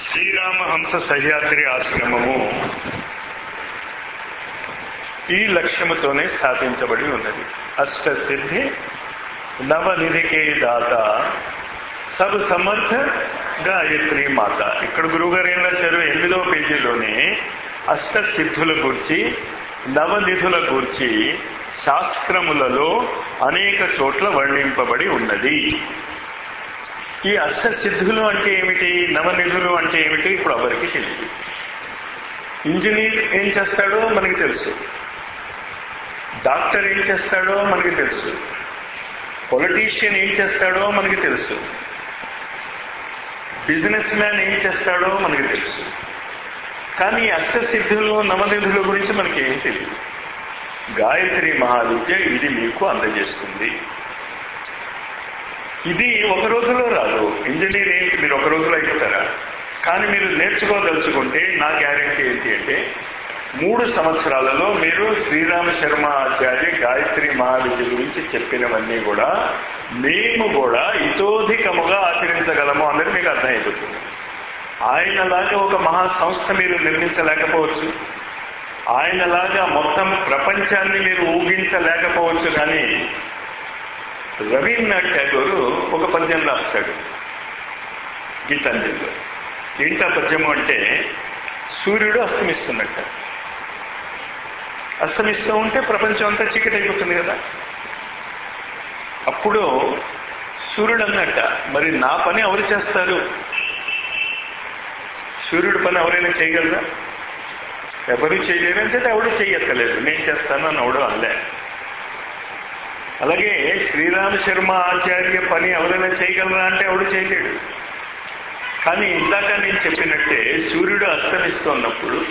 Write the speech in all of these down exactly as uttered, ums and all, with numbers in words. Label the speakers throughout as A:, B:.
A: శ్రీరామహంస సహ్యాద్రి ఆశ్రమము ఈ లక్ష్యముతోనే స్థాపించబడి ఉన్నది. అష్టసిద్ధి నవనిధికే దాత సబ్ సమర్థ గాయత్రి మాత. ఇక్కడ గురువుగారు ఏం రాశారు, ఎనిమిదవ పేజీలోనే అష్టసిద్ధుల గూర్చి నవనిధుల గూర్చి శాస్త్రములలో అనేక చోట్ల వర్ణింపబడి ఉన్నది. ఈ అష్టసిద్ధులు అంటే ఏమిటి, నవనిధులు అంటే ఏమిటి ఇప్పుడు ఎవరికి తెలియదు. ఇంజనీర్ ఏం చేస్తాడో మనకి తెలుసు, డాక్టర్ ఏం చేస్తాడో మనకి తెలుసు, పొలిటీషియన్ ఏం చేస్తాడో మనకి తెలుసు, బిజినెస్ మ్యాన్ ఏం చేస్తాడో మనకి తెలుసు. కానీ అష్టసిద్ధులు నవనిధుల గురించి మనకి ఏం తెలియదు. గాయత్రి మహావిద్య ఇది మీకు అందజేస్తుంది. ఇది ఒక రోజులో రాదు. ఇంజనీర్ ఏంటి మీరు ఒక రోజులో అయిపోతారా? కానీ మీరు నేర్చుకోదలుచుకుంటే నా గ్యారెంటీ ఏంటి అంటే మూడు సంవత్సరాలలో మీరు శ్రీరామ శర్మ ఆచార్య గాయత్రి మహావిద్య గురించి చెప్పినవన్నీ కూడా మేము కూడా ఇతోధికముగా ఆచరించగలము అన్నది మీకు అర్థమైపోతుంది. ఆయనలాగా ఒక మహా సంస్థ మీరు నిర్మించలేకపోవచ్చు, ఆయనలాగా మొత్తం ప్రపంచాన్ని మీరు ఊహించలేకపోవచ్చు. కానీ రవీంద్రనాథ్ ఠాగూర్ ఒక పద్యం రాస్తాడు గీతాంజలిలో. ఏంటా పద్యము అంటే, సూర్యుడు అస్తమిస్తున్నట్ట, అస్తమిస్తూ ఉంటే ప్రపంచం అంతా చీకటి అయిపోతుంది కదా. అప్పుడు సూర్యుడు అన్నట్ట, మరి నా పని ఎవరు చేస్తారు? సూర్యుడి పని ఎవరైనా చేయగలరా? ఎవరు చేయలేరు అంటే ఎవడు చెయ్యక్కలేదు, నేను చేస్తాను అని ఎవడు అనలే. అలాగే శ్రీరామ శర్మ ఆచార్య పని ఎవరైనా చేయగలరా అంటే ఎవడు చేయలేడు. కానీ ఇందాక నేను చెప్పినట్టే సూర్యుడు అస్తమిస్తున్నప్పుడు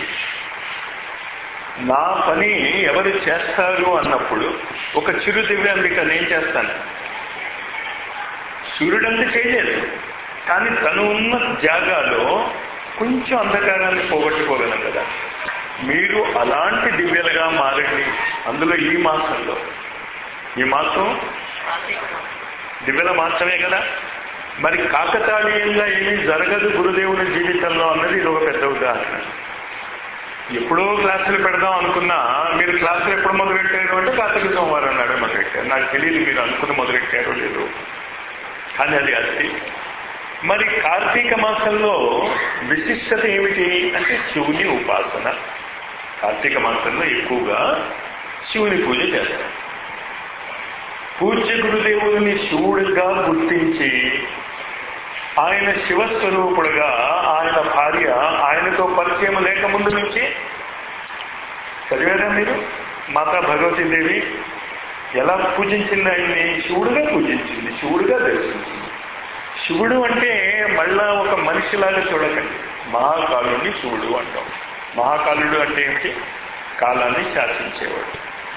A: నా పని ఎవరు చేస్తారు అన్నప్పుడు ఒక చిరు దివ్యాంబిక నేను చేస్తాను. సూర్యుడు అంతా చేయలేదు, కానీ తను ఉన్న జాగాలో కొంచెం అంధకారాన్ని పోగొట్టుకోగలం కదా. మీరు అలాంటి దివ్యలుగా మారండి. అందులో ఈ మాసంలో, ఈ మాసం దివ్యల మాసమే కదా. మరి కాకతాళీయంగా ఏమీ జరగదు గురుదేవుని జీవితంలో అన్నది ఇది ఒక పెద్ద ఉదాహరణ. ఎప్పుడో క్లాసులు పెడదాం అనుకున్నా మీరు క్లాసులు ఎప్పుడు మొదలెట్టారు అంటే కార్తీక సోమవారం నాడే మొదలెట్టారు. నాకు తెలియదు మీరు అనుకుని మొదలెట్టారో లేదు, కానీ అది అతి. మరి కార్తీక మాసంలో విశిష్టత ఏమిటి అంటే శివుని ఉపాసన. కార్తీక మాసంలో ఎక్కువగా శివుని పూజ చేస్తారు. పూజ్య గురుదేవుని శివుడిగా గుర్తించి ఆయన శివస్వరూపుడుగా, ఆయన భార్య ఆయనతో పరిచయం లేక ముందు నుంచి చదివారా మీరు? మాతా భగవతీదేవి ఎలా పూజించింది ఆయన్ని? శివుడుగా పూజించింది, శివుడుగా దర్శించింది. శివుడు అంటే మళ్ళా ఒక మనిషిలాగా చూడకండి, మహాకాలుడిని శివుడు అంటాం. మహాకాలుడు అంటే ఏమిటి? కాలాన్ని శాసించేవాడు.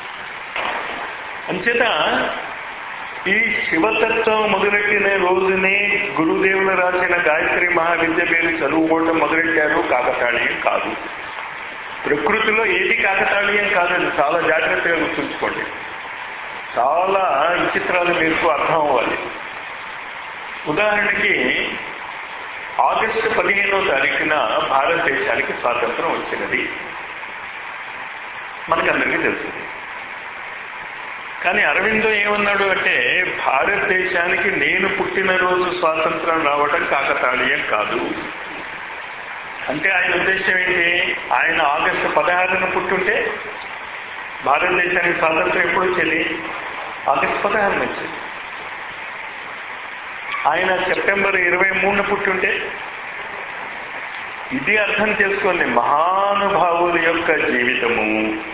A: అంచేత ఈ శివతత్వం మొదలెట్టిన రోజునే గురుదేవులు రాసిన గాయత్రి మహావిద్య మీరు చదువుకోవటం మొదలెట్టారు. కాకతాళీయం కాదు. ప్రకృతిలో ఏది కాకతాళీయం కాదండి, చాలా జాగ్రత్తగా గుర్తుంచుకోండి. చాలా విచిత్రాలు మీకు అర్థం అవ్వాలి. ఉదాహరణకి ఆగస్టు పదిహేనో తారీఖున భారతదేశానికి స్వాతంత్రం వచ్చినది, మనకందరికీ తెలిసింది. కానీ అరవిందో ఏమన్నాడు అంటే భారతదేశానికి నేను పుట్టినరోజు స్వాతంత్రం రావటం కాకతాళీయం కాదు. అంటే ఆయన ఉద్దేశం ఏంటి? ఆయన ఆగస్టు పదహారున పుట్టుంటే భారతదేశానికి స్వాతంత్రం ఎప్పుడు వచ్చేది? ఆగస్టు పదహారున వచ్చేది. ఆయన సెప్టెంబర్ ఇరవై మూడున పుట్టుంటే. ఇది అర్థం చేసుకోండి, మహానుభావుల యొక్క జీవితము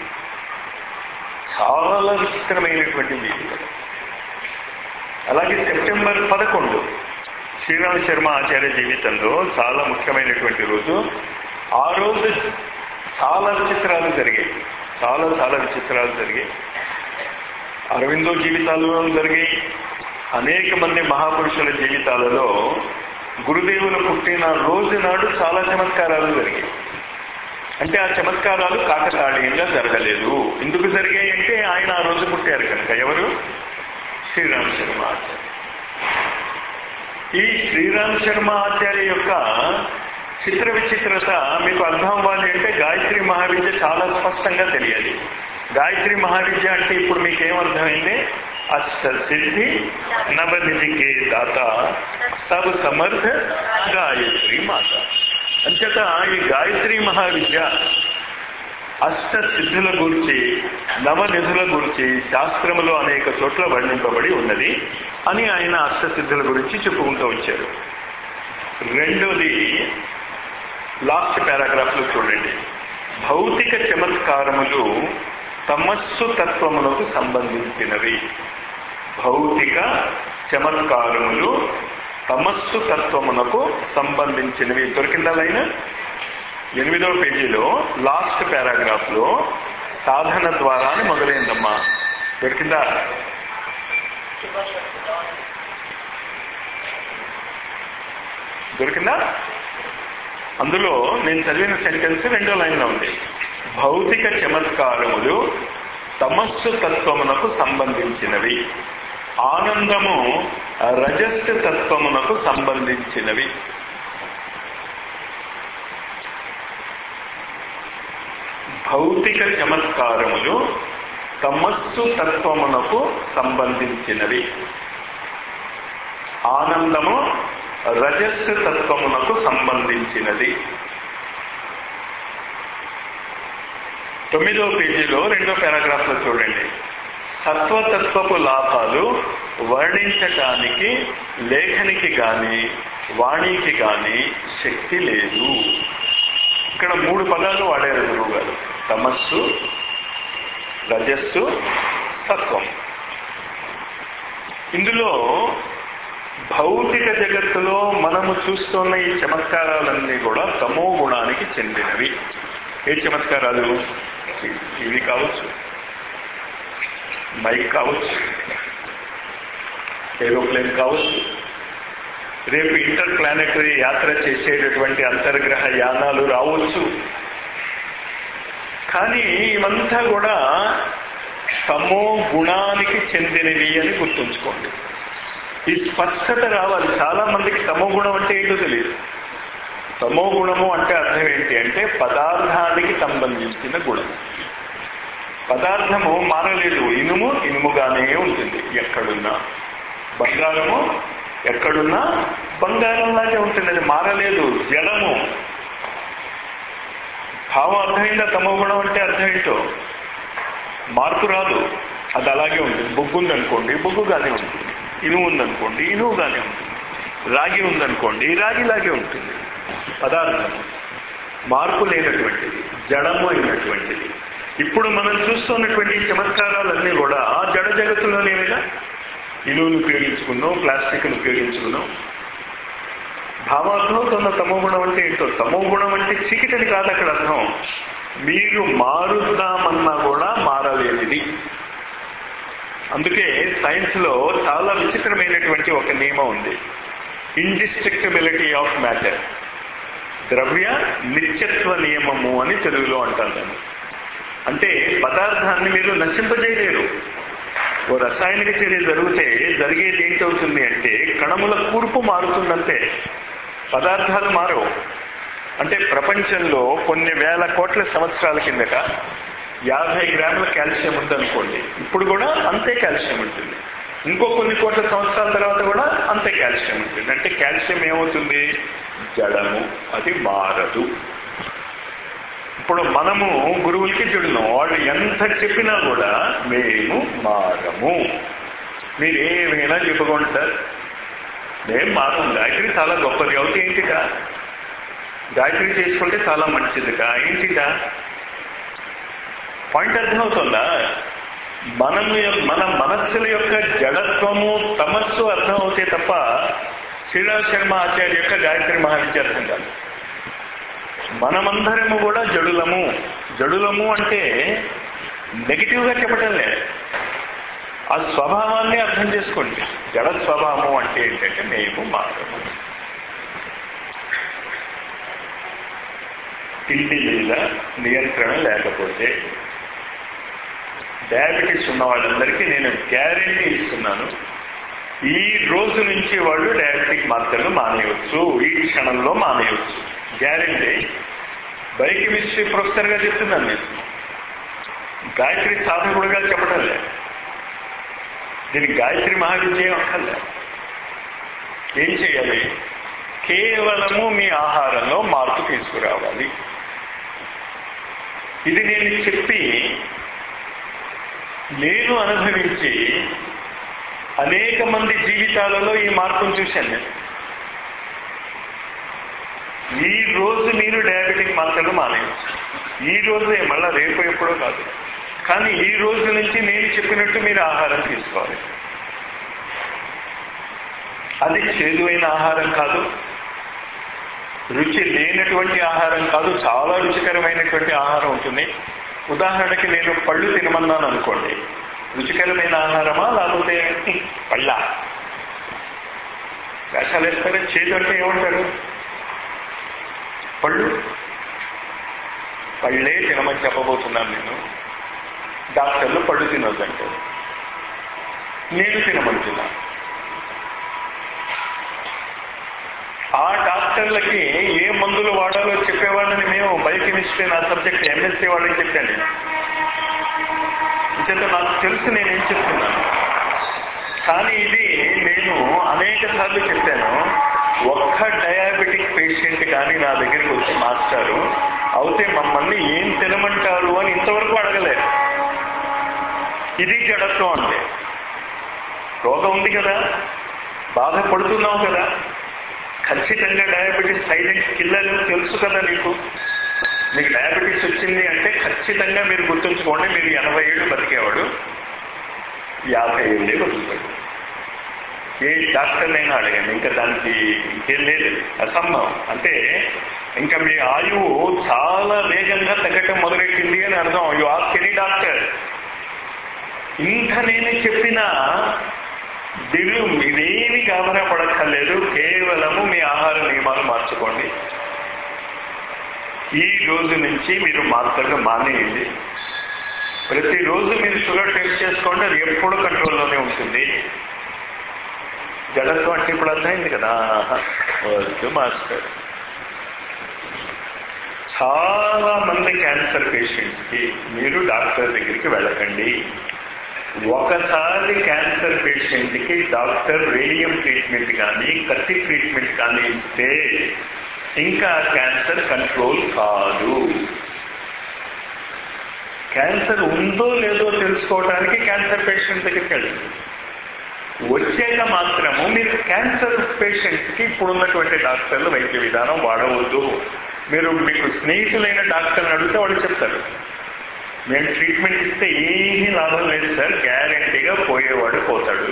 A: చాలా విచిత్రమైనటువంటి జీవితం. అలాగే సెప్టెంబర్ పదకొండు శ్రీరామ శర్మ ఆచార్య జీవితంలో చాలా ముఖ్యమైనటువంటి రోజు. ఆ రోజు చాలా విచిత్రాలు జరిగాయి, చాలా చాలా విచిత్రాలు జరిగాయి. అరవిందో జీవితాలలో జరిగాయి, అనేక మంది మహాపురుషుల జీవితాలలో గురుదేవులు పుట్టిన రోజు నాడు చాలా చమత్కారాలు జరిగాయి. అంటే ఆ చమత్కారాలు కాకతాళీయంగా జరగలేదు. ఎందుకు జరిగాయి అంటే ఆయన ఆ రోజు పుట్టారు కనుక. ఎవరు? శ్రీరామ శర్మ ఆచార్య. ఈ శ్రీరామ శర్మ ఆచార్య యొక్క చిత్ర విచిత్రత మీకు అర్థం అవ్వాలి అంటే గాయత్రి మహావిద్య చాలా స్పష్టంగా తెలియాలి. గాయత్రి మహావిద్య అంటే ఇప్పుడు మీకేమర్థమైంది? అష్ట సిద్ధి నవనిధికే దాత సబ్ సమర్థ గాయత్రి మాత. అంచేత ఈ గాయత్రి మహావిద్య అష్ట సిద్ధుల గురించి నవనిధుల గురించి శాస్త్రములో అనేక చోట్ల వర్ణింపబడి ఉన్నది అని ఆయన అష్టసిద్ధుల గురించి చెప్పుకుంటూ వచ్చారు. రెండోది లాస్ట్ పారాగ్రాఫ్ లో చూడండి. భౌతిక చమత్కారములు తమస్సు తత్వములకు సంబంధించినవి. భౌతిక చమత్కారములు తమస్సు తత్వమునకు సంబంధించినవి. దొరికిందా లైన్? ఎనిమిదవ పేజీలో లాస్ట్ పారాగ్రాఫ్ లో సాధన ద్వారా అని మొదలైందమ్మా. దొరికిందా? దొరికిందా? అందులో నేను చదివిన సెంటెన్స్ రెండో లైన్లో ఉంది. భౌతిక చమత్కారములు తమస్సు తత్వమునకు సంబంధించినవి, ఆనందము రజస్సు తత్వమునకు సంబంధించినవి. భౌతిక చమత్కారములు తమస్సు తత్వమునకు సంబంధించినవి, ఆనందము రజస్సు తత్వమునకు సంబంధించినది. తొమ్మిదో పేజీలో రెండో పారాగ్రాఫ్ లో చూడండి. సత్వతత్వపు లాభాలు వర్ణించటానికి లేఖనికి గాని వాణికి గాని శక్తి లేదు. ఇక్కడ మూడు పదాలు వాడారు గురువు గారు. తమస్సు, రజస్సు, సత్వం. ఇందులో భౌతిక జగత్తులో మనము చూస్తున్న ఈ చమత్కారాలన్నీ కూడా తమో గుణానికి చెందినవి. ఏ చమత్కారాలు? ఇవి కావచ్చు, మైక్ కావచ్చు, ఏరోప్లేన్ కావచ్చు, రేపు ఇంటర్ ప్లానెటరీ యాత్ర చేసేటటువంటి అంతర్గ్రహ యానాలు రావచ్చు. కానీ ఇవంతా కూడా తమో గుణానికి చెందినవి అని గుర్తుంచుకోండి. ఈ స్పష్టత రావాలి. చాలా మందికి తమో గుణం అంటే ఏంటో తెలియదు. తమో గుణము అంటే అర్థం ఏంటి అంటే పదార్థానికి సంబంధించిన గుణం. పదార్థము మారలేదు. ఇనుము ఇనుముగానే ఉంటుంది ఎక్కడున్నా. బంగారము ఎక్కడున్నా బంగారంలాగే ఉంటుంది, అది మారలేదు, జడము. భావం అర్థమైందా? తమో గుణం అంటే అర్థం ఏంటో మార్పు రాదు, అది అలాగే ఉంటుంది. బొగ్గు ఉందనుకోండి బొగ్గుగానే ఉంటుంది, ఇనుము ఉందనుకోండి ఇనువుగానే ఉంటుంది, రాగి ఉందనుకోండి రాగిలాగే ఉంటుంది. పదార్థం మార్పు లేనటువంటిది, జడము అయినటువంటిది. ఇప్పుడు మనం చూస్తున్నటువంటి చమత్కారాలన్నీ కూడా జడ జగత్తులోనేమైనా ఇనువును ఉపయోగించుకున్నాం, ప్లాస్టిక్ను ఉపయోగించుకున్నాం. భావార్థమవుతున్న తమో గుణం అంటే ఏంటో. తమో గుణం అంటే చీకటిని కాదు అక్కడ అర్థం. మీరు మారుద్దామన్నా కూడా మారలేనిది. అందుకే సైన్స్ లో చాలా విచిత్రమైనటువంటి ఒక నియమం ఉంది, ఇండిస్ట్రక్టబిలిటీ ఆఫ్ మ్యాటర్, ద్రవ్య నిత్యత్వ నియమము అని తెలుగులో అంటారు. అంటే పదార్థాన్ని మీరు నశింపజేయలేరు. ఓ రసాయనిక చర్య జరిగితే జరిగేది ఏంటవుతుంది అంటే కణముల కూర్పు మారుతుందంటే పదార్థాలు మారవు. అంటే ప్రపంచంలో కొన్ని వేల కోట్ల సంవత్సరాల కిందట యాభై గ్రాముల కాల్షియం ఉందనుకోండి, ఇప్పుడు కూడా అంతే కాల్షియం ఉంటుంది. ఇంకో కొన్ని కోట్ల సంవత్సరాల తర్వాత కూడా అంతే కాల్షియం ఉంటుంది. అంటే కాల్షియం ఏమవుతుంది? జడము, అది మారదు. ఇప్పుడు మనము గురువులకి జడును, వాళ్ళు ఎంత చెప్పినా కూడా మేము మారము. మీరు ఏమైనా చెప్పుకోండి సార్, మేము మారము. గాయత్రి చాలా గొప్పది అవుతే ఏంటిట, గాయత్రి చేసుకుంటే చాలా మంచిదిట ఏంటిట. పాయింట్ అర్థమవుతుందా? మనము మన మనస్సుల యొక్క జడత్వము తమస్సు అర్థం అవుతే తప్ప శ్రీరామ్ శర్మ ఆచార్య యొక్క గాయత్రి మహావిద్య అర్థం కాదు. మనమందరము కూడా జడులము. జడులము అంటే నెగిటివ్ గా చెప్పటం లేదు, ఆ స్వభావాన్ని అర్థం చేసుకోండి. జడ స్వభావం అంటే ఏంటంటే మేము మారము. తిండి మీద నియంత్రణ లేకపోతే, డయాబెటీస్ ఉన్న వాళ్ళందరికీ నేను గ్యారెంటీ ఇస్తున్నాను, ఈ రోజు నుంచి వాళ్ళు డయాబెటిక్ మాత్రలు మానేయవచ్చు, ఈ క్షణంలో మానేయవచ్చు. గ్యారెంటీ. బయోకెమిస్ట్రీ ప్రొఫెసర్గా చెప్తున్నాను నేను, గాయత్రి సాధకుడుగా చెప్పడం లేదు. దీనికి గాయత్రి మహావిద్య అక్కర్లే. ఏం చేయాలి? కేవలము మీ ఆహారంలో మార్పు తీసుకురావాలి. ఇది నేను చెప్పి నేను అనుభవించి అనేక మంది జీవితాలలో ఈ మార్పును చూశాను నేను. ఈ రోజు మీరు డయాబెటిక్ మాత్రలు మానేయచ్చు. ఈ రోజే, మళ్ళా రేపు ఎప్పుడో కాదు. కానీ ఈ రోజు నుంచి నేను చెప్పినట్టు మీరు ఆహారం తీసుకోవాలి. అది చేదు అయిన ఆహారం కాదు, రుచి లేనటువంటి ఆహారం కాదు, చాలా రుచికరమైనటువంటి ఆహారం ఉంటుంది. ఉదాహరణకి నేను పళ్ళు తినమన్నాను అనుకోండి, రుచికరమైన ఆహారమా లేకపోతే పళ్ళ? వేషాలు వేస్తారా? చేదు అంటే ఏమంటారు? పళ్ళు. పళ్ళే తినమని చెప్పబోతున్నాను నేను. డాక్టర్లు పళ్ళు తినొద్దంటారు, నేను తినమంటున్నాను. ఆ డాక్టర్లకి ఏ మందులు వాడాలో చెప్పేవాళ్ళని మేము బయోకెమిస్ట్రీ నా సబ్జెక్ట్ ఎంఎస్సీ వాళ్ళకి చెప్పాను నేను. అంచేత నాకు తెలుసు నేనేం చెప్తున్నాను. కానీ ఇది నేను అనేక సార్లు చెప్పాను. ఒక్క డయాబెటిక్ పేషెంట్ కానీ నా దగ్గరికి వచ్చి మాస్టారు అవుతే మమ్మల్ని ఏం తినమంటారు అని ఇంతవరకు అడగలేదు. ఇది జడత్వం అంటే. రోగం ఉంది కదా, బాధపడుతున్నావు కదా, ఖచ్చితంగా డయాబెటీస్ సైలెంట్ కిల్లర్ తెలుసు కదా నీకు. మీకు డయాబెటీస్ వచ్చింది అంటే ఖచ్చితంగా మీరు గుర్తుంచుకోండి, మీరు ఎనభై ఏళ్ళు బతికేవాడు యాభై ఏళ్ళే బతుకుతాడు. ఏ డాక్టర్నైనా అడగండి, ఇంకా దానికి ఇంకేం లేదు, అసంభవం. అంటే ఇంకా మీ ఆయువు చాలా వేగంగా తగ్గటం మొదలెట్టింది అని అర్థం. You ask any doctor. ఇంత నేను చెప్పినా మీరు మీరేమి గాబరా పడక్కర్లేదు, కేవలము మీ ఆహార నియమాలు మార్చుకోండి. ఈ రోజు నుంచి మీరు మాత్రలు మానేయండి. ప్రతిరోజు మీరు షుగర్ టెస్ట్ చేసుకోండి, అది ఎప్పుడు కంట్రోల్లోనే ఉంటుంది. జడత్వం అంటే ఇప్పుడు అర్థమైంది కదా. వద్దు మాస్టర్. చాలా మంది క్యాన్సర్ పేషెంట్స్ కి మీరు డాక్టర్ దగ్గరికి వెళ్ళకండి. ఒకసారి క్యాన్సర్ పేషెంట్ కి డాక్టర్ రేడియం ట్రీట్మెంట్ కానీ కత్తి ట్రీట్మెంట్ కానీ ఇస్తే ఇంకా క్యాన్సర్ కంట్రోల్ కాదు. క్యాన్సర్ ఉందో లేదో తెలుసుకోవడానికి క్యాన్సర్ పేషెంట్ దగ్గరికి వెళ్ళండి. వచ్చాక మాత్రము మీరు క్యాన్సర్ పేషెంట్స్ కి ఇప్పుడున్నటువంటి డాక్టర్లు వైద్య విధానం వాడవద్దు. మీరు మీకు స్నేహితులైన డాక్టర్ని అడిగితే వాళ్ళు చెప్తారు, మేము ట్రీట్మెంట్ ఇస్తే ఏమీ లాభం లేదు సార్, గ్యారెంటీగా పోయేవాడు పోతాడు.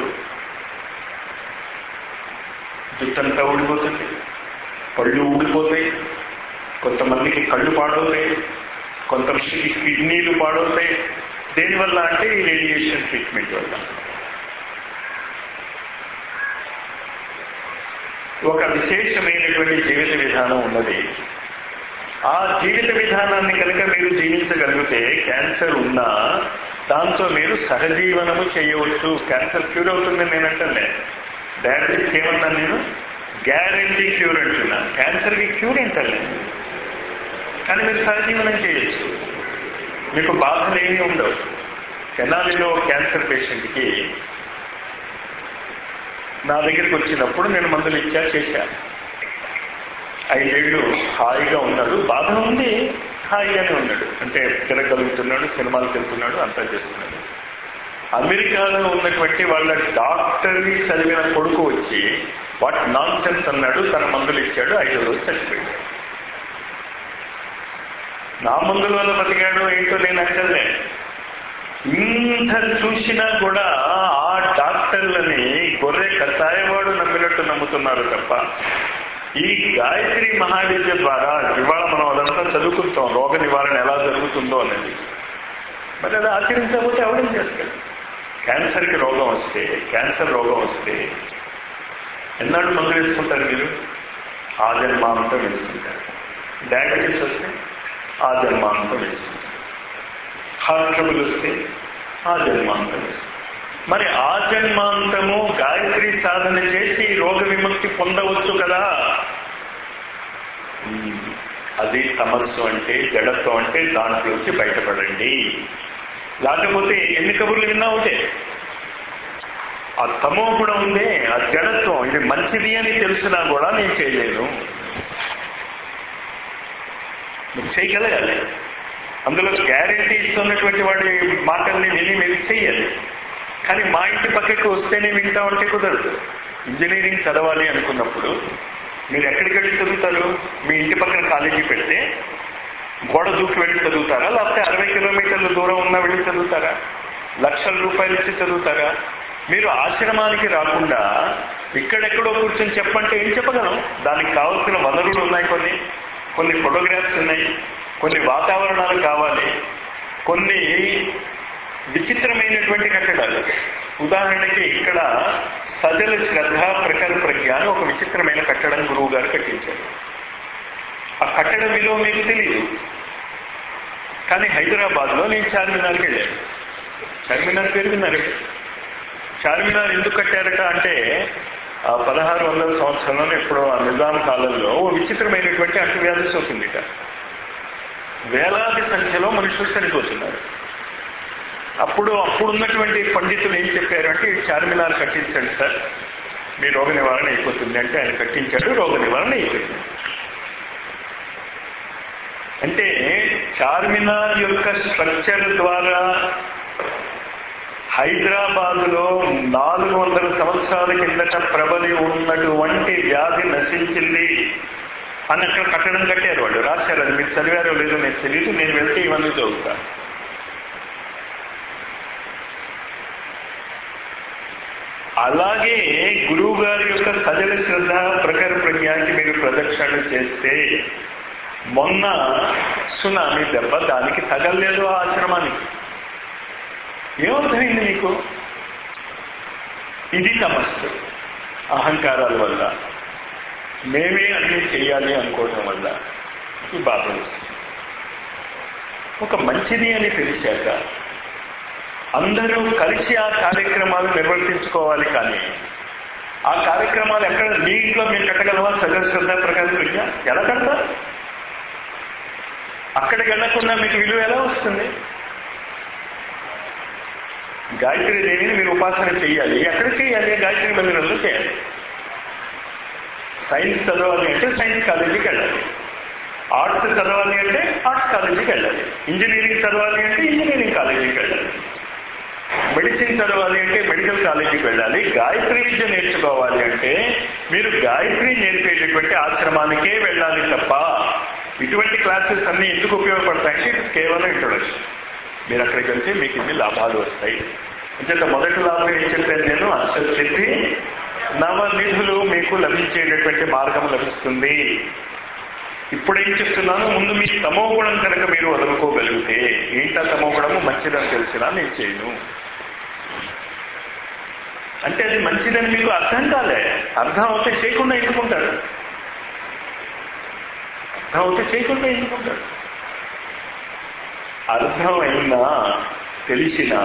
A: జుట్టంతా ఊడిపోతుంది, పళ్ళు ఊడిపోతాయి, కొంతమందికి కళ్ళు పాడవుతాయి, కొంతమందికి కిడ్నీలు పాడవుతాయి. దేనివల్ల అంటే ఈ రేడియేషన్ ట్రీట్మెంట్ వల్ల. ఒక విశేషమైనటువంటి జీవిత విధానం ఉన్నది. ఆ జీవిత విధానాన్ని కనుక మీరు జీవించగలిగితే క్యాన్సర్ ఉన్నా దాంతో మీరు సహజీవనము చేయవచ్చు. క్యాన్సర్ క్యూర్ అవుతుందని నేను అంటానే. డయాబెటిస్ ఏమన్నాను నేను? గ్యారంటీ క్యూర్ అంటున్నా. క్యాన్సర్కి క్యూర్ అంటాను, కానీ మీరు సహజీవనం చేయొచ్చు. మీకు బాధలు ఏమీ ఉండవు. తెనాలిలో క్యాన్సర్ పేషెంట్కి నా దగ్గరికి వచ్చినప్పుడు నేను మందులు ఇచ్చా, చేశాను. ఐదేళ్లు హాయిగా ఉన్నాడు. బాధ ఉంది, హాయిగానే ఉన్నాడు. అంటే తిరగలుగుతున్నాడు, సినిమాలకు వెళ్తున్నాడు, అంతా చేస్తున్నాడు. అమెరికాలో ఉన్నటువంటి వాళ్ళ డాక్టర్ని చదివిన కొడుకు వచ్చి వాట్ నాన్ సెన్స్ అన్నాడు. తన మందులు ఇచ్చాడు, ఐదో రోజు చచ్చిపోయాడు. నా మందుల వల్ల బతికాడు ఏంటో నేను అంటలే. ఇంత చూసినా కూడా ఆ డాక్టర్లని గొర్రె కషాయవాడు నమ్మినట్టు నమ్ముతున్నారు తప్ప ఈ గాయత్రి మహావిద్య ద్వారా ఇవాళ మనం అదంతా చదువుకుంటాం, రోగ నివారణ ఎలా జరుగుతుందో అనేది. మరి అది ఆచరించకపోతే ఎవరేం చేస్తారు? క్యాన్సర్కి రోగం వస్తే, క్యాన్సర్ రోగం వస్తే ఎన్నాళ్ళు మందులు వేసుకుంటారు మీరు? ఆ జన్మాంతం వేసుకుంటారు. డయాబెటీస్ వస్తే ఆ జన్మాంతం వేసుకుంటారు. హార్ట్ ట్రబుల్ వస్తే ఆ జన్మాంతం వేసుకుంటారు. మరి ఆ జన్మాంతము గాయత్రి సాధన చేసి రోగ విముక్తి పొందవచ్చు కదా. అది తమస్సు అంటే, జడత్వం అంటే. దాంట్లోంచి బయటపడండి. లేకపోతే ఎన్ని కబుర్లు విన్నా ఒకటే. ఆ తమో కూడా ఉందే, ఆ జడత్వం, ఇది మంచిది అని తెలిసినా కూడా నేను చేయలేను. మీరు చేయగలగాలి. అందులో గ్యారెంటీ ఇస్తున్నటువంటి వాడి మాటల్ని విని మీరు చెయ్యాలి. కానీ మా ఇంటి పక్కకి వస్తేనే వింటామంటే కుదరదు. ఇంజనీరింగ్ చదవాలి అనుకున్నప్పుడు మీరు ఎక్కడికి వెళ్ళి చదువుతారు? మీ ఇంటి పక్కన కాలేజీ పెడితే గోడ దూకి వెళ్ళి చదువుతారా? లేకపోతే అరవై కిలోమీటర్ల దూరం ఉన్నా వెళ్ళి చదువుతారా? లక్షల రూపాయలు ఇచ్చి చదువుతారా? మీరు ఆశ్రమానికి రాకుండా ఇక్కడెక్కడో కూర్చొని చెప్పంటే ఏం చెప్పగలం? దానికి కావాల్సిన వనరులు ఉన్నాయి, కొన్ని కొన్ని ఫోటోగ్రాఫ్స్ ఉన్నాయి, కొన్ని వాతావరణాలు కావాలి, కొన్ని విచిత్రమైనటువంటి కట్టడాలు. ఉదాహరణకి ఇక్కడ సజల శ్రద్ధ ప్రఖర ప్రజ్ఞ అని ఒక విచిత్రమైన కట్టడం గురువు గారు కట్టించారు. ఆ కట్టడం విలువ మీకు తెలియదు. కానీ హైదరాబాద్లో నేను చార్మినార్కి వెళ్ళాను. చార్మినార్ పేరు విన్నారు? చార్మినార్ ఎందుకు కట్టారట అంటే ఆ పదహారు వందల సంవత్సరంలో ఎప్పుడో ఆ నిజాం కాలంలో ఓ విచిత్రమైనటువంటి అంటువ్యాధి సోకిందిట. వేలాది సంఖ్యలో మనుషులు చనిపోతున్నారు. అప్పుడు అప్పుడున్నటువంటి పండితులు ఏం చెప్పారు అంటే, చార్మినార్ కట్టించండి సార్, మీ రోగ నివారణ అయిపోతుంది అంటే ఆయన కట్టించాడు. రోగ నివారణ అయిపోయింది. అంటే చార్మినార్ యొక్క స్ట్రక్చర్ ద్వారా హైదరాబాదులో నాలుగు వందల సంవత్సరాల కిందట ప్రబలి ఉన్నటువంటి వ్యాధి నశించింది అని అక్కడ కట్టడం కట్టారు. వాళ్ళు రాశారు. అది మీరు చదివారో లేదో నేను తెలియదు. నేను వెళ్తే ఇవన్నీ చదువుతాను. అలాగే గురువు గారి యొక్క సజల శ్రద్ధ ప్రఖర ప్రజ్ఞానికి మీరు ప్రదక్షిణలు చేస్తే మొన్న సునామీ దెబ్బ దానికి తగలేదు ఆ ఆశ్రమానికి. ఏమర్థమైంది మీకు? ఇది తమస్సు. అహంకారాల వల్ల, మేమే అన్నీ చేయాలి అనుకోవటం వల్ల ఈ బాధలు వస్తుంది. ఒక మంచిది అని తెలిసాక అందరూ కలిసి ఆ కార్యక్రమాలు నిర్వర్తించుకోవాలి. కానీ ఆ కార్యక్రమాలు ఎక్కడ మీ ఇంట్లో మీరు కట్టగలవా? సజల శ్రద్ధ ప్రకాశ ప్రజ్ఞ ఎలా కడతారు? అక్కడికి వెళ్లకుండా మీకు విలువ ఎలా వస్తుంది? గాయత్రి దేవిని మీరు ఉపాసన చేయాలి, ఎక్కడ చేయాలి? గాయత్రి మందిరంలో చేయాలి. సైన్స్ చదవాలి అంటే సైన్స్ కాలేజీకి వెళ్ళాలి. ఆర్ట్స్ చదవాలి అంటే ఆర్ట్స్ కాలేజీకి వెళ్ళాలి. ఇంజనీరింగ్ చదవాలి అంటే ఇంజనీరింగ్ కాలేజీకి వెళ్ళాలి. మెడిసిన్ చదవాలి అంటే మెడికల్ కాలేజీకి వెళ్ళాలి. గాయత్రి విద్య నేర్చుకోవాలి అంటే మీరు గాయత్రి నేర్పేటటువంటి ఆశ్రమానికే వెళ్ళాలి తప్ప ఇటువంటి క్లాసెస్ అన్ని ఎందుకు ఉపయోగపడతాయంటే ఇది కేవలం ఇంట్రొడక్షన్. మీరు అక్కడికి వెళ్తే మీకు ఇన్ని లాభాలు వస్తాయి. అంటే మొదటి లాభం ఏం చెప్పాను నేను? అష్టసిద్ధి నవనిధులు మీకు లభించేటటువంటి మార్గం లభిస్తుంది. ఇప్పుడేం చెప్తున్నాను? ముందు మీ తమో గుణం కనుక మీరు వదులుకోగలిగితే, ఏంటా తమో గుణము? మంచిదని తెలిసినా నేను చేయను అంటే అది మంచిదని మీకు అర్థం కాలే. అర్థం అవుతే చేయకుండా ఎందుకుంటారు? అర్థం అవుతే చేయకుండా ఎందుకుంటారు? అర్థం అయినా తెలిసినా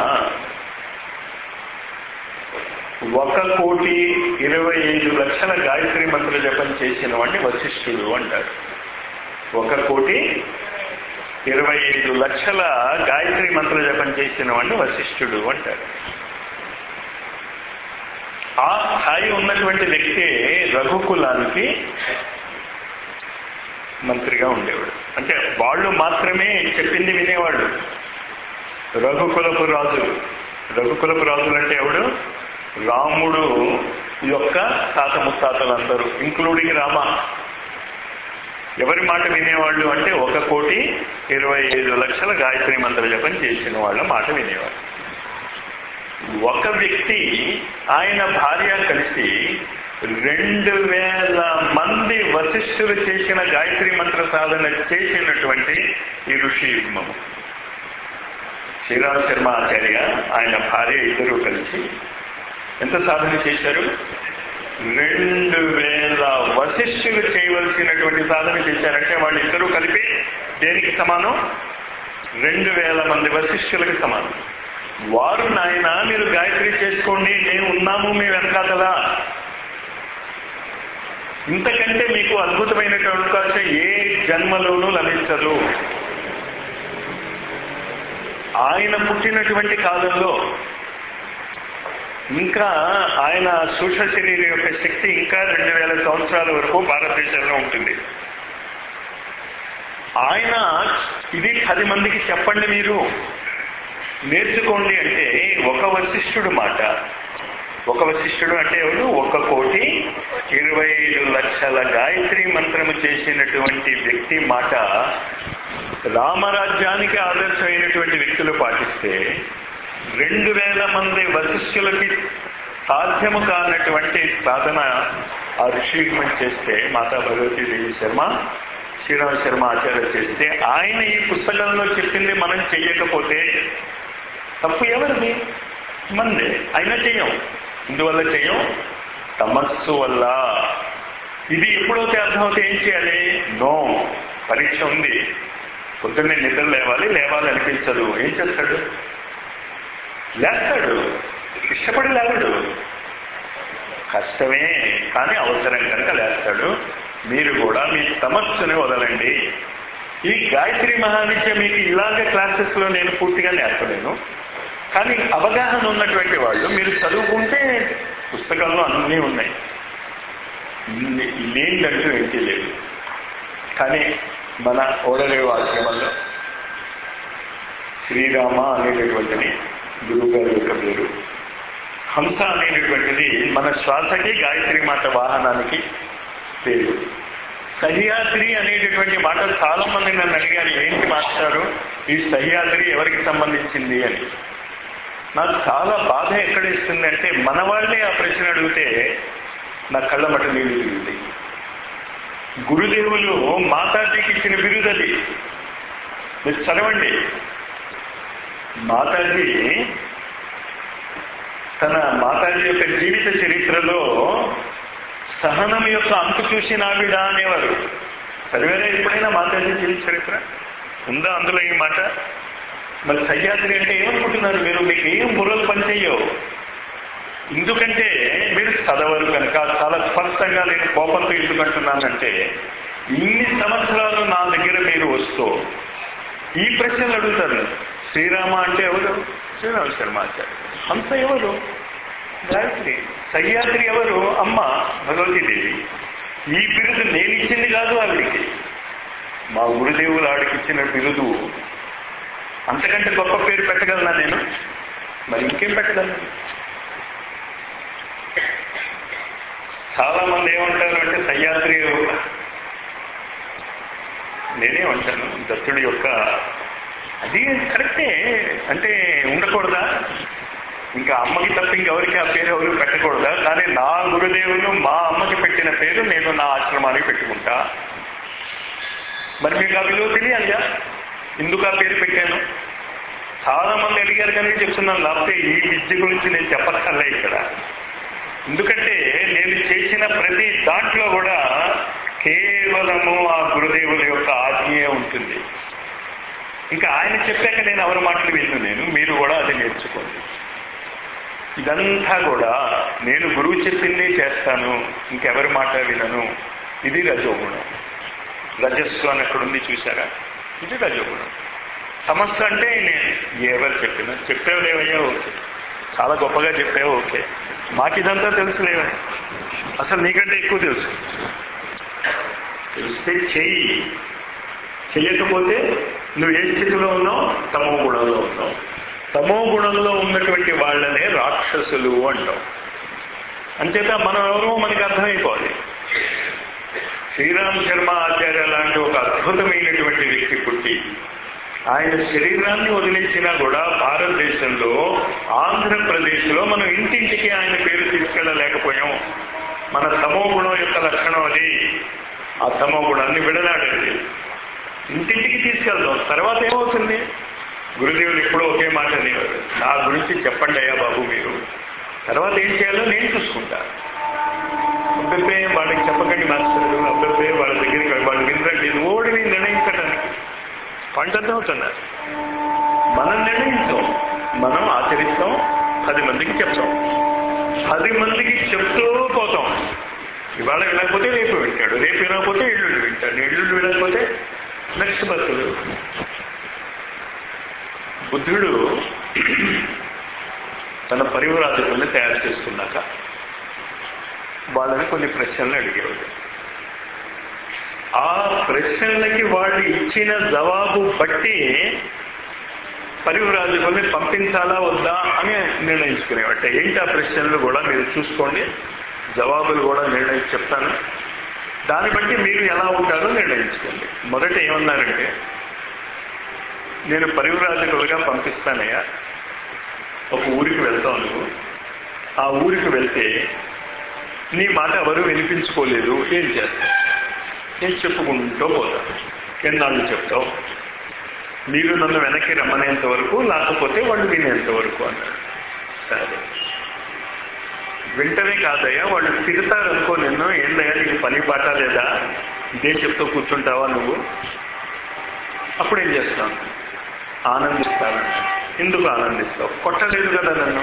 A: ఒక కోటి ఇరవై ఐదు లక్షల గాయత్రి మంత్ర జపం చేసిన వాడిని వశిష్ఠుడు అంటారు. ఒక కోటి ఇరవై ఐదు లక్షల గాయత్రి మంత్ర జపం చేసిన వాడిని వశిష్ఠుడు అంటారు. ఆ స్థాయి ఉన్నటువంటి వ్యక్తి రఘుకులానికి మంత్రిగా ఉండేవాడు. అంటే వాళ్ళు మాత్రమే చెప్పింది వినేవాళ్ళు. రఘుకులపు రాజులు. రఘుకులపు రాజులు అంటే ఎవడు? రాముడు యొక్క తాత ముత్తాతలందరూ, ఇంక్లూడింగ్ రామ. ఎవరి మాట వినేవాళ్ళు అంటే ఒక కోటి ఇరవై ఐదు లక్షల గాయత్రి మంత్ర జపం చేసిన వాళ్ళ మాట వినేవాళ్ళు. ఒక వ్యక్తి ఆయన భార్య కలిసి రెండు వేల మంది వశిష్ఠులు చేసిన గాయత్రి మంత్ర సాధన చేసినటువంటి ఈ ఋషి యుగ్మము. శ్రీరామ శర్మ ఆచార్య ఆయన భార్య ఇద్దరు కలిసి ఎంత సాధన చేశారు? రెండు వేల వశిష్ఠులు చేయవలసినటువంటి సాధన చేశారంటే వాళ్ళు ఇద్దరూ కలిపి దేనికి సమానం? రెండు వేల మంది వశిష్ఠులకి సమానం. వారు నాయన మీరు గాయత్రి చేసుకోండి, మేము ఉన్నాము మీ వెనకాతలా, ఇంతకంటే మీకు అద్భుతమైనటువంటి అవకాశం ఏ జన్మలోనూ లభించదు. ఆయన పుట్టినటువంటి కాలంలో ఇంకా ఆయన సూక్ష్మ శరీరం యొక్క శక్తి ఇంకా రెండు వేల సంవత్సరాల వరకు భారతదేశంలో ఉంటుంది. ఆయన ఇది పది మందికి చెప్పండి, మీరు నేర్చుకోండి అంటే ఒక వశిష్ఠుడు మాట. ఒక వశిష్ఠుడు అంటే ఎవరు? ఒక కోటి ఇరవై ఐదు లక్షల గాయత్రి మంత్రము చేసినటువంటి వ్యక్తి మాట రామరాజ్యానికి ఆదర్శమైనటువంటి వ్యక్తులు పాటిస్తే రెండు వేల మంది వశిష్ఠులకి సాధ్యము కానటువంటి సాధన ఆ ఋషిగమం చేస్తే మాతా భగవతీ దేవి శర్మ, శ్రీరామ శర్మ ఆచార్య చేస్తే, ఆయన ఈ పుస్తకంలో చెప్పింది మనం చెయ్యకపోతే తప్పు ఎవరిది? మందే. అయినా చెయ్యం. ఇందువల్ల చెయ్యం, తమస్సు వల్ల. ఇది ఎప్పుడైతే అర్థమవుతే ఏం చేయాలి? నో, పరీక్ష ఉంది, పొద్దున్నే నిద్ర లేవాలి, లేవాలి అనిపించదు, ఏం చేస్తాడు? లేస్తాడు. ఇష్టపడి లేవడు, కష్టమే కానీ అవసరం కనుక లేస్తాడు. మీరు కూడా మీ తమస్సుని వదలండి. ఈ గాయత్రి మహావిద్య మీకు ఇలాగే క్లాసెస్ లో నేను పూర్తిగా నేర్పలేను, కానీ అవగాహన ఉన్నటువంటి వాళ్ళు మీరు చదువుకుంటే పుస్తకాల్లో అన్నీ ఉన్నాయి, లేదంటూ ఏంటి లేదు. కానీ మన ఓడరేవు ఆశ్రమంలో శ్రీరామ అనేటటువంటిది గురువు గారి యొక్క పేరు, హంస అనేటటువంటిది మన శ్వాసకి గాయత్రి మాత వాహనానికి పేరు. సహ్యాద్రి అనేటటువంటి మాట చాలా మంది నన్ను అడిగారు, ఏంటి మాస్టారు ఈ సహ్యాద్రి ఎవరికి సంబంధించింది అని. నాకు చాలా బాధ ఎక్కడేస్తుంది అంటే, మన వాళ్ళే ఆ ప్రశ్న అడిగితే నా కళ్ళ మట నీళ్ళు తిరుగుతాయి. గురుదేవులు మాతాజీకి ఇచ్చిన బిరుదది, మీరు చదవండి. మాతాజీ తన మాతాజీ యొక్క జీవిత చరిత్రలో సహనం యొక్క అంకు చూసిన ఆవిడ అనేవారు. చదివారా ఎప్పుడైనా మాతాజీ జీవిత చరిత్ర? ఉందా అందులో ఈ మాట? మరి సహ్యాద్రి అంటే ఏమనుకుంటున్నారు మీరు? మీకు ఏం బుర్రలు పనిచేయవు, ఎందుకంటే మీరు చదవరు కనుక. చాలా స్పష్టంగా నేను కోపంతో ఎందుకంటున్నానంటే, ఇన్ని సంవత్సరాలు నా దగ్గర మీరు వస్తూ ఈ ప్రశ్నలు అడుగుతారు. శ్రీరామ అంటే ఎవరు? శ్రీరామ శర్మ ఆచార్య. హంస ఎవరు? గాయత్రి. సహ్యాద్రి ఎవరు? అమ్మ భగవతీదేవి. ఈ బిరుదు నేను ఇచ్చింది కాదు ఆవిడికి, మా గురుదేవులు ఆవిడకి ఇచ్చిన బిరుదు. అంతకంటే గొప్ప పేరు పెట్టగలనా నేను? మరి ఇంకేం పెట్టగలను? చాలా మంది ఏమంటారు అంటే, సహ్యాద్రి, నేనే ఉంటాను దత్తుడి యొక్క, అది కరెక్టే అంటే ఉండకూడదా? ఇంకా అమ్మకి తప్ప ఇంకెవరికి ఆ పేరు ఎవరు పెట్టకూడదా? కానీ నా గురుదేవులు మా అమ్మకి పెట్టిన పేరు నేను నా ఆశ్రమానికి పెట్టుకుంటా. మరి మీకు ఆ విలువ తెలియాలిగా, ఎందుకు ఆ పేరు పెట్టాను? చాలా మంది అడిగారు కనుక చెప్తున్నాను, లేకపోతే ఈ విద్య గురించి నేను చెప్పక్కర్లే ఇక్కడ. ఎందుకంటే నేను చేసిన ప్రతి దాంట్లో కూడా కేవలము ఆ గురుదేవుల యొక్క ఆజ్ఞే ఉంటుంది. ఇంకా ఆయన చెప్పాక నేను ఎవరి మాటలు విన్ను నేను, మీరు కూడా అది నేర్చుకోండి. ఇదంతా కూడా నేను గురువు చెప్పిందే చేస్తాను, ఇంకెవరి మాట వినను. ఇది రజోగుణం. రజస్సు అని అక్కడుంది చూసారా, ఇది రజోగుణం. సమస్య అంటే నేను ఎవరు చెప్పినా చెప్పావు లేవయ్యా, ఓకే, చాలా గొప్పగా చెప్పావు, ఓకే, మాకు ఇదంతా తెలుసు లేవా, అసలు నీకంటే ఎక్కువ తెలుసు. తెలిస్తే చెయ్యి, చెయ్యకపోతే నువ్వు ఏ స్థితిలో ఉన్నావు? తమో గుణంలో ఉన్నావు. తమో గుణంలో ఉన్నటువంటి వాళ్ళనే రాక్షసులు అంటాం. అంచేత మనం ఎవరో మనకి అర్థమైపోవాలి. శ్రీరామ శర్మ ఆచార్య లాంటి ఒక అద్భుతమైనటువంటి వ్యక్తి పుట్టి ఆయన శరీరాన్ని వదిలేసినా కూడా భారతదేశంలో ఆంధ్రప్రదేశ్లో మనం ఇంటింటికి ఆయన పేరు తీసుకెళ్ళలేకపోయాం. మన తమో గుణం యొక్క లక్షణం అది. ఆ తమో గుణాన్ని విడనాడండి, ఇంటింటికి తీసుకెళ్దాం. తర్వాత ఏమవుతుంది? గురుదేవులు ఎప్పుడూ ఒకే మాట అనేవారు, నా గురించి చెప్పండి అయ్యా బాబు మీరు, తర్వాత ఏం చేయాలో నేను చూసుకుంటా. అబ్బే వాళ్ళకి చెప్పకండి మాస్టర్, అబ్బే వాళ్ళ దగ్గరికి వాళ్ళు వినరండి, ఓడిని నిర్ణయించడానికి పంటవుతున్నారు. మనం నిర్ణయించాం, మనం ఆచరిస్తాం, పది మందికి చెప్తాం, పది మందికి చెప్తూ పోతాం. ఇవాళ వినకపోతే రేపు వింటాడు, రేపు వినకపోతే ఎల్లుండి వింటాడు, ఎల్లుండి వినకపోతే నెక్స్ట్ బతులు. బుద్ధుడు తన పరివ్రాజకుల్ని తయారు చేసుకున్నాక వాళ్ళని కొన్ని ప్రశ్నలు అడిగేవాడు. ఆ ప్రశ్నలకి వాళ్ళు ఇచ్చిన జవాబు బట్టి పరివ్రాజకుల్ని పంపించాలా వద్దా అని నిర్ణయించుకునేవాట. ఏంటి ఆ ప్రశ్నలు కూడా మీరు చూసుకోండి, జవాబులు కూడా నిర్ణయించి చెప్తాను, దాన్ని బట్టి మీరు ఎలా ఉంటారో నిర్ణయించుకోండి. మొదట ఏమన్నారంటే, నేను పరివ్రాజకులుగా పంపిస్తానయ్యా, ఒక ఊరికి వెళ్తావు నువ్వు, ఆ ఊరికి వెళ్తే నీ మాట ఎవరు వినిపించుకోలేదు, ఏం చేస్తావు? నేను చెప్పుకుంటూ పోతాను. ఎన్నాళ్ళు చెప్తావు? మీరు నన్ను వెనక్కి రమ్మనేంత వరకు, లేకపోతే వాళ్ళు వినేంత వరకు అన్నాడు. సరే, వింటనే కాదయ్యా, వాళ్ళు తిడతారనుకో నిన్ను, ఏందయ్యా నీకు పని పాట లేదా, ఇదే చెప్తూ కూర్చుంటావా నువ్వు? అప్పుడేం చేస్తావు? ఆనందిస్తాను. ఎందుకు ఆనందిస్తావు? కొట్టలేదు కదా నన్ను,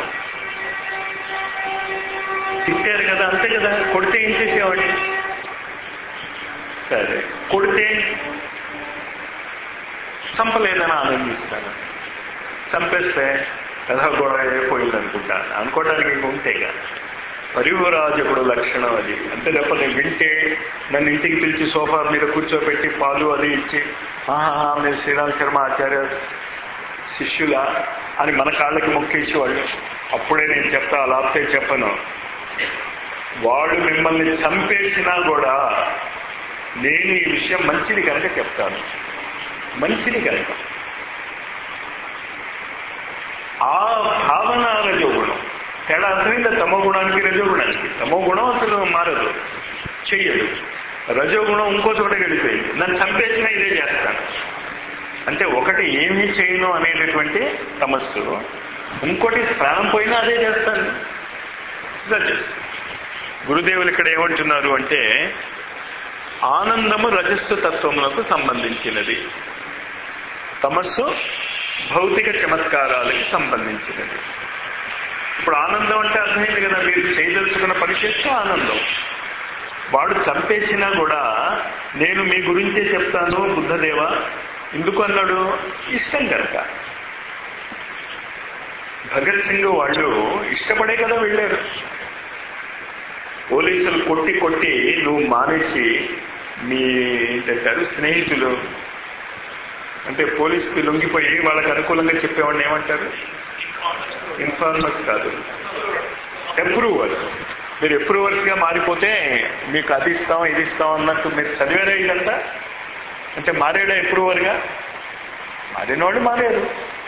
A: తిట్టారు కదా, అంతే కదా. కొడితే ఏం చేసేవాడిని? సరే, కొడితే చంపలేదని ఆనందిస్తాను, చంపేస్తే కథ గొడవ అయిపోయిందనుకుంటాను. అనుకోవడానికి ఇంక ఉంటేగా. పరివ్రాజకుడు లక్షణం అది. అంతే తప్ప నేను వింటే నన్ను ఇంటికి పిలిచి సోఫా మీద కూర్చోబెట్టి పాలు అది ఇచ్చి ఆహా మీరు శ్రీరామ్ శర్మ ఆచార్య శిష్యులా అని మన కాళ్ళకి మొక్కేసేవాళ్ళు. అప్పుడే నేను చెప్తా, అలాగే చెప్పను. వాళ్ళు మిమ్మల్ని చంపేసినా కూడా నేను ఈ విషయం మంచిది కనుక చెప్తాను, మంచిది కనుక. ఆ భావన రజోగుణం. తేడా అర్థమైందా? తమో గుణానికి రజోగుణానికి. తమో గుణం అసలు మారదు, చెయ్యదు. రజోగుణం ఇంకో చోట గడిపోయింది, నన్ను చంపేసినా ఇదే చేస్తాను అంటే ఒకటి ఏమీ చేయను అనేటటువంటి తమస్సు, ఇంకోటి ప్రాణం పోయినా అదే చేస్తాను రజస్సు. గురుదేవులు ఇక్కడ ఏమంటున్నారు అంటే, ఆనందము రజస్సు తత్వములకు సంబంధించినది, తమస్సు భౌతిక చమత్కారాలకి సంబంధించినది. ఇప్పుడు ఆనందం అంటే అర్థమైంది కదా, మీరు చేయదలుచుకున్న పని చేస్తే ఆనందం. వాడు చంపేసినా కూడా నేను మీ గురించే చెప్తాను బుద్ధదేవ. ఎందుకు అన్నాడు? ఇష్టం కనుక. భగత్ సింగ్ వాళ్ళు ఇష్టపడే కదా వెళ్ళారు. పోలీసులు కొట్టి కొట్టి నువ్వు మానేసి మీ ఏంటంటారు స్నేహితులు అంటే పోలీసుకి లొంగిపోయి వాళ్ళకి అనుకూలంగా చెప్పేవాడిని ఏమంటారు? ఇన్ఫార్మర్స్ కాదు, అప్రూవర్స్. మీరు అప్రూవర్స్ గా మారిపోతే మీకు అది ఇస్తాం ఇది ఇస్తాం అన్నట్టు మీరు చదివారా ఇదంతా? అంటే మారాడా అప్రూవర్ గా? మారిన వాళ్ళు మారారు.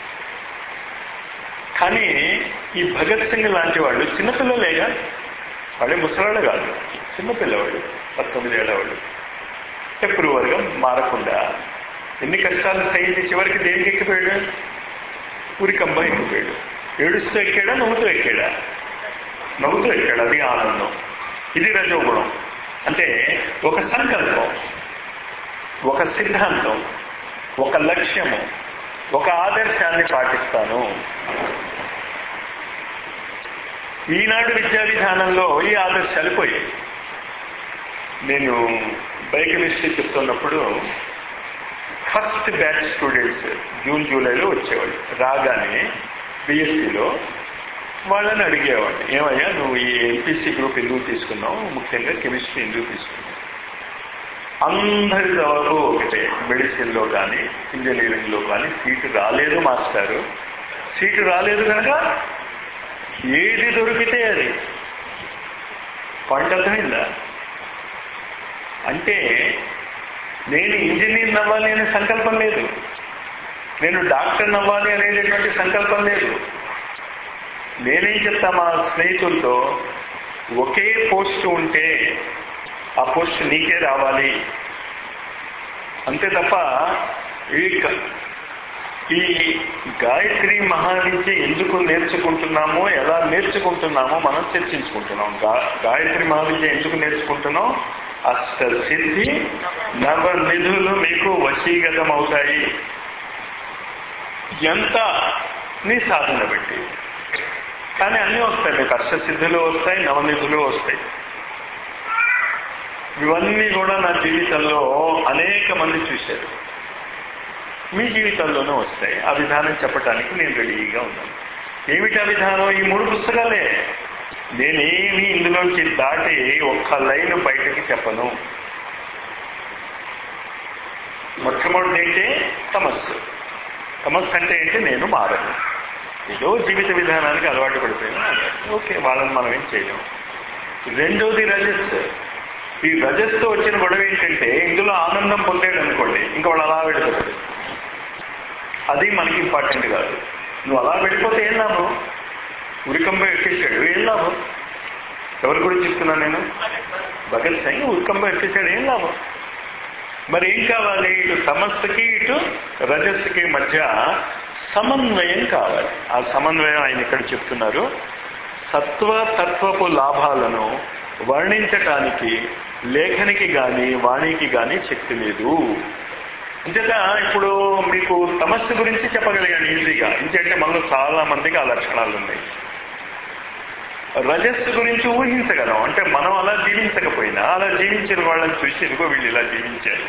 A: కానీ ఈ భగత్ సింగ్ లాంటి వాళ్ళు చిన్నపిల్లలేగా, వాళ్ళే ముసలాళ్ళు కాదు, చిన్నపిల్లవాళ్ళు, పంతొమ్మిది ఏళ్ళ వాళ్ళు. అప్రూవర్ గా మారకుండా ఎన్ని కష్టాలు సహించి చివరికి దేనికి ఎక్కిపోయాడు? ఉరికంబ ఎక్కిపోయాడు. ఏడుస్తూ ఎక్కాడా, నవ్వుతూ ఎక్కాడా? నవ్వుతూ ఎక్కాడు. అది ఆనందం. ఇది రజోగుణం. అంటే ఒక సంకల్పం, ఒక సిద్ధాంతం, ఒక లక్ష్యము, ఒక ఆదర్శాన్ని పాటిస్తాను. ఈనాడు విద్యా విధానంలో ఈ ఆదర్శాలు పోయాయి. నేను బయోకెమిస్ట్రీ చెప్తున్నప్పుడు ఫస్ట్ బ్యాచ్ స్టూడెంట్స్ జూన్ జూలైలో వచ్చేవాళ్ళు. రాగానే బిఎస్సిలో వాళ్ళని అడిగేవాడిని, ఏమయ్యా నువ్వు ఈ ఎంపీసీ గ్రూప్ ఎందుకు తీసుకున్నావు, ముఖ్యంగా కెమిస్ట్రీ ఎందుకు తీసుకున్నావు? అందరి జవాబు ఒకటే, మెడిసిన్లో కానీ ఇంజనీరింగ్లో కానీ సీటు రాలేదు మాస్టారు. సీటు రాలేదు కనుక ఏది దొరికితే అది. పాయింట్ అర్థమైందా? అంటే నేను ఇంజనీర్ అవ్వాలి అనే సంకల్పం లేదు, నేను డాక్టర్ అవ్వాలి అనేటటువంటి సంకల్పం లేదు. నేనేం చెప్తా మా స్నేహితులతో, ఒకే పోస్ట్ ఉంటే ఆ పోస్ట్ నీకే రావాలి అంతే తప్ప ఈ ఈ గాయత్రి మహా నుంచి ఎందుకు నేర్చుకుంటున్నామో, ఎలా నేర్చుకుంటున్నామో మనం చర్చించుకుంటున్నాం. గాయత్రి మహావిద్య ఎందుకు నేర్చుకుంటున్నాం? అష్ట సిద్ధి నవ నిధులు మీకు వశీగతం అవుతాయి. ఎంత నీ సాధన బట్టి. కానీ అన్నీ వస్తాయి మీకు, అష్టసిద్ధులు వస్తాయి, నవనిధులు వస్తాయి. ఇవన్నీ కూడా నా జీవితంలో అనేక మంది చూశారు. మీ జీవితంలోనూ వస్తాయి. ఆ విధానం చెప్పడానికి నేను రెడీగా ఉన్నాను. ఏమిటా విధానం? ఈ మూడు పుస్తకాలే. నేనేమి ఇందులోంచి దాటి ఒక్క లైన్ బయటకి చెప్పను. మొట్టమొదటి ఏంటి? తమస్సు. తమస్సు అంటే ఏంటి? నేను మారను. ఏదో జీవిత విధానానికి అలవాటు పడిపోయినా ఓకే, వాళ్ళని మనం ఏం చేయలేము. రెండోది రజస్సు. ఈ రజస్తో వచ్చిన గొడవ ఏంటంటే ఇందులో ఆనందం పొందాడు అనుకోండి, ఇంకా వాళ్ళు అలా వెళ్ళిపోతాడు. అది మనకి ఇంపార్టెంట్ కాదు. నువ్వు అలా వెళ్ళిపోతే ఏం లాభం? ఉరికంబ ఎక్కేశాడు, ఏం లాభం? ఎవరి గురించి చెప్తున్నాను నేను? భగత్ సింగ్ ఉరికంబ ఎక్కేశాడు, ఏం లాభం? మరి ఏం కావాలి? ఇటు తమస్సుకి ఇటు రజస్సుకి మధ్య సమన్వయం కావాలి. ఆ సమన్వయం ఆయన ఇక్కడ చెప్తున్నారు. సత్వ తత్వపు లాభాలను వర్ణించటానికి లేఖనికి గాని వాణికి గాని శక్తి లేదు. అంచేత ఇప్పుడు మీకు తమస్సు గురించి చెప్పగలిగాను ఈజీగా. ఎందుకంటే మనలో చాలా మందికి ఆ లక్షణాలు ఉన్నాయి. రజస్సు గురించి ఊహించగలం. అంటే మనం అలా జీవించకపోయినా అలా జీవించిన వాళ్ళని చూసి ఇదిగో వీళ్ళు ఇలా జీవించారు.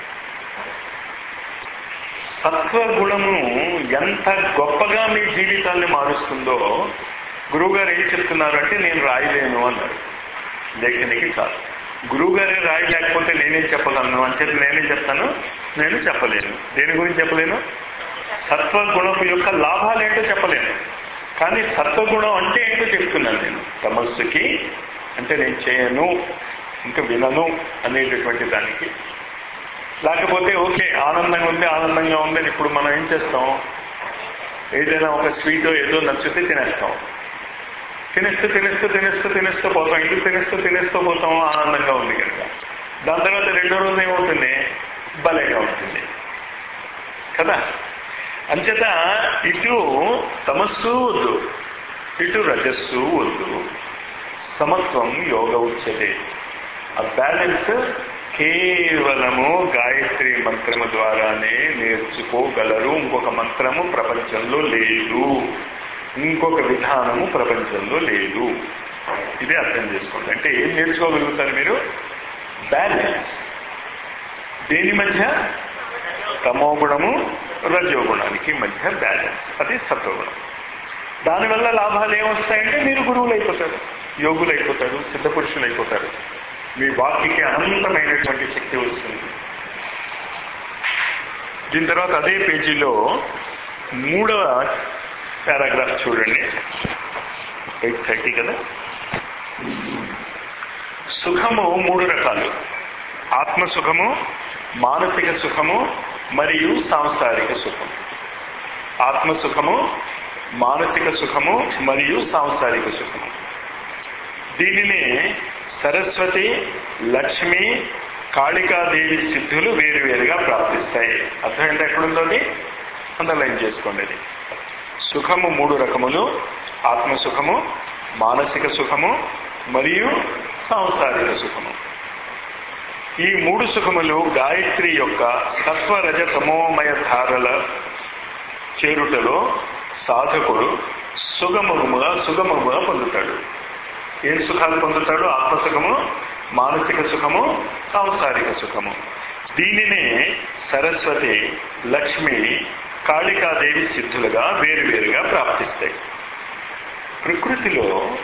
A: సత్వగుణము ఎంత గొప్పగా మీ జీవితాన్ని మారుస్తుందో గురువుగారు ఏం చెప్తున్నారు అంటే నేను రాయలేను అన్నారు. లేఖనికి కాదు. గురువుగారే రాయలేకపోతే నేనేం చెప్పగలను అని చెప్పి నేనేం చెప్తాను? నేను చెప్పలేను. దేని గురించి చెప్పలేను? సత్వగుణం యొక్క లాభాలు ఏంటో చెప్పలేను. కానీ సత్వగుణం అంటే ఏంటో చెప్తున్నాను నేను. తమస్సుకి అంటే నేను చేయను, ఇంకా వినను అనేటటువంటి దానికి. లేకపోతే ఓకే ఆనందంగా ఉంది ఆనందంగా ఉందని ఇప్పుడు మనం ఏం చేస్తాం? ఏదైనా ఒక స్వీట్ ఏదో నచ్చితే తినేస్తాం. తినేస్తూ తినేస్తూ తినేస్తూ తినేస్తూ పోతాం. ఇంటికి తినేస్తూ తినేస్తూ పోతాం ఆనందంగా ఉంది కనుక. దాని తర్వాత రెండో రోజు ఏమవుతుంది? భలేగా ఉంటుంది కదా. అంచేత ఇటు తమస్సు వద్దు, ఇటు రజస్సు వద్దు. సమత్వం యోగ ఉచ్యతే. ఆ బ్యాలెన్స్ కేవలము గాయత్రి మంత్రము ద్వారానే నేర్చుకోగలరు. ఇంకొక మంత్రము ప్రపంచంలో లేదు, ఇంకొక విధానము ప్రపంచంలో లేదు. ఇదే అర్థం చేసుకోండి. అంటే ఏం నేర్చుకోగలుగుతారు మీరు? బ్యాలెన్స్. దేని మధ్య? తమోగుణము రజోగుణానికి మధ్య బ్యాలెన్స్. అది సత్వగుణం. దానివల్ల లాభాలు ఏమొస్తాయంటే మీరు గురువులు అయిపోతారు, యోగులు అయిపోతారు, సిద్ధ పురుషులు అయిపోతారు. మీ వాక్యకి అనంతమైనటువంటి శక్తి వస్తుంది. దీని తర్వాత అదే పేజీలో మూడవ పారాగ్రాఫ్ చూడండి. ఎయిట్ థర్టీ కదా. సుఖము మూడు రకాలు: ఆత్మసుఖము, మానసిక సుఖము మరియు సాంసారిక సుఖము. ఆత్మసుఖము, మానసిక సుఖము మరియు సాంసారిక సుఖము. దీనిని సరస్వతి, లక్ష్మి, కాళికాదేవి సిద్ధులు వేరువేరుగా ప్రాప్తిస్తాయి. అర్థం ఏంటో ఎక్కడుందో అది అండర్లైన్ చేసుకోండి. అది సుఖము మూడు రకములు: ఆత్మసుఖము, మానసిక సుఖము మరియు సాంసారిక సుఖము. ఈ మూడు సుఖములు గాయత్రి యొక్క సత్వరజ తమోమయ ధారల చేరుటలో సాధకుడు సుగమముగా సుగమముగా పొందుతాడు. ఏం సుఖాలు పొందుతాడు? ఆత్మసుఖము, మానసిక సుఖము, సాంసారిక సుఖము. దీనినే సరస్వతి, లక్ష్మి, కాళికాదేవి సిద్ధులుగా వేరువేరుగా ప్రాప్తిస్తాయి. ప్రకృతిలో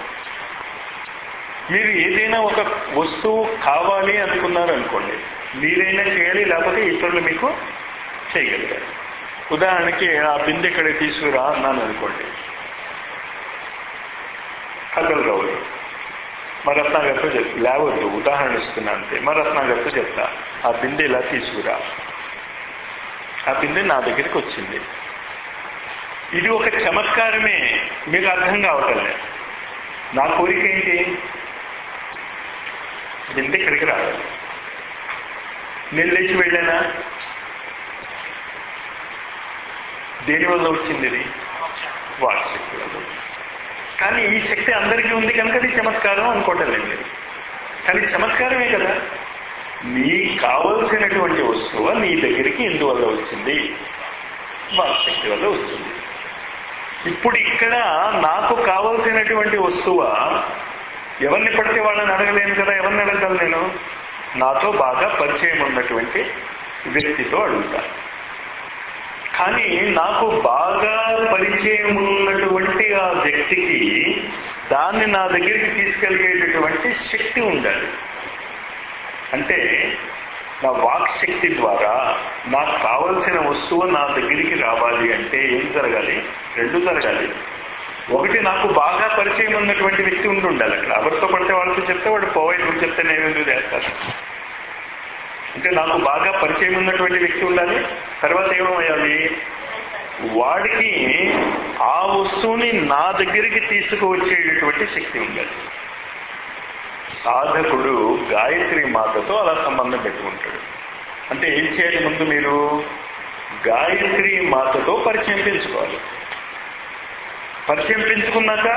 A: మీరు ఏదైనా ఒక వస్తువు కావాలి అనుకున్నారు అనుకోండి, మీరైనా చేయాలి, లేకపోతే ఇతరులు మీకు చేయగలిగారు. ఉదాహరణకి ఆ బిందె ఇక్కడ తీసుకురా అన్నాను అనుకోండి, కథలు రావద్దు, మా రత్నాగర్తో చెప్తా, లేవద్దు, ఉదాహరణ ఇస్తున్నా అంతే. మా రత్నాగర్తో చెప్తా, ఆ బిందె ఇలా తీసుకురా. ఆ బిందె నా దగ్గరికి వచ్చింది. ఇది ఒక చమత్కారమే, మీకు అర్థం కావటంలే. నా కోరిక ఏంటి? బిందె ఇక్కడికి రావాలి. నేను లేచి వెళ్ళానా? దేనివల్ల వచ్చింది? ఇది వాక్ శక్తి వల్ల. కానీ ఈ శక్తి అందరికీ ఉంది కనుక అది చమత్కారం అనుకోవటంలేదు. కానీ చమత్కారమే కదా. నీకు కావలసినటువంటి వస్తువు నీ దగ్గరికి ఎందువల్ల వచ్చింది? వాక్ శక్తి వల్ల వచ్చింది. ఇప్పుడు ఇక్కడ నాకు కావలసినటువంటి వస్తువు ఎవరిని పడితే వాళ్ళని అడగలేను కదా. ఎవరిని అడగగలను నేను? నాతో బాగా పరిచయం ఉన్నటువంటి వ్యక్తితో అడుగుతాను. కానీ నాకు బాగా పరిచయం ఉన్నటువంటి ఆ వ్యక్తికి దాన్ని నా దగ్గరికి తీసుకెళ్ళేటటువంటి శక్తి ఉండాలి. అంటే నా వాక్ శక్తి ద్వారా నాకు కావలసిన వస్తువు నా దగ్గరికి రావాలి అంటే ఏం జరగాలి? రెండు జరగాలి. ఒకటి, నాకు బాగా పరిచయం ఉన్నటువంటి వ్యక్తి ఉండి ఉండాలి. అక్కడ ఎవరితో పడితే వాళ్ళతో చెప్తే వాడు పోయి నువ్వు చెప్తే నేను ఎందుకు చేస్తాను అంటే నాకు బాగా పరిచయం ఉన్నటువంటి వ్యక్తి ఉండాలి. తర్వాత ఏమయ్యాలి? వాడికి ఆ వస్తువుని నా దగ్గరికి తీసుకువచ్చేటటువంటి శక్తి ఉండాలి. సాధకుడు గాయత్రి మాతతో అలా సంబంధం పెట్టుకుంటాడు. అంటే ఏం చేయాలి? ముందు మీరు గాయత్రి మాతతో పరిచయం పెంచుకోవాలి. పరిచయం పెంచుకున్నాక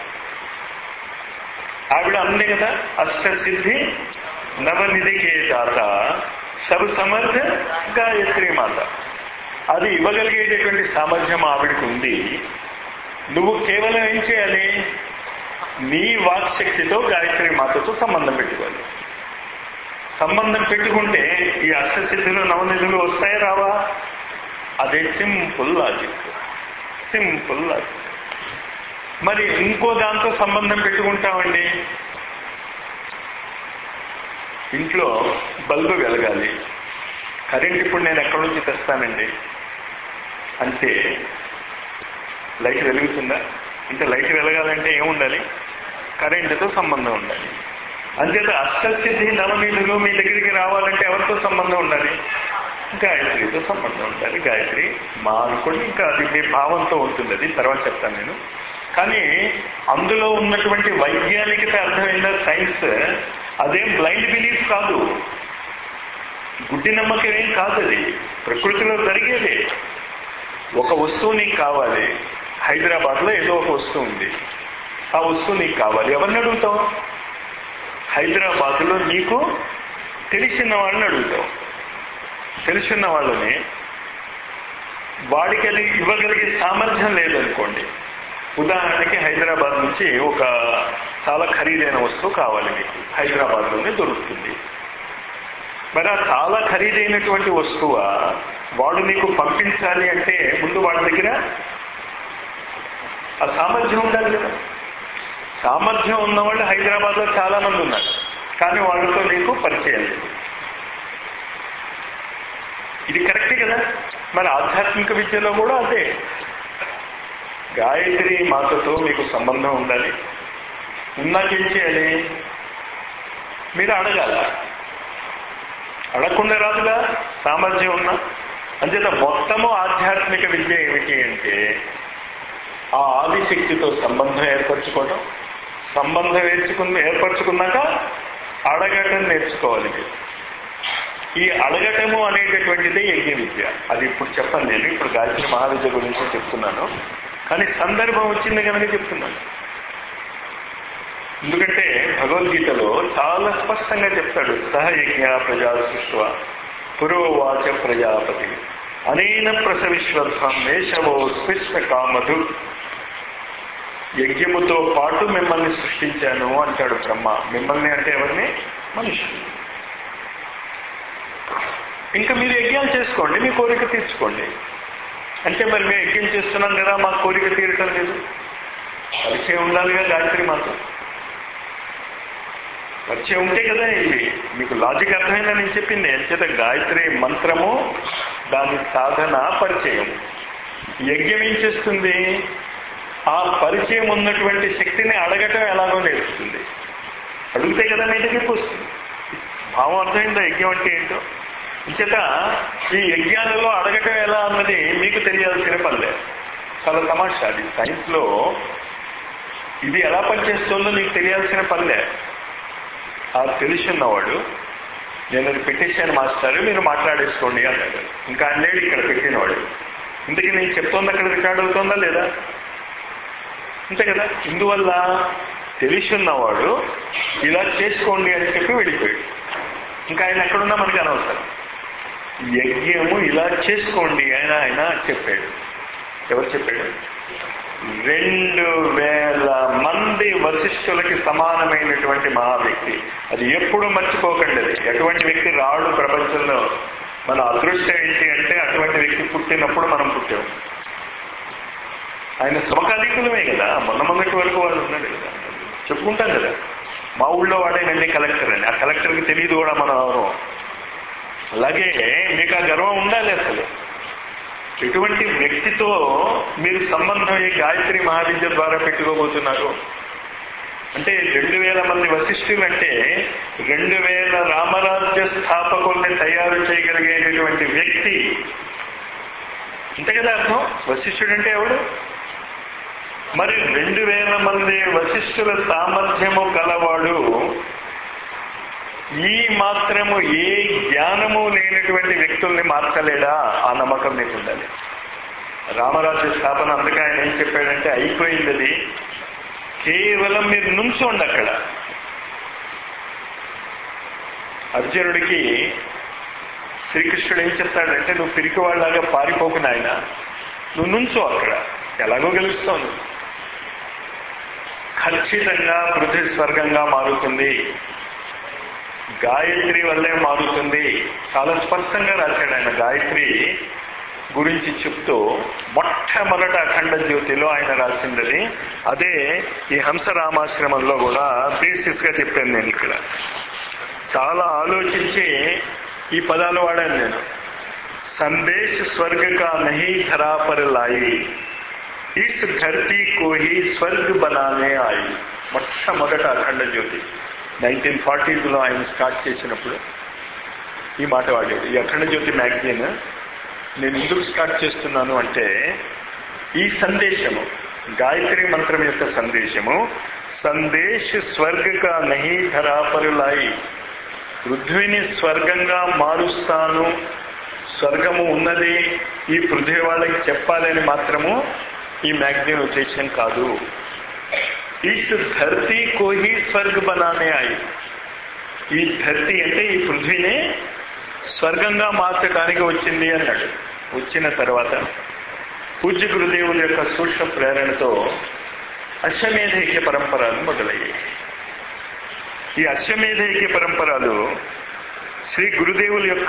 A: ఆవిడ అంది కదా, అష్టసిద్ధి నవనిధికే దాత సబ్ సమర్థ గాయత్రి మాత. అది ఇవ్వగలిగేటటువంటి సామర్థ్యం ఆవిడకి ఉంది. నువ్వు కేవలం ఏం చేయాలి? నీ వాక్శక్తితో గాయత్రి మాతతో సంబంధం పెట్టుకోవాలి. సంబంధం పెట్టుకుంటే ఈ అష్టసిద్ధులు నవనిధులు వస్తాయి రావా? అదే సింపుల్ లాజిక్. Simple logic. మరి ఇంకో దాంతో సంబంధం పెట్టుకుంటామండి. ఇంట్లో బల్బు వెలగాలి, కరెంట్ ఇప్పుడు నేను ఎక్కడి నుంచి తెస్తానండి అంటే లైట్ వెలుగుతుందా? అంటే లైట్ వెలగాలంటే ఏముండాలి? కరెంటుతో సంబంధం ఉండాలి. అంచేత అష్టసిద్ధి నవనిధులు మీ దగ్గరికి రావాలంటే ఎవరితో సంబంధం ఉండాలి? గాయత్రితో సంబంధం ఉండాలి. గాయత్రి మా అనుకోండి, ఇంకా అది మీ భావంతో ఉంటుంది. అది తర్వాత చెప్తాను నేను. కానీ అందులో ఉన్నటువంటి వైజ్ఞానికత అర్థమైందా? సైన్స్ అదేం బ్లైండ్ బిలీఫ్ కాదు, గుడ్డి నమ్మకం ఏం కాదు. అది ప్రకృతిలో జరిగేదే. ఒక వస్తువు నీకు కావాలి. హైదరాబాద్లో ఏదో ఒక వస్తువు ఉంది, ఆ వస్తువు నీకు కావాలి. ఎవరిని అడుగుతావు? హైదరాబాద్లో నీకు తెలిసిన వాళ్ళని అడుగుతావు. తెలిసిన వాళ్ళని వాడికి అది ఇవ్వగలిగే సామర్థ్యం లేదనుకోండి. ఉదాహరణకి హైదరాబాద్ నుంచి ఒక చాలా ఖరీదైన వస్తువు కావాలి మీకు, హైదరాబాద్లోనే దొరుకుతుంది. మరి ఆ చాలా ఖరీదైనటువంటి వస్తువు వాడు నీకు పంపించాలి అంటే ముందు వాడి దగ్గర ఆ సామర్థ్యం ఉండాలి కదా. సామర్థ్యం ఉన్నవాళ్ళు హైదరాబాద్లో చాలా మంది ఉన్నారు, కానీ వాళ్ళతో నీకు పరిచయం లేదు. ఇది కరెక్టే కదా. మరి ఆధ్యాత్మిక విద్యలో కూడా అదే. గాయత్రి మాతతో మీకు సంబంధం ఉండాలి. ఉన్నాకేం చేయాలి? మీరు అడగాల. అడగకుండా రాదుగా సామర్థ్యం ఉన్నా. అంచేత మొత్తము ఆధ్యాత్మిక విద్య ఏమిటి అంటే ఆ ఆదిశక్తితో సంబంధం ఏర్పరచుకోవటం. సంబంధం ఏర్చుకుని ఏర్పరచుకున్నాక అడగటం నేర్చుకోవాలి మీరు. ఈ అడగటము అనేటటువంటిదే యజ్ఞ విద్య. అది ఇప్పుడు చెప్పను నేను, ఇప్పుడు గాయత్రి మహావిద్య గురించి చెప్తున్నాను. కానీ సందర్భం వచ్చింది కనుక చెప్తున్నాను. ఎందుకంటే భగవద్గీతలో చాలా స్పష్టంగా చెప్తాడు, సహ యజ్ఞ ప్రజా సృష్వ పురోవాచ ప్రజాపతి అనేన ప్రసవిశ్వర్ధం మేషవో స్పృష్ట కామధు. యజ్ఞముతో పాటు మిమ్మల్ని సృష్టించాను అంటాడు బ్రహ్మ. మిమ్మల్ని అంటే ఎవరిని? మనుషులు. ఇంకా మీరు యజ్ఞాలు చేసుకోండి, మీ కోరిక తీర్చుకోండి. అంటే మరి మేము యజ్ఞం చేస్తున్నాం కదా, మా కోరిక తీరటం లేదు. పరిచయం ఉండాలిగా గాయత్రి మాత్రం. పరిచయం ఉంటే కదా ఇది మీకు లాజిక్ అర్థమైందని నేను చెప్పింది. అంచేత గాయత్రి మంత్రము, దాని సాధన పరిచయం. యజ్ఞం ఏం చేస్తుంది? ఆ పరిచయం ఉన్నటువంటి శక్తిని అడగటం ఎలాగో నేర్పుతుంది. అడిగితే కదా మీ దగ్గరికి వస్తుంది. భావం అర్థమైందా యజ్ఞం అంటే ఏంటో? ఇంచేత ఈ యజ్ఞాలలో అడగటం ఎలా అన్నది మీకు తెలియాల్సిన పనిలే. చాలా తమాషా. అది సైన్స్లో ఇది ఎలా పనిచేస్తుందో నీకు తెలియాల్సిన పనిలే. ఆ తెలుసున్నవాడు నేను అది పెట్టేశాను మాస్టర్ మీరు మాట్లాడేసుకోండి అన్నాడు. ఇంకా ఆయన లేడు ఇక్కడ పెట్టినవాడు. ఇంతకీ నేను చెప్తోంది అక్కడ రికార్డ్ అవుతుందా లేదా? అంతే కదా. ఇందువల్ల తెలుసున్నవాడు ఇలా చేసుకోండి అని చెప్పి వెళ్ళిపోయాడు. ఇంకా ఆయన ఎక్కడున్నా మనకి అనవసరం. యజ్ఞము ఇలా చేసుకోండి ఆయన ఆయన చెప్పాడు. ఎవరు చెప్పాడు? రెండు వేల మంది వశిష్ఠులకి సమానమైనటువంటి మహా వ్యక్తి. అది ఎప్పుడు మర్చిపోకండి. అది ఎటువంటి వ్యక్తి రాడు ప్రపంచంలో. మన అదృష్టం ఏంటి అంటే అటువంటి వ్యక్తి పుట్టినప్పుడు మనం పుట్టాం. ఆయన సమకాలీకులమే కదా, మొన్న మొన్నటి వరకు వాళ్ళు ఉన్నాడు కదా, చెప్పుకుంటాం కదా. మా ఊళ్ళో వాడేనండి కలెక్టర్ అని. ఆ కలెక్టర్కి తెలియదు కూడా మనం ఎవరు. అలాగే మీకు ఆ గర్వం ఉండాలి. అసలు ఎటువంటి వ్యక్తితో మీరు సంబంధం ఈ గాయత్రి మహావిద్య ద్వారా పెట్టుకోబోతున్నారు అంటే రెండు వేల మంది వశిష్ఠులు అంటే రెండు వేల రామరాజ్య స్థాపకుల్ని తయారు చేయగలిగేటటువంటి వ్యక్తి. అంతే కదా అర్థం. వశిష్ఠుడు అంటే ఎవడు? మరి రెండు వేల మంది వశిష్ఠుల సామర్థ్యము కలవాడు ఈ మాత్రము ఏ జ్ఞానము లేనటువంటి వ్యక్తుల్ని మార్చలేడా? ఆ నమ్మకం మీకు ఉండాలి. రామరాజ్య స్థాపన అందుకే ఆయన ఏం చెప్పాడంటే అయిపోయింది. అది కేవలం మీరు నుంచోండి. అక్కడ అర్జునుడికి శ్రీకృష్ణుడు ఏం చెప్తాడంటే నువ్వు పిరికి వాళ్ళలాగా పారిపోకు నాయన, నువ్వు నుంచో అక్కడ, ఎలాగో గెలుస్తావు. ఖచ్చితంగా పృథ్వీ స్వర్గంగా మారుతుంది, గాయత్రి వల్లే మారుతుంది. చాలా స్పష్టంగా రాశాడు ఆయన గాయత్రి గురించి చెప్తూ. మొట్టమొదట అఖండ జ్యోతిలో ఆయన రాసిందని అదే ఈ హంసరామాశ్రమంలో కూడా బేసిస్ గా చెప్పాను నేను. ఇక్కడ చాలా ఆలోచించి ఈ పదాలు వాడాను నేను. సందేశ్ స్వర్గ కా నహీ ధరా పర్ లాయి, ఇస్ ధర్తీ కో హీ స్వర్గ బనానే ఆయి. మొట్టమొదట అఖండ జ్యోతి నైన్టీన్ ఫార్టీస్లో ఆయన స్టార్ట్ చేసినప్పుడు ఈ మాట వాడాడు. ఈ అఖండ జ్యోతి మ్యాగజైన్ నేను ఎందుకు స్టార్ట్ చేస్తున్నాను అంటే ఈ సందేశము, గాయత్రి మంత్రం యొక్క సందేశము, సందేశ్ స్వర్గ నహీ ధరాపరులాయి, పృథ్వీని స్వర్గంగా మారుస్తాను, స్వర్గము ఉన్నది ఈ పృథ్వీ వాళ్ళకి చెప్పాలని మాత్రము ఈ మ్యాగజైన్ ఉద్దేశం కాదు. इस धरती को ही स्वर्ग बनाने आई. ఈ ధర్తి అంటే ఈ పృథ్వీని స్వర్గంగా మార్చడానికి వచ్చింది అన్నాడు. వచ్చిన తర్వాత పూజ్య గురుదేవుల యొక్క సూక్ష్మ ప్రేరణతో అశ్వమేధైక్య పరంపరలు మొదలయ్యాయి. ఈ అశ్వమేధైక్య పరంపరలు శ్రీ గురుదేవుల యొక్క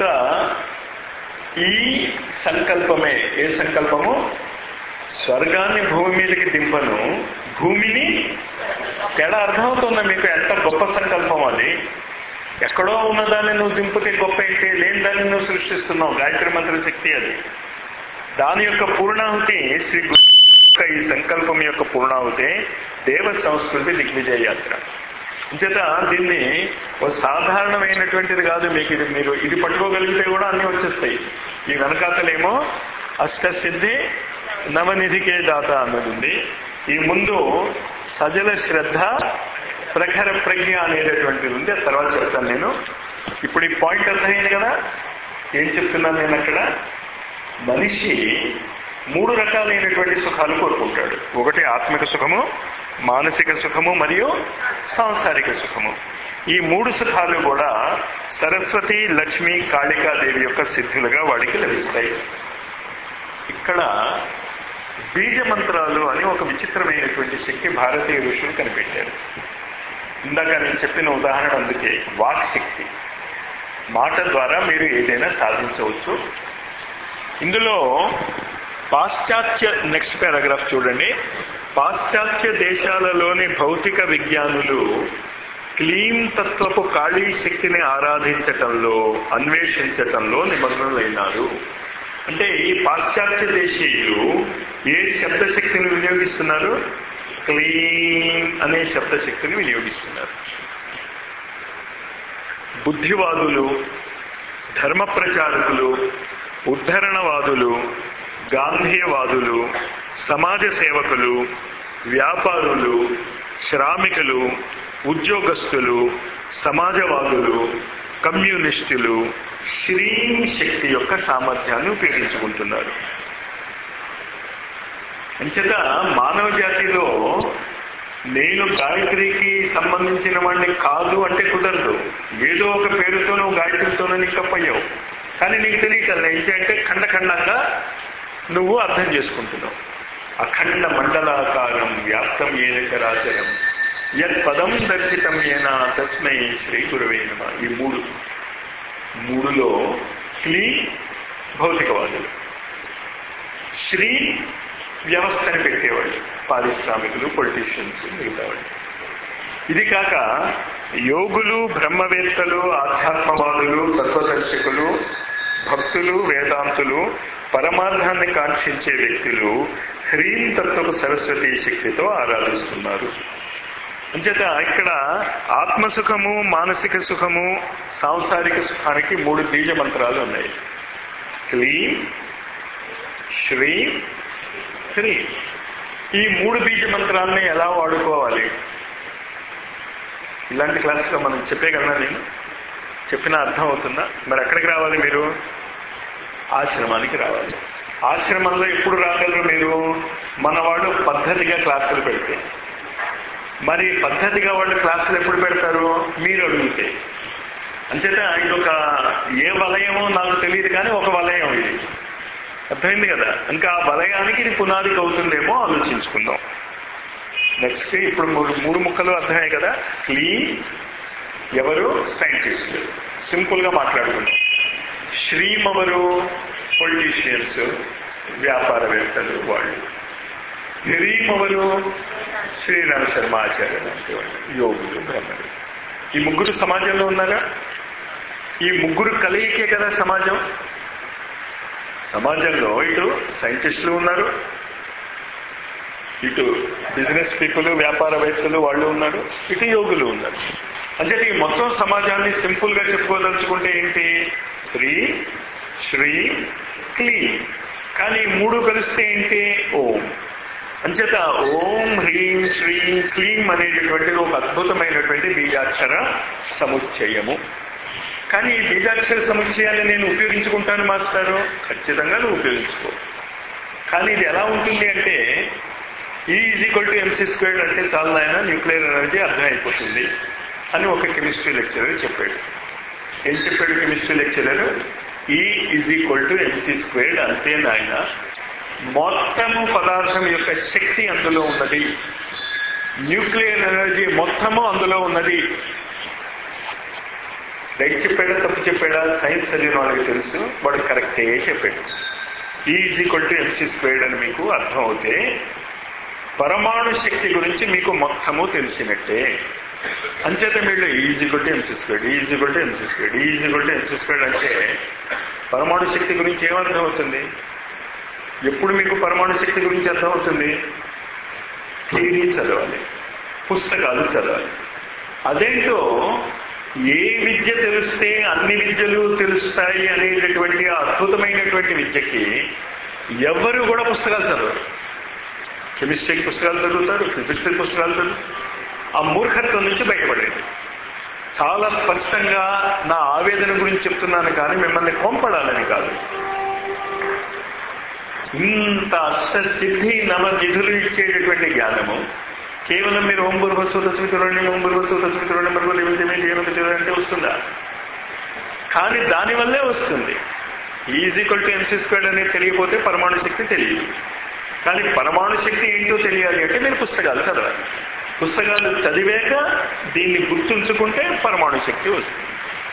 A: ఈ సంకల్పమే. ఏ సంకల్పము? స్వర్గాన్ని భూమి మీదకి దింపను, భూమిని. తేడా అర్థమవుతుందా మీకు? ఎంత గొప్ప సంకల్పం అది. ఎక్కడో ఉన్నదాన్ని నువ్వు దింపితే గొప్ప అయితే, లేని దాన్ని నువ్వు సృష్టిస్తున్నావు. గాయత్రి మంత్ర శక్తి అది. దాని యొక్క పూర్ణాహుతి శ్రీ గురు ఈ సంకల్పం యొక్క పూర్ణాహుతి దేవ సంస్కృతి దిగ్విజయ యాత్ర. అంచేత దీన్ని ఒక సాధారణమైనటువంటిది కాదు. మీకు ఇది మీరు ఇది పట్టుకోగలిగితే కూడా అన్నీ వచ్చేస్తాయి. ఈ వెనకాతలేమో అష్టసిద్ధి నవనిధికే దాత అన్నది ఉంది. ఈ ముందు సజల శ్రద్ధ ప్రఖర ప్రజ్ఞ అనేటటువంటిది ఉంది. ఆ తర్వాత చెప్తాను నేను. ఇప్పుడు ఈ పాయింట్ అర్థమైంది కదా ఏం చెప్తున్నాను నేను అక్కడ. మనిషి మూడు రకాలైనటువంటి సుఖాలు కోరుకుంటాడు. ఒకటి ఆత్మిక సుఖము, మానసిక సుఖము మరియు సాంసారిక సుఖము. ఈ మూడు సుఖాలు కూడా సరస్వతి, లక్ష్మి, కాళికాదేవి యొక్క సిద్ధులుగా వాడికి లభిస్తాయి. ఇక్కడ బీజ మంత్రాలు అని ఒక విచిత్రమైనటువంటి శక్తి భారతీయ ఋషులు కనిపెట్టారు. ఇందాక నేను చెప్పిన ఉదాహరణ అందుకే. వాక్ శక్తి, మాట ద్వారా మీరు ఏదైనా సాధించవచ్చు. ఇందులో పాశ్చాత్య, నెక్స్ట్ పారాగ్రాఫ్ చూడండి, పాశ్చాత్య దేశాలలోని భౌతిక విజ్ఞానులు క్లీం తత్వపు కాళీ శక్తిని ఆరాధించటంలో, అన్వేషించటంలో నిమగ్నులైనారు. అంటే ఈ పాశ్చాత్య దేశీయులు ఏ శబ్దశక్తిని వినియోగిస్తున్నారు? క్లీం అనే శబ్దశక్తిని వినియోగిస్తున్నారు. బుద్ధివాదులు, ధర్మ ప్రచారకులు, ఉద్ధరణవాదులు, గాంధీయవాదులు, సమాజ సేవకులు, వ్యాపారులు, శ్రామికులు, ఉద్యోగస్తులు, సమాజవాదులు, కమ్యూనిస్టులు శ్రీం శక్తి యొక్క సామర్థ్యాన్ని ఉపయోగించుకుంటున్నారు. అంచేత మానవ జాతిలో నేను గాయత్రికి సంబంధించిన వాడిని కాదు అంటే కుదరదు. ఏదో ఒక పేరుతో నువ్వు గాయత్రితోనే నిక్కప్పయ్యావు, కానీ నీకు తెలియకల్లా ఏంటంటే ఖండఖండంగా నువ్వు అర్థం చేసుకుంటున్నావు. అఖండ మండలాకారం వ్యాప్తం ఏన చరాచరం యత్ పదం దర్శితం ఏన తస్మై శ్రీ గురువే నమః. ఈ మూడు మూడులో క్లీ భౌతికవాదులు, శ్రీ వ్యవస్థని పెట్టేవాళ్ళు, పారిశ్రామికులు, పొలిటీషియన్స్, మిగతా వాళ్ళు. ఇది కాక యోగులు, బ్రహ్మవేత్తలు, ఆధ్యాత్మవాదులు, తత్వదర్శకులు, భక్తులు, వేదాంతులు, పరమార్థాన్ని కాంక్షించే వ్యక్తులు హ్రీం తత్వపు సరస్వతీ శక్తితో ఆరాధిస్తున్నారు. అంచేత ఇక్కడ ఆత్మసుఖము, మానసిక సుఖము, సాంసారిక సుఖానికి మూడు బీజ మంత్రాలు ఉన్నాయి. క్లీం, శ్రీ, హ్రీం. ఈ మూడు బీజ మంత్రాలని ఎలా వాడుకోవాలి? ఇలాంటి క్లాసులో మనం చెప్పేయగలనా? నేను చెప్పిన అర్థం అవుతుందా? మరి ఎక్కడికి రావాలి మీరు? ఆశ్రమానికి రావాలి. ఆశ్రమంలో ఎప్పుడు రాగలరు మీరు? మన వాళ్ళు పద్ధతిగా క్లాసులు పెడితే. మరి పద్ధతిగా వాళ్ళు క్లాసులు ఎప్పుడు పెడతారు? మీరు అడిగితే. అంచేత ఇదొక ఏ వలయమో నాకు తెలియదు, కానీ ఒక వలయం ఇది. అర్థమైంది కదా? ఇంకా ఆ వలయానికి ఇది పునాదికి అవుతుందేమో ఆలోచించుకుందాం. నెక్స్ట్ ఇప్పుడు మూడు మూడు ముక్కలు అర్థమయ్యాయి కదా. క్లీన్ ఎవరు? సైంటిస్టులు, సింపుల్ గా మాట్లాడుకుందాం. శ్రీం ఎవరు? పొలిటీషియన్స్, వ్యాపారవేత్తలు వాళ్ళు. హ్రీం ఎవరు? శ్రీరామ శర్మ ఆచార్య లాంటి వాళ్ళు, యోగులు, బ్రహ్మలు. ఈ ముగ్గురు సమాజంలో ఉన్నారా? ఈ ముగ్గురు కలయికే కదా సమాజం. సమాజంలో ఇటు సైంటిస్టులు ఉన్నారు, ఇటు బిజినెస్ పీపుల్, వ్యాపారవేత్తలు వాళ్ళు ఉన్నారు, ఇటు యోగులు ఉన్నారు. అంటే ఈ మొత్తం సమాజాన్ని సింపుల్ గా చెప్పుకోదలుచుకుంటే ఏంటి? శ్రీ, శ్రీ, క్లీన్. కానీ మూడు కలిస్తే ఏంటి? ఓం. అంచేత ఓం, హ్రీం, శ్రీం, క్లీం అనేటటువంటిది ఒక అద్భుతమైనటువంటి బీజాక్షర సముచ్చయము. కానీ ఈ బీజాక్షర సముచ్చయాన్ని నేను ఉపయోగించుకుంటాను మాస్టారు. ఖచ్చితంగా నువ్వు ఉపయోగించుకో. కానీ ఇది ఎలా ఉంటుంది అంటే, E is equal to M C squared అంటే చాలా నాయన న్యూక్లియర్ ఎనర్జీ అర్థమైపోతుంది అని ఒక కెమిస్ట్రీ లెక్చరర్ చెప్పాడు. ఏం చెప్పాడు chemistry lecturer? E is equal to M C squared అంతే నాయన, మొత్తము పదార్థం యొక్క శక్తి అందులో ఉన్నది, న్యూక్లియర్ ఎనర్జీ మొత్తము అందులో ఉన్నది. రైట్ చెప్పాడా తప్పు చెప్పాడా? సైన్స్ చదివిన వాళ్ళకి తెలుసు, వాడు కరెక్టే చెప్పాడు. E is equal to M C squared అని మీకు అర్థం అవుతే పరమాణు శక్తి గురించి మీకు మొత్తము తెలిసినట్టే. అంచేత మీరు is equal to M C squared, is equal to M C squared, is equal to M C squared అంటే పరమాణు శక్తి గురించి ఏమర్థం అవుతుంది? ఎప్పుడు మీకు పరమాణు శక్తి గురించి అర్థమవుతుంది? థియరీ చదవాలి, పుస్తకాలు చదవాలి. అదేంటో ఏ విద్య తెలిస్తే అన్ని విద్యలు తెలుస్తాయి అనేటటువంటి ఆ అద్భుతమైనటువంటి విద్యకి ఎవరు కూడా పుస్తకాలు చదవరు. కెమిస్ట్రీకి పుస్తకాలు చదువుతారు, ఫిజిక్స్ పుస్తకాలు చదువుతారు. ఆ మూర్ఖత్వం నుంచి బయటపడేది. చాలా స్పష్టంగా నా ఆవేదన గురించి చెప్తున్నాను, కానీ మిమ్మల్ని కొంపడాలని కాదు. ఇంత అష్టసిద్ధి నవ నిధులు ఇచ్చేటటువంటి జ్ఞానము కేవలం మీరు ఓం భూర్భువస్సుః తస్మితుర్వరేణ్యం, ఓం భూర్భువస్సుః తస్మితుర్వరేణ్యం భర్గో దేవస్య ధీమహి అంటే వస్తుందా? కానీ దానివల్లే వస్తుంది. Is equal to M C squared అనేది తెలియకపోతే పరమాణు శక్తి తెలియదు. కానీ పరమాణు శక్తి ఏంటో తెలియాలి అంటే మీరు పుస్తకాలు చదవాలి. పుస్తకాలు చదివాక దీన్ని గుర్తుంచుకుంటే పరమాణు శక్తి వస్తుంది.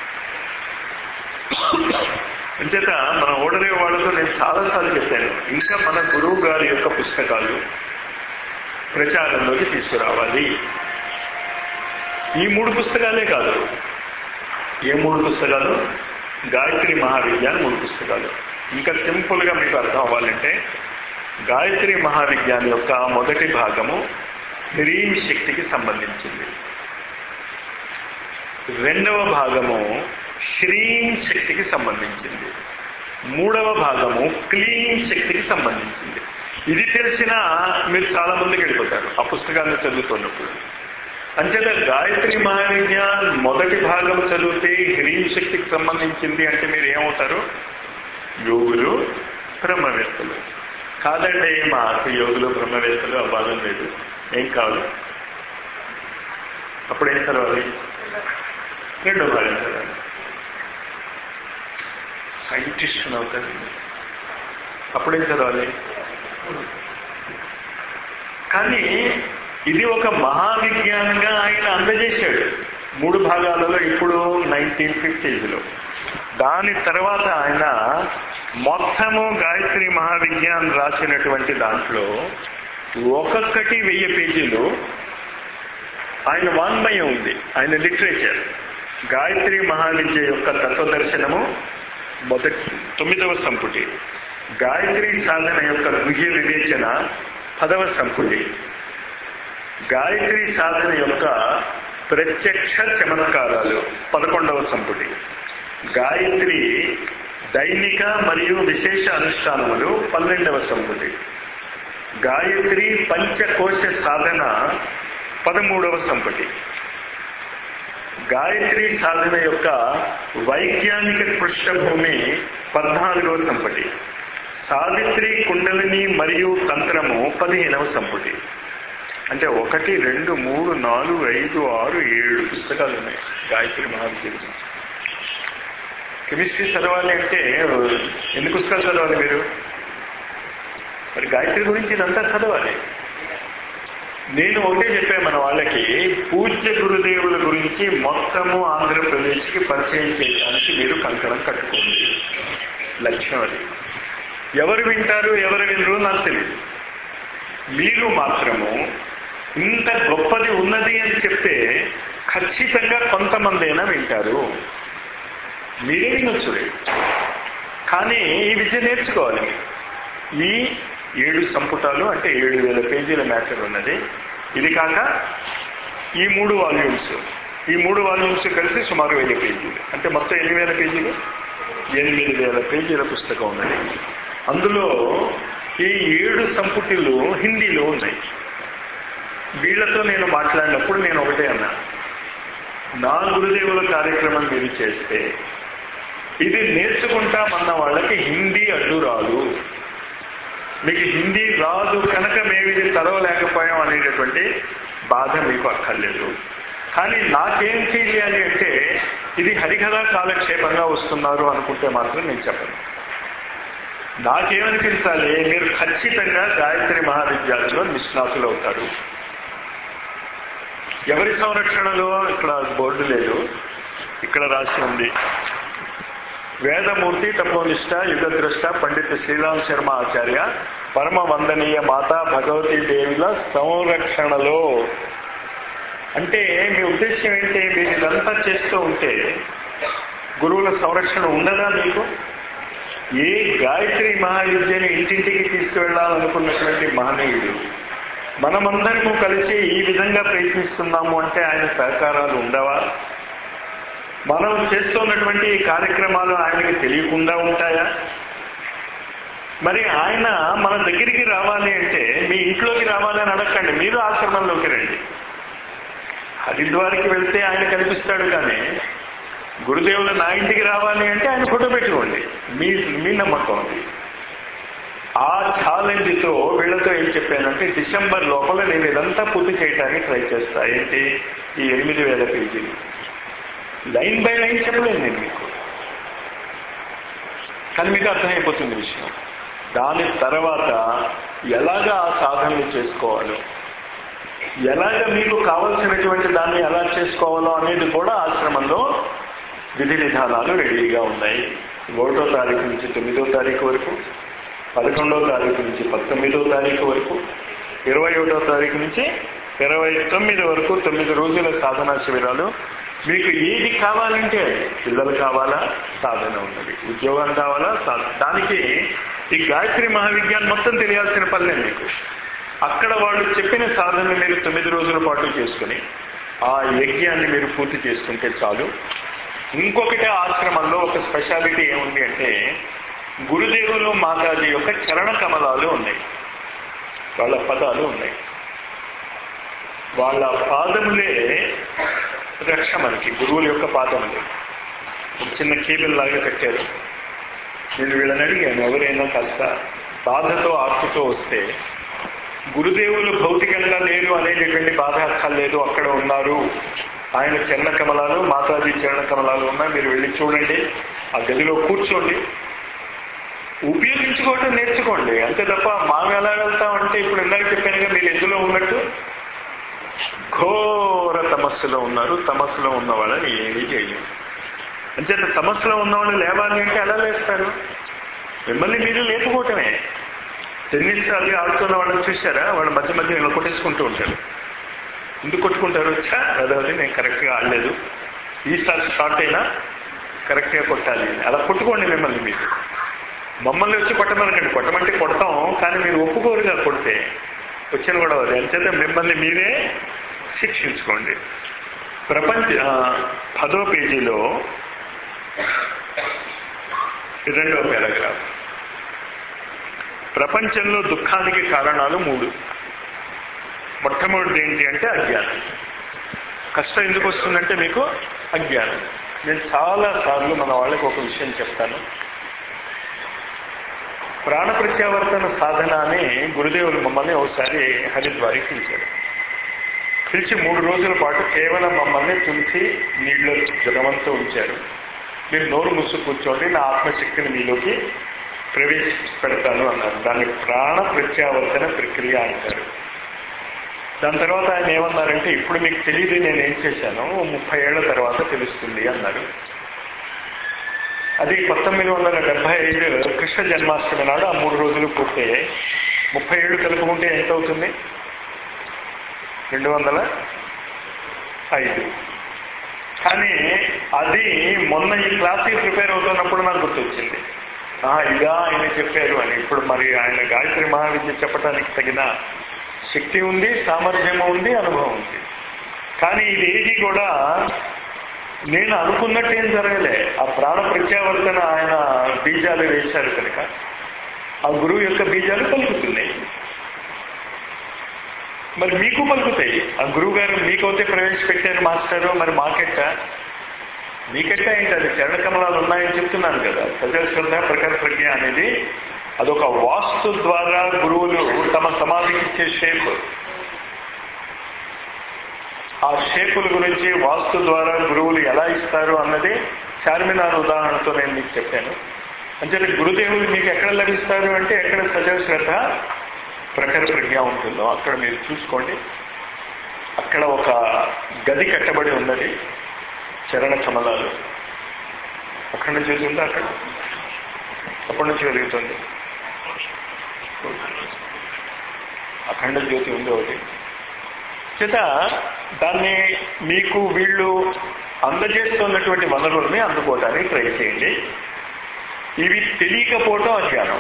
A: అంచేత మన ఓడరే వాళ్ళతో నేను చాలాసార్లు చెప్పాను, ఇంకా మన గురువు గారి యొక్క పుస్తకాలు ప్రచారంలోకి తీసుకురావాలి. ఈ మూడు పుస్తకాలే కాదు. ఏ మూడు పుస్తకాలు? గాయత్రి మహావిజ్ఞాన్ మూడు పుస్తకాలు. ఇంకా సింపుల్ గా మీకు అర్థం అవ్వాలంటే, గాయత్రి మహావిజ్ఞాన్ యొక్క మొదటి భాగము హ్రీం శక్తికి సంబంధించింది, రెండవ భాగము శ్రీం శక్తికి సంబంధించింది, మూడవ భాగము క్లీం శక్తికి సంబంధించింది. ఇది తెలిసినా మీరు చాలా మందికి వెళ్ళిపోతారు ఆ పుస్తకాన్ని చదువుతున్నప్పుడు. అంచేత గాయత్రి మహావిజ్ఞాన్ మొదటి భాగం చదివితే హ్రీం శక్తికి సంబంధించింది అంటే మీరు ఏమవుతారు? యోగులు, బ్రహ్మవేత్తలు. కాదండి మాకు యోగులు బ్రహ్మవేత్తలు ఆ బాధం లేదు. ఏం కాదు. అప్పుడేం చదవాలి? రెండో భాగం చదవాలి. సైంటిస్ట్ అవుతారు. అప్పుడేం చదవాలి? కానీ ఇది ఒక మహావిజ్ఞానంగా ఆయన అందజేశాడు మూడు భాగాలలో ఇప్పుడు నైన్టీన్ ఫిఫ్టీస్లో. దాని తర్వాత ఆయన మొత్తము గాయత్రి మహావిజ్ఞాన్ రాసినటువంటి దాంట్లో ఒక్కొక్కటి వెయ్యి పేజీలు ఆయన వాంగ్మయం ఉంది, ఆయన లిటరేచర్. గాయత్రి మహావిద్య యొక్క తత్వదర్శనము మొదటి తొమ్మిదవ సంపుటి, గాయత్రి సాధన యొక్క గుహ్య వివేచన పదవ సంపుటి, గాయత్రి సాధన యొక్క ప్రత్యక్ష చమత్కారాలు పదకొండవ సంపుటి, గాయత్రి దైనిక మరియు విశేష అనుష్ఠానములు పన్నెండవ సంపుటి, గాయత్రి పంచకోశ సాధన పదమూడవ సంపుటి, గాయత్రి సాధన యొక్క వైజ్ఞానిక పృష్ఠభూమి పద్నాలుగవ సంపుటి, సావిత్రి కుండలిని మరియు తంత్రము పదిహేనవ సంపుటి. అంటే ఒకటి రెండు మూడు నాలుగు ఐదు ఆరు ఏడు పుస్తకాలు ఉన్నాయి గాయత్రి మహావిద్య. కెమిస్ట్రీ చదవాలి అంటే ఎన్ని పుస్తకాలు చదవాలి మీరు? మరి గాయత్రి గురించి ఇదంతా చదవాలి. నేను ఒకటే చెప్పాను మన వాళ్ళకి, పూజ్య గురుదేవుల గురించి మొత్తము ఆంధ్రప్రదేశ్కి పరిచయం చేయడానికి మీరు కంకణం కట్టుకోండి. లక్ష్యం అది. ఎవరు వింటారు ఎవరు వినరు నాకు తెలియదు. మీరు మాత్రము ఇంత గొప్పది ఉన్నది అని చెప్తే ఖచ్చితంగా కొంతమంది అయినా వింటారు. మీరే వినొచ్చు, కానీ ఈ విద్య నేర్చుకోవాలి. ఈ ఏడు సంపుటాలు అంటే ఏడు వేల పేజీల మ్యాటర్ ఉన్నది. ఇది కాక ఈ మూడు వాల్యూమ్స్, ఈ మూడు వాల్యూమ్స్ కలిసి సుమారు వెయ్యి పేజీలు, అంటే మొత్తం ఎన్ని వేల పేజీలు ఎనిమిది వేల పేజీల పుస్తకం ఉన్నది. అందులో ఈ ఏడు సంపుటిలు హిందీలో ఉన్నాయి. వీళ్లతో నేను మాట్లాడినప్పుడు నేను ఒకటే అన్నా, నా గురుదేవుల కార్యక్రమం మీరు చేస్తే ఇది నేర్చుకుంటామన్న వాళ్ళకి హిందీ అడ్డు రాదు. మీకు హిందీ రాదు కనుక మేము ఇది చదవలేకపోయాం అనేటటువంటి బాధ మీకు అక్కర్లేదు. కానీ నాకేం చేయాలి అంటే ఇది హరికథ కాలక్షేపంగా వస్తున్నారు అనుకుంటే మాత్రం నేను చెప్పను. నాకేమనిపించాలి, మీరు ఖచ్చితంగా గాయత్రి మహావిద్యాలయంలో నిష్ణాతులు అవుతారు. ఎవరి సంరక్షణలో? ఇక్కడ బోర్డు లేదు, ఇక్కడ రాసి ఉంది, వేదమూర్తి తపోనిష్ట యుగద్రష్ట పండిత శ్రీరామ్ శర్మ ఆచార్య పరమ వందనీయ మాతా భగవతీ దేవిల సంరక్షణలో. అంటే మీ ఉద్దేశం ఏంటి? మీరు ఇదంతా చేస్తూ ఉంటే గురువుల సంరక్షణ ఉండదా మీకు? ఏ గాయత్రి మహావిద్యని ఇంటింటికి తీసుకువెళ్లాలనుకున్నటువంటి మహనీయుడు మనమందరము కలిసి ఈ విధంగా ప్రయత్నిస్తున్నాము అంటే ఆయన సహకారాలు ఉండవా? మనం చేస్తున్నటువంటి ఈ కార్యక్రమాలు ఆయనకి తెలియకుండా ఉంటాయా? మరి ఆయన మన దగ్గరికి రావాలి అంటే మీ ఇంట్లోకి రావాలని అడగండి, మీరు ఆశ్రమంలోకి రండి. హరిద్వార్కి వెళ్తే ఆయన కనిపిస్తాడు, కానీ గురుదేవులు నా ఇంటికి రావాలి అంటే ఆయన ఫోటో పెట్టుకోండి. మీ మీ నమ్మకం అది. ఆ ఛాలెంజ్తో వీళ్ళతో ఏం చెప్పానంటే డిసెంబర్ లోపల నేను ఇదంతా పూర్తి చేయడానికి ట్రై చేస్తా. ఏంటి? ఈ ఎనిమిది వేల పేజీలు లైన్ బై లైన్ చెప్పలేను నేను మీకు, కానీ మీకు అర్థమైపోతుంది విషయం. దాని తర్వాత ఎలాగా ఆ సాధనలు చేసుకోవాలో, ఎలాగ మీకు కావలసినటువంటి దాన్ని ఎలా చేసుకోవాలో అనేది కూడా ఆశ్రమంలో విధి విధానాలు రెడీగా ఉన్నాయి. ఒకటో తారీఖు నుంచి తొమ్మిదో తారీఖు వరకు, పదకొండో తారీఖు నుంచి పంతొమ్మిదో తారీఖు వరకు, ఇరవై ఒకటో తారీఖు నుంచి ఇరవై తొమ్మిది వరకు తొమ్మిది రోజుల సాధనా శిబిరాలు. మీకు ఏది కావాలంటే అది, పిల్లలు కావాలా సాధన ఉన్నది, ఉద్యోగం కావాలా సాధన. దానికి ఈ గాయత్రి మహావిజ్ఞానం మొత్తం తెలియాల్సిన పనిలే మీకు. అక్కడ వాళ్ళు చెప్పిన సాధన మీరు తొమ్మిది రోజుల పాటు చేసుకుని ఆ యజ్ఞాన్ని మీరు పూర్తి చేసుకుంటే చాలు. ఇంకొకటి ఆశ్రమంలో ఒక స్పెషాలిటీ ఏముంది అంటే గురుదేవులు మాతాజీ యొక్క చరణ కమలాలు ఉన్నాయి, వాళ్ళ పదాలు ఉన్నాయి. వాళ్ళ పాదములే రక్ష మనకి, గురువుల యొక్క పాదములే. చిన్న కేబుల్ లాగా కట్టారు. నేను వీళ్ళని అడిగాను, ఎవరైనా కాస్త బాధతో ఆర్తితో వస్తే గురుదేవులు భౌతికంగా లేరు అనేటటువంటి బాధ అక్కర్లేదు, అక్కడ ఉన్నారు. ఆయన చరణ కమలాలు, మాతాజీ చరణ కమలాలు ఉన్నాయి, మీరు వెళ్ళి చూడండి, ఆ గదిలో కూర్చోండి. ఉపయోగించుకోవటం నేర్చుకోండి అంతే తప్ప మాకు ఎలా వెళ్తామంటే ఇప్పుడు ఇందాక చెప్పానుగా మీరు ఎందులో ఉన్నట్టు ఘోర తమస్సులో ఉన్నారు. తమస్సులో ఉన్న వాళ్ళని ఏమీ చేయలేదు. అంచేత తమస్సులో ఉన్నవాళ్ళు లేవాలి అంటే ఎలా లేస్తారు? మిమ్మల్ని మీరు లేపుకోవటమే. టెన్నిస్ అది ఆడుతున్న వాళ్ళని చూసారా? వాళ్ళు మధ్య మధ్య ఇలా కొట్టేసుకుంటూ ఉంటారు. ఎందుకు కొట్టుకుంటారు? వచ్చా అదొకటి నేను కరెక్ట్గా ఆడలేదు, ఈసారి స్టార్ట్ అయినా కరెక్ట్గా కొట్టాలి. అలా కొట్టుకోండి మిమ్మల్ని మీరు. మమ్మల్ని వచ్చి కొట్టమనకండి. కొట్టమంటే కొడతాం, కానీ మీరు ఒప్పుకోరుగా కొడితే వచ్చిన కూడా అది. అంచేత మిమ్మల్ని మీరే శిక్షించుకోండి. ప్రపంచ పదో పేజీలో రెండవ పారాగ్రాఫ్. ప్రపంచంలో దుఃఖానికి కారణాలు మూడు. మొట్టమొదటి ఏంటి అంటే అజ్ఞానం. కష్టం ఎందుకు వస్తుందంటే మీకు అజ్ఞానం. నేను చాలా సార్లు మన వాళ్ళకి ఒక విషయం చెప్తాను. ప్రాణ ప్రత్యావర్తన సాధన అని గురుదేవులు మమ్మల్ని ఒకసారి హరిద్వారికి పిలిచారు. పిలిచి మూడు రోజుల పాటు కేవలం మమ్మల్ని తులసి నీళ్ళలో జలవంతో ఉంచారు. మీరు నోరు మూసు కూర్చోండి, నా ఆత్మశక్తిని మీలోకి ప్రవేశపెడతాను అన్నారు. దాన్ని ప్రాణ ప్రత్యావర్తన ప్రక్రియ అంటారు. దాని తర్వాత ఆయన ఏమన్నారంటే, ఇప్పుడు మీకు తెలియదు నేనేం చేశాను, ముప్పై ఏళ్ల తర్వాత తెలుస్తుంది అన్నారు. అది పంతొమ్మిది వందల డెబ్బై ఐదు కృష్ణ జన్మాష్టమి నాడు ఆ మూడు రోజులు పూర్తయ్యాయి. ముప్పై ఏళ్ళు కలుపుకుంటే ఎంత అవుతుంది? రెండు వందల ఐదు. కానీ అది మొన్న ఈ క్లాస్కి ప్రిపేర్ అవుతున్నప్పుడు నాకు గుర్తొచ్చింది, ఇదా ఆయన చెప్పారు అని. ఇప్పుడు మరి ఆయన గాయత్రి మహావిద్య చెప్పడానికి తగిన శక్తి ఉంది, సామర్థ్యము ఉంది, అనుభవం ఉంది. కానీ ఇది ఏది కూడా నేను అనుకున్నట్టేం జరగలే. ఆ ప్రాణ ప్రత్యావర్తన ఆయన బీజాలు వేశారు కనుక ఆ గురువు యొక్క బీజాలు పలుకుతున్నాయి. మరి మీకు పలుకుతాయి. ఆ గురువు గారు మీకైతే ప్రవేశపెట్టారు మాస్టరు, మరి మాకెట్ట మీకెట్ట ఏంటి? అది చరణ కమలాలు ఉన్నాయని చెప్తున్నాను కదా. సజల శ్రద్ధ ప్రఖర ప్రజ్ఞ అనేది అదొక వాస్తు ద్వారా గురువులు తమ సమాధికి ఇచ్చే షేప్. ఆ షేపుల గురించి వాస్తు ద్వారా గురువులు ఎలా ఇస్తారు అన్నది చార్మినార్ ఉదాహరణతో నేను మీకు చెప్పాను. అంటే గురుదేవులు మీకు ఎక్కడ లభిస్తారు అంటే, ఎక్కడ సజల శ్రద్ధ ప్రఖర ప్రజ్ఞ ఉంటుందో అక్కడ మీరు చూసుకోండి. అక్కడ ఒక గది కట్టబడి ఉన్నది, చరణ కమలాలు. అఖండ జ్యోతి ఉందా అక్కడ? అప్పటి నుంచి వెలుగుతుంది. అఖండ జ్యోతి ఉంది ఒకటి. చేత దాన్ని మీకు వీళ్ళు అందజేస్తున్నటువంటి వనరుల్ని అందుకోవడానికి ట్రై చేయండి. ఇవి తెలియకపోవటం అజ్ఞానం.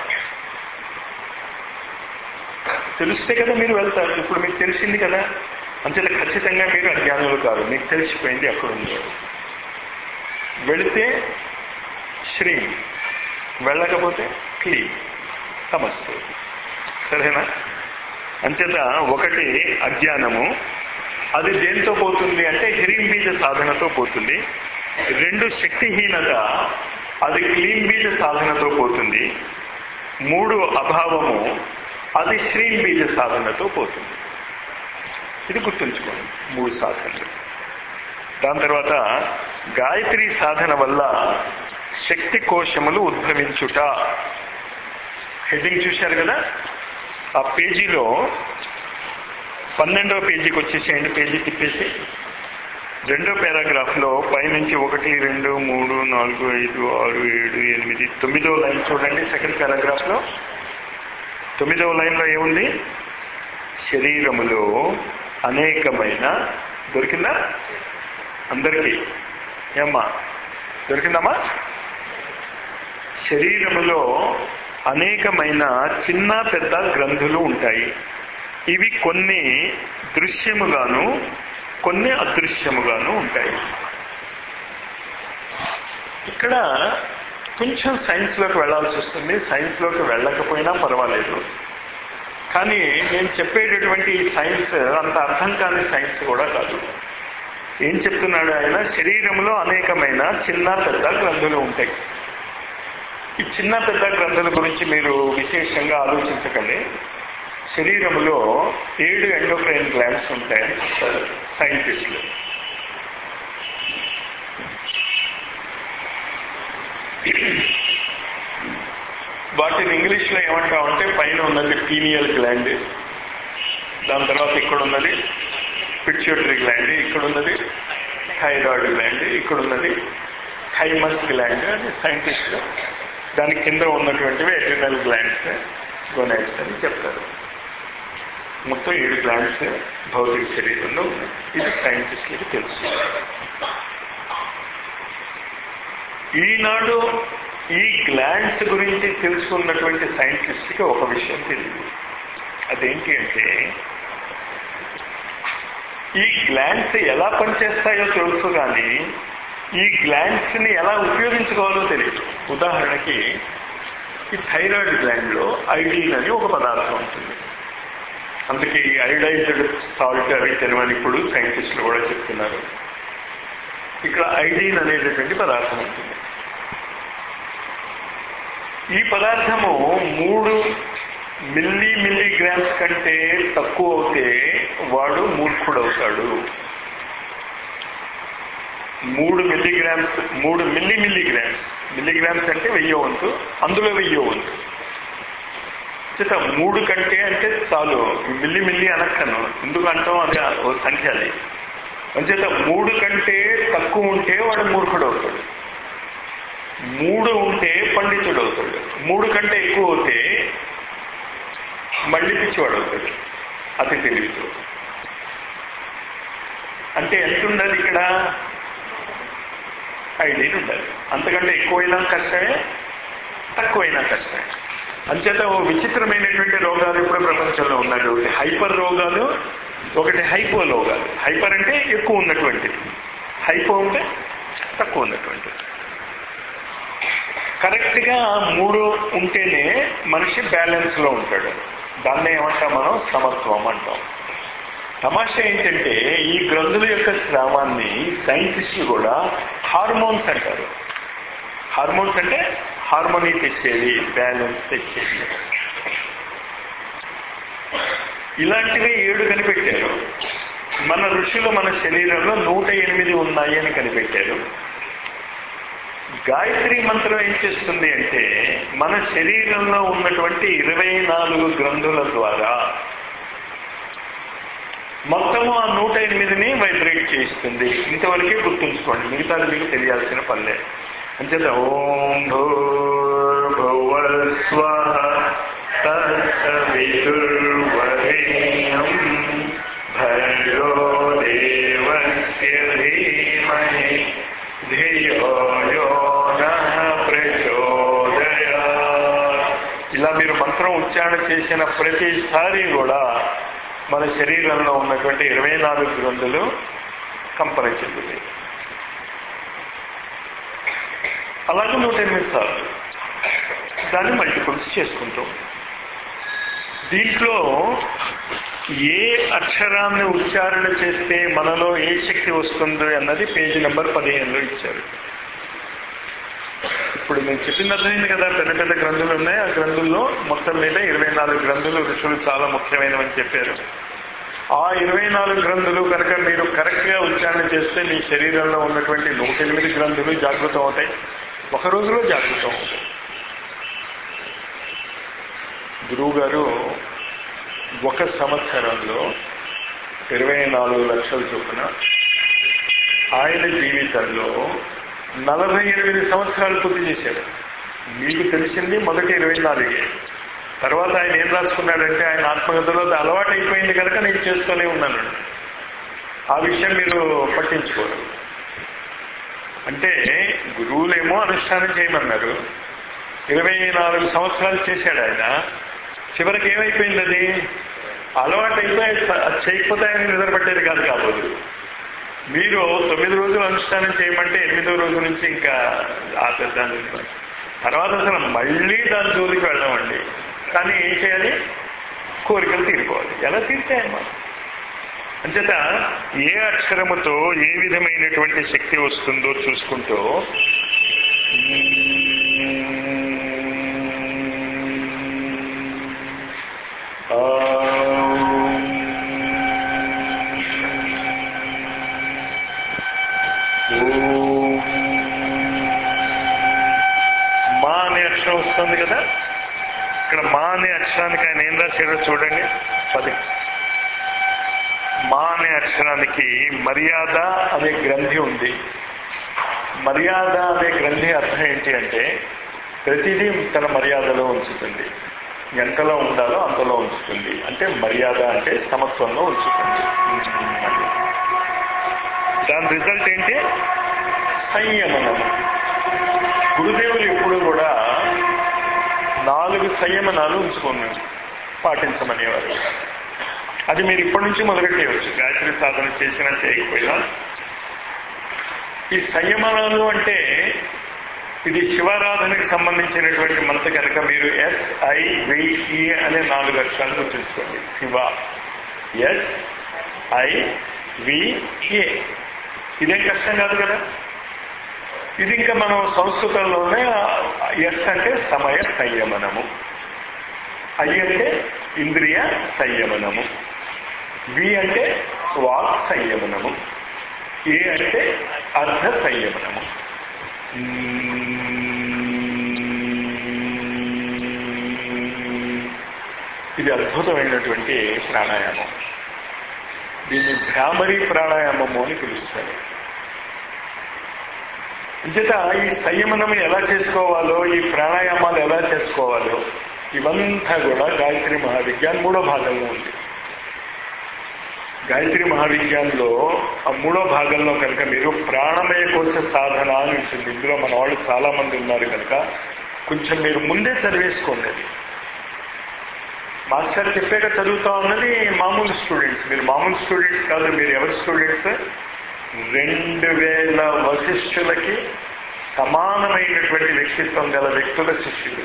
A: తెలిస్తే కదా మీరు వెళ్తారు. ఇప్పుడు మీకు తెలిసింది కదా, అంచేత ఖచ్చితంగా మీరు అజ్ఞానులు కాదు. మీకు తెలిసిపోయింది ఎక్కడ ఉందో. వెళితే శ్రీ, వెళ్ళకపోతే క్లీన్, సమస్య. సరేనా? అంచేత ఒకటి అజ్ఞానము, అది దేంతో పోతుంది అంటే హ్రీం బీజ సాధనతో పోతుంది. రెండు శక్తిహీనత, అది క్లీన్ బీజ సాధనతో పోతుంది. మూడు అభావము, అది శ్రీం బీజ సాధనతో పోతుంది. ఇది గుర్తుంచుకోండి, మూడు సాధనలు. దాని తర్వాత గాయత్రి సాధన వల్ల శక్తి కోశములు ఉద్భవించుట. హెడ్డింగ్ చూశారు కదా. ఆ పేజీలో పన్నెండవ పేజీకి వచ్చేసేయండి. పేజీ తిప్పేసి రెండో పారాగ్రాఫ్ లో పైనుంచి ఒకటి రెండు మూడు నాలుగు ఐదు ఆరు ఏడు ఎనిమిది తొమ్మిదవ లైన్ చూడండి. సెకండ్ పారాగ్రాఫ్ లో తొమ్మిదవ లైన్ లో ఏముంది? శరీరములో అనేకమైన, దొరికిందా అందరికీ? ఏమ్మా దొరికిందమ్మా? శరీరములో అనేకమైన చిన్న పెద్ద గ్రంథులు ఉంటాయి. ఇవి కొన్ని దృశ్యముగాను కొన్ని అదృశ్యముగాను ఉంటాయి. ఇక్కడ కొంచెం సైన్స్లోకి వెళ్లాల్సి వస్తుంది. సైన్స్లోకి వెళ్ళకపోయినా పర్వాలేదు. కానీ నేను చెప్పేటటువంటి ఈ సైన్స్ అంత అర్థం కాని సైన్స్ కూడా కాదు. ఏం చెప్తున్నాడు ఆయన? శరీరంలో అనేకమైన చిన్న పెద్ద గ్రంథులు ఉంటాయి. ఈ చిన్న పెద్ద గ్రంథుల గురించి మీరు విశేషంగా ఆలోచించకండి. శరీరంలో ఏడు ఎండోక్రైన్ గ్లాండ్స్ ఉంటాయని చెప్తారు సైంటిస్టులు. వాటిని ఇంగ్లీష్లో ఏమంటామంటే పైన ఉన్నది పీనియల్ గ్లాండ్, దాని తర్వాత ఇక్కడ ఉన్నది పిట్యూటరీ గ్లాండ్, ఇక్కడ ఉన్నది థైరాయిడ్ గ్లాండ్, ఇక్కడ ఉన్నది థైమస్ గ్లాండ్ అని సైంటిస్టులు దాని కింద ఉన్నటువంటివి ఎడ్రినల్ గ్లాండ్స్, గొనాడ్స్ అని చెప్తారు. మొత్తం ఏడు గ్లాండ్స్ భౌతిక శరీరంలో ఉన్నాయి. ఇది సైంటిస్టులకి తెలుసు. ఈనాడు ఈ గ్లాండ్స్ గురించి తెలుసుకున్నటువంటి సైంటిస్ట్కి ఒక విషయం తెలియదు. అదేంటి అంటే ఈ గ్లాండ్స్ ఎలా పనిచేస్తాయో తెలుసు, కానీ ఈ గ్లాండ్స్ ని ఎలా ఉపయోగించుకోవాలో తెలియదు. ఉదాహరణకి ఈ థైరాయిడ్ గ్లాండ్ లో ఐడిన్ అని ఒక పదార్థం ఉంటుంది. అందుకే ఈ ఐడైజ్డ్ సాల్ట్ అవి తెలియని ఇప్పుడు సైంటిస్టులు కూడా చెప్తున్నారు. ఇక్కడ ఐడిన్ అనేటటువంటి పదార్థం ఉంటుంది. ఈ పదార్థము మూడు మిల్లీ మిల్లీగ్రామ్స్ కంటే తక్కువ అవుతే వాడు మూర్ఖుడవుతాడు. మూడు మిల్లీగ్రామ్స్ మూడు మిల్లీ మిల్లీగ్రామ్స్ మిల్లీగ్రామ్స్ అంటే వెయ్యో వంతు, అందులో వెయ్యో వంతు చేత మూడు కంటే అంటే చాలు, మిల్లి మిల్లి అనక్కను, ఎందుకు అంటాం అది ఓ సంఖ్య. అది అంచేత మూడు కంటే తక్కువ ఉంటే వాడు మూర్ఖుడు అవుతాడు, మూడు ఉంటే పండితుడు అవుతాడు, మూడు కంటే ఎక్కువ అవుతే మళ్ళీ పిచ్చివాడు అవుతాడు, అతి తెలివితో. అంటే ఎంత ఉండాలి ఇక్కడ? ఐడిన్ ఉండాలి. అంతకంటే ఎక్కువైనా కష్టమే, తక్కువైనా కష్టమే. అంచేత ఓ విచిత్రమైనటువంటి రోగాలు ఇప్పుడు ప్రపంచంలో ఉన్నాయి. ఒకటి హైపర్ రోగాలు, ఒకటి హైపో రోగాలు. హైపర్ అంటే ఎక్కువ ఉన్నటువంటిది, హైపో అంటే తక్కువ ఉన్నటువంటిది. కరెక్ట్ గా మూడు ఉంటేనే మనిషి బ్యాలెన్స్ లో ఉంటాడు. దాన్నే ఏమంటాం మనం? సమత్వం అంటాం. తమాషా ఏంటంటే ఈ గ్రంథుల యొక్క స్రావాన్ని సైంటిస్టులు కూడా హార్మోన్స్ అంటారు. హార్మోన్స్ అంటే హార్మోనీ తెచ్చేది, బ్యాలెన్స్ తెచ్చేది. ఇలాంటివి ఏడు కనిపెట్టారు. మన ఋషులు మన శరీరంలో నూట ఎనిమిది ఉన్నాయి అని కనిపెట్టారు. గాయత్రి మంత్రం ఏం చేస్తుంది అంటే మన శరీరంలో ఉన్నటువంటి ఇరవై నాలుగు గ్రంథుల ద్వారా మొత్తము ఆ నూట ఎనిమిదిని వైబ్రేట్ చేయిస్తుంది. ఇంతవరకే గుర్తుంచుకోండి, మిగతాది మీకు తెలియాల్సిన పనిలే. అంచేత ఓం భూర్భువస్వః తత్సవితుర్వరేణ్యం భర్గో దేవస్య ధీమహి ధియో యో నః ప్రచోదయాత్. ఇలా మీరు మంత్రం ఉచ్చారణ చేసిన ప్రతిసారి కూడా మన శరీరంలో ఉన్నటువంటి ఇరవై నాలుగు గ్రంథులు కంపన చెందుతాయి. అలాగే నూట ఎనిమిది సార్లు దాన్ని మల్టిపుల్స్ చేసుకుంటాం. దీంట్లో ఏ అక్షరాన్ని ఉచ్చారణ చేస్తే మనలో ఏ శక్తి వస్తుందో అన్నది పేజీ నెంబర్ పదిహేనులో ఇచ్చారు. ఇప్పుడు నేను చెప్పింది అర్థమైంది కదా. పెద్ద పెద్ద గ్రంథులు ఉన్నాయి. ఆ గ్రంథుల్లో మొత్తం మీద ఇరవై నాలుగు గ్రంథులు ఋషులు చాలా ముఖ్యమైనవని చెప్పారు. ఆ ఇరవై నాలుగు గ్రంథులు కనుక మీరు కరెక్ట్ గా ఉచ్చారణ చేస్తే మీ శరీరంలో ఉన్నటువంటి నూట ఎనిమిది గ్రంథులు జాగృతం అవుతాయి, ఒక రోజులో జాగృతం అవుతాయి. గురువు గారు ఒక సంవత్సరంలో ఇరవై నాలుగు లక్షల చొప్పున ఆయన జీవితంలో నలభై ఎనిమిది సంవత్సరాలు పూర్తి చేశారు. మీకు తెలిసింది మొదటి ఇరవై నాలుగే. తర్వాత ఆయన ఏం రాసుకున్నాడంటే ఆయన ఆత్మకథలో అలవాటు అయిపోయింది కనుక నేను చేస్తూనే ఉన్నాను. ఆ విషయం మీరు పట్టించుకోరు. అంటే గురువులేమో అనుష్ఠానం చేయమన్నారు, ఇరవై నాలుగు సంవత్సరాలు చేశాడు ఆయన. చివరికి ఏమైపోయింది? అది అలవాటు అయిపోయి చేయకపోతే ఆయన నిద్రపట్టేది కాదు కాబోదు. మీరు తొమ్మిది రోజులు అనుష్ఠానం చేయమంటే ఎనిమిదో రోజు నుంచి ఇంకా ఆపేద్దాన్ని తర్వాత అసలు మళ్ళీ దాని జోలికి వెళ్దామండి. కానీ ఏం చేయాలి? కోరికలు తీరిపోవాలి. ఎలా తీరుతాయమ్మా? అంచేత ఏ అక్షరముతో ఏ విధమైనటువంటి శక్తి వస్తుందో చూసుకుంటూ మా అనే అక్షరం వస్తుంది కదా, ఇక్కడ మా అనే అక్షరానికి ఆయన ఏం రాశాడో చూడండి. పది మా అనే అక్షరానికి మర్యాద అనే గ్రంథి ఉంది. మర్యాద అనే గ్రంథి అర్థం ఏంటి అంటే ప్రతిదీ తన మర్యాదలో ఉంచుతుంది, ఎంతలో ఉండాలో అంతలో ఉంచుతుంది. అంటే మర్యాద అంటే సమత్వంలో ఉంచుతుంది. దాని రిజల్ట్ ఏంటి? సంయమనము. గురుదేవులు ఎప్పుడు కూడా నాలుగు సంయమనాలు ఉంచుకున్నారు, పాటించమనేవారు. అది మీరు ఇప్పటి నుంచి మొదలెట్టేయవచ్చు, గాయత్రి సాధన చేసినా చేయకపోయినా. ఈ సంయమనాలు అంటే ఇది శివారాధనకి సంబంధించినటువంటి మంత్ర కనుక మీరు ఎస్ ఐ విఈ అనే నాలుగు అక్షరాలు గుర్తుంచుకోండి. Shiva, S I V A. ఇదేం కష్టం కాదు కదా. ఇది ఇంకా మనం సంస్కృతంలోనే ఎస్ అంటే సమయ సంయమనము, ఐ అంటే ఇంద్రియ సంయమనము, వి అంటే వాక్ సంయమనము, ఏ అంటే అర్ధ సంయమనము. ఇది అద్భుతమైనటువంటి ప్రాణాయామం. దీన్ని భ్రామరీ ప్రాణాయామము అని పిలుస్తారు. అంచేత ఈ సంయమనం ఎలా చేసుకోవాలో, ఈ ప్రాణాయామాలు ఎలా చేసుకోవాలో ఇవంతా కూడా గాయత్రి మహావిజ్ఞాన్ మూడో భాగంలో ఉంది. గాయత్రి మహావిజ్ఞానంలో ఆ మూడో భాగంలో కనుక మీరు ప్రాణమయ కోశ సాధన అని ఉంటుంది. ఇందులో మన వాళ్ళు చాలా మంది ఉన్నారు కనుక కొంచెం మీరు ముందే చదివేసుకోండి. అది మాస్టర్ చెప్పాక చదువుతా ఉన్నది మామూలు స్టూడెంట్స్. మీరు మామూలు స్టూడెంట్స్ కాదు, మీరు ఎవరి స్టూడెంట్స్? రెండు వేల వశిష్ఠులకి సమానమైనటువంటి వ్యక్తిత్వం గల వ్యక్తుల శిష్యులు.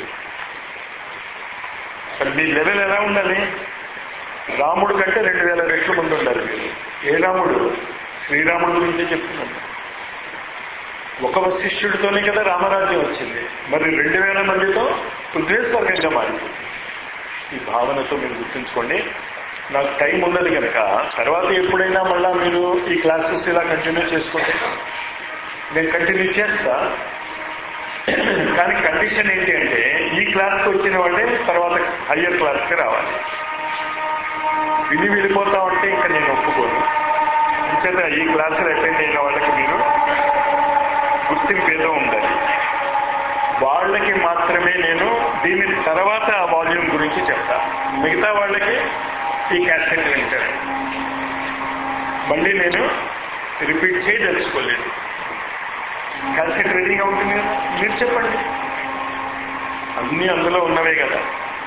A: మీ లెవెల్ ఎలా ఉండాలి? రాముడు కంటే రెండు వేల రెట్లు ముందు ఉండాలి మీరు. ఏ రాముడు? శ్రీరాముడు గురించి చెప్తున్నాను. ఒక వశిష్ఠుడితోనే కదా రామరాజ్యం వచ్చింది. మరి రెండు వేల మందితో పృథ్వీస్వర్గంగా మారింది. ఈ భావనతో మీరు గుర్తుంచుకోండి. నాకు టైం ఉన్నది కనుక తర్వాత ఎప్పుడైనా మళ్ళా మీరు ఈ క్లాసెస్ ఇలా కంటిన్యూ చేసుకుంటే నేను కంటిన్యూ చేస్తా. కానీ కండిషన్ ఏంటి అంటే ఈ క్లాస్కి వచ్చిన వాళ్ళే తర్వాత హయ్యర్ క్లాస్కి రావాలి. విని వెళ్ళిపోతా ఉంటే ఇంకా నేను ఒప్పుకోను. అంచేత ఈ క్లాసులు అటెండ్ అయిన వాళ్ళకి మీరు గుర్తింపు ఏదో ఉండాలి. వాళ్ళకి మాత్రమే నేను దీని తర్వాత ఆ వాల్యూమ్ గురించి చెప్తా. మిగతా వాళ్ళకి ఈ క్యాసెట్ వింటారు. మళ్ళీ నేను రిపీట్ చేయదలుచుకోలేదు. క్యాసెట్ రెడీగా ఉంటుంది కదా, మీరు చెప్పండి. అన్నీ అందులో ఉన్నవే కదా.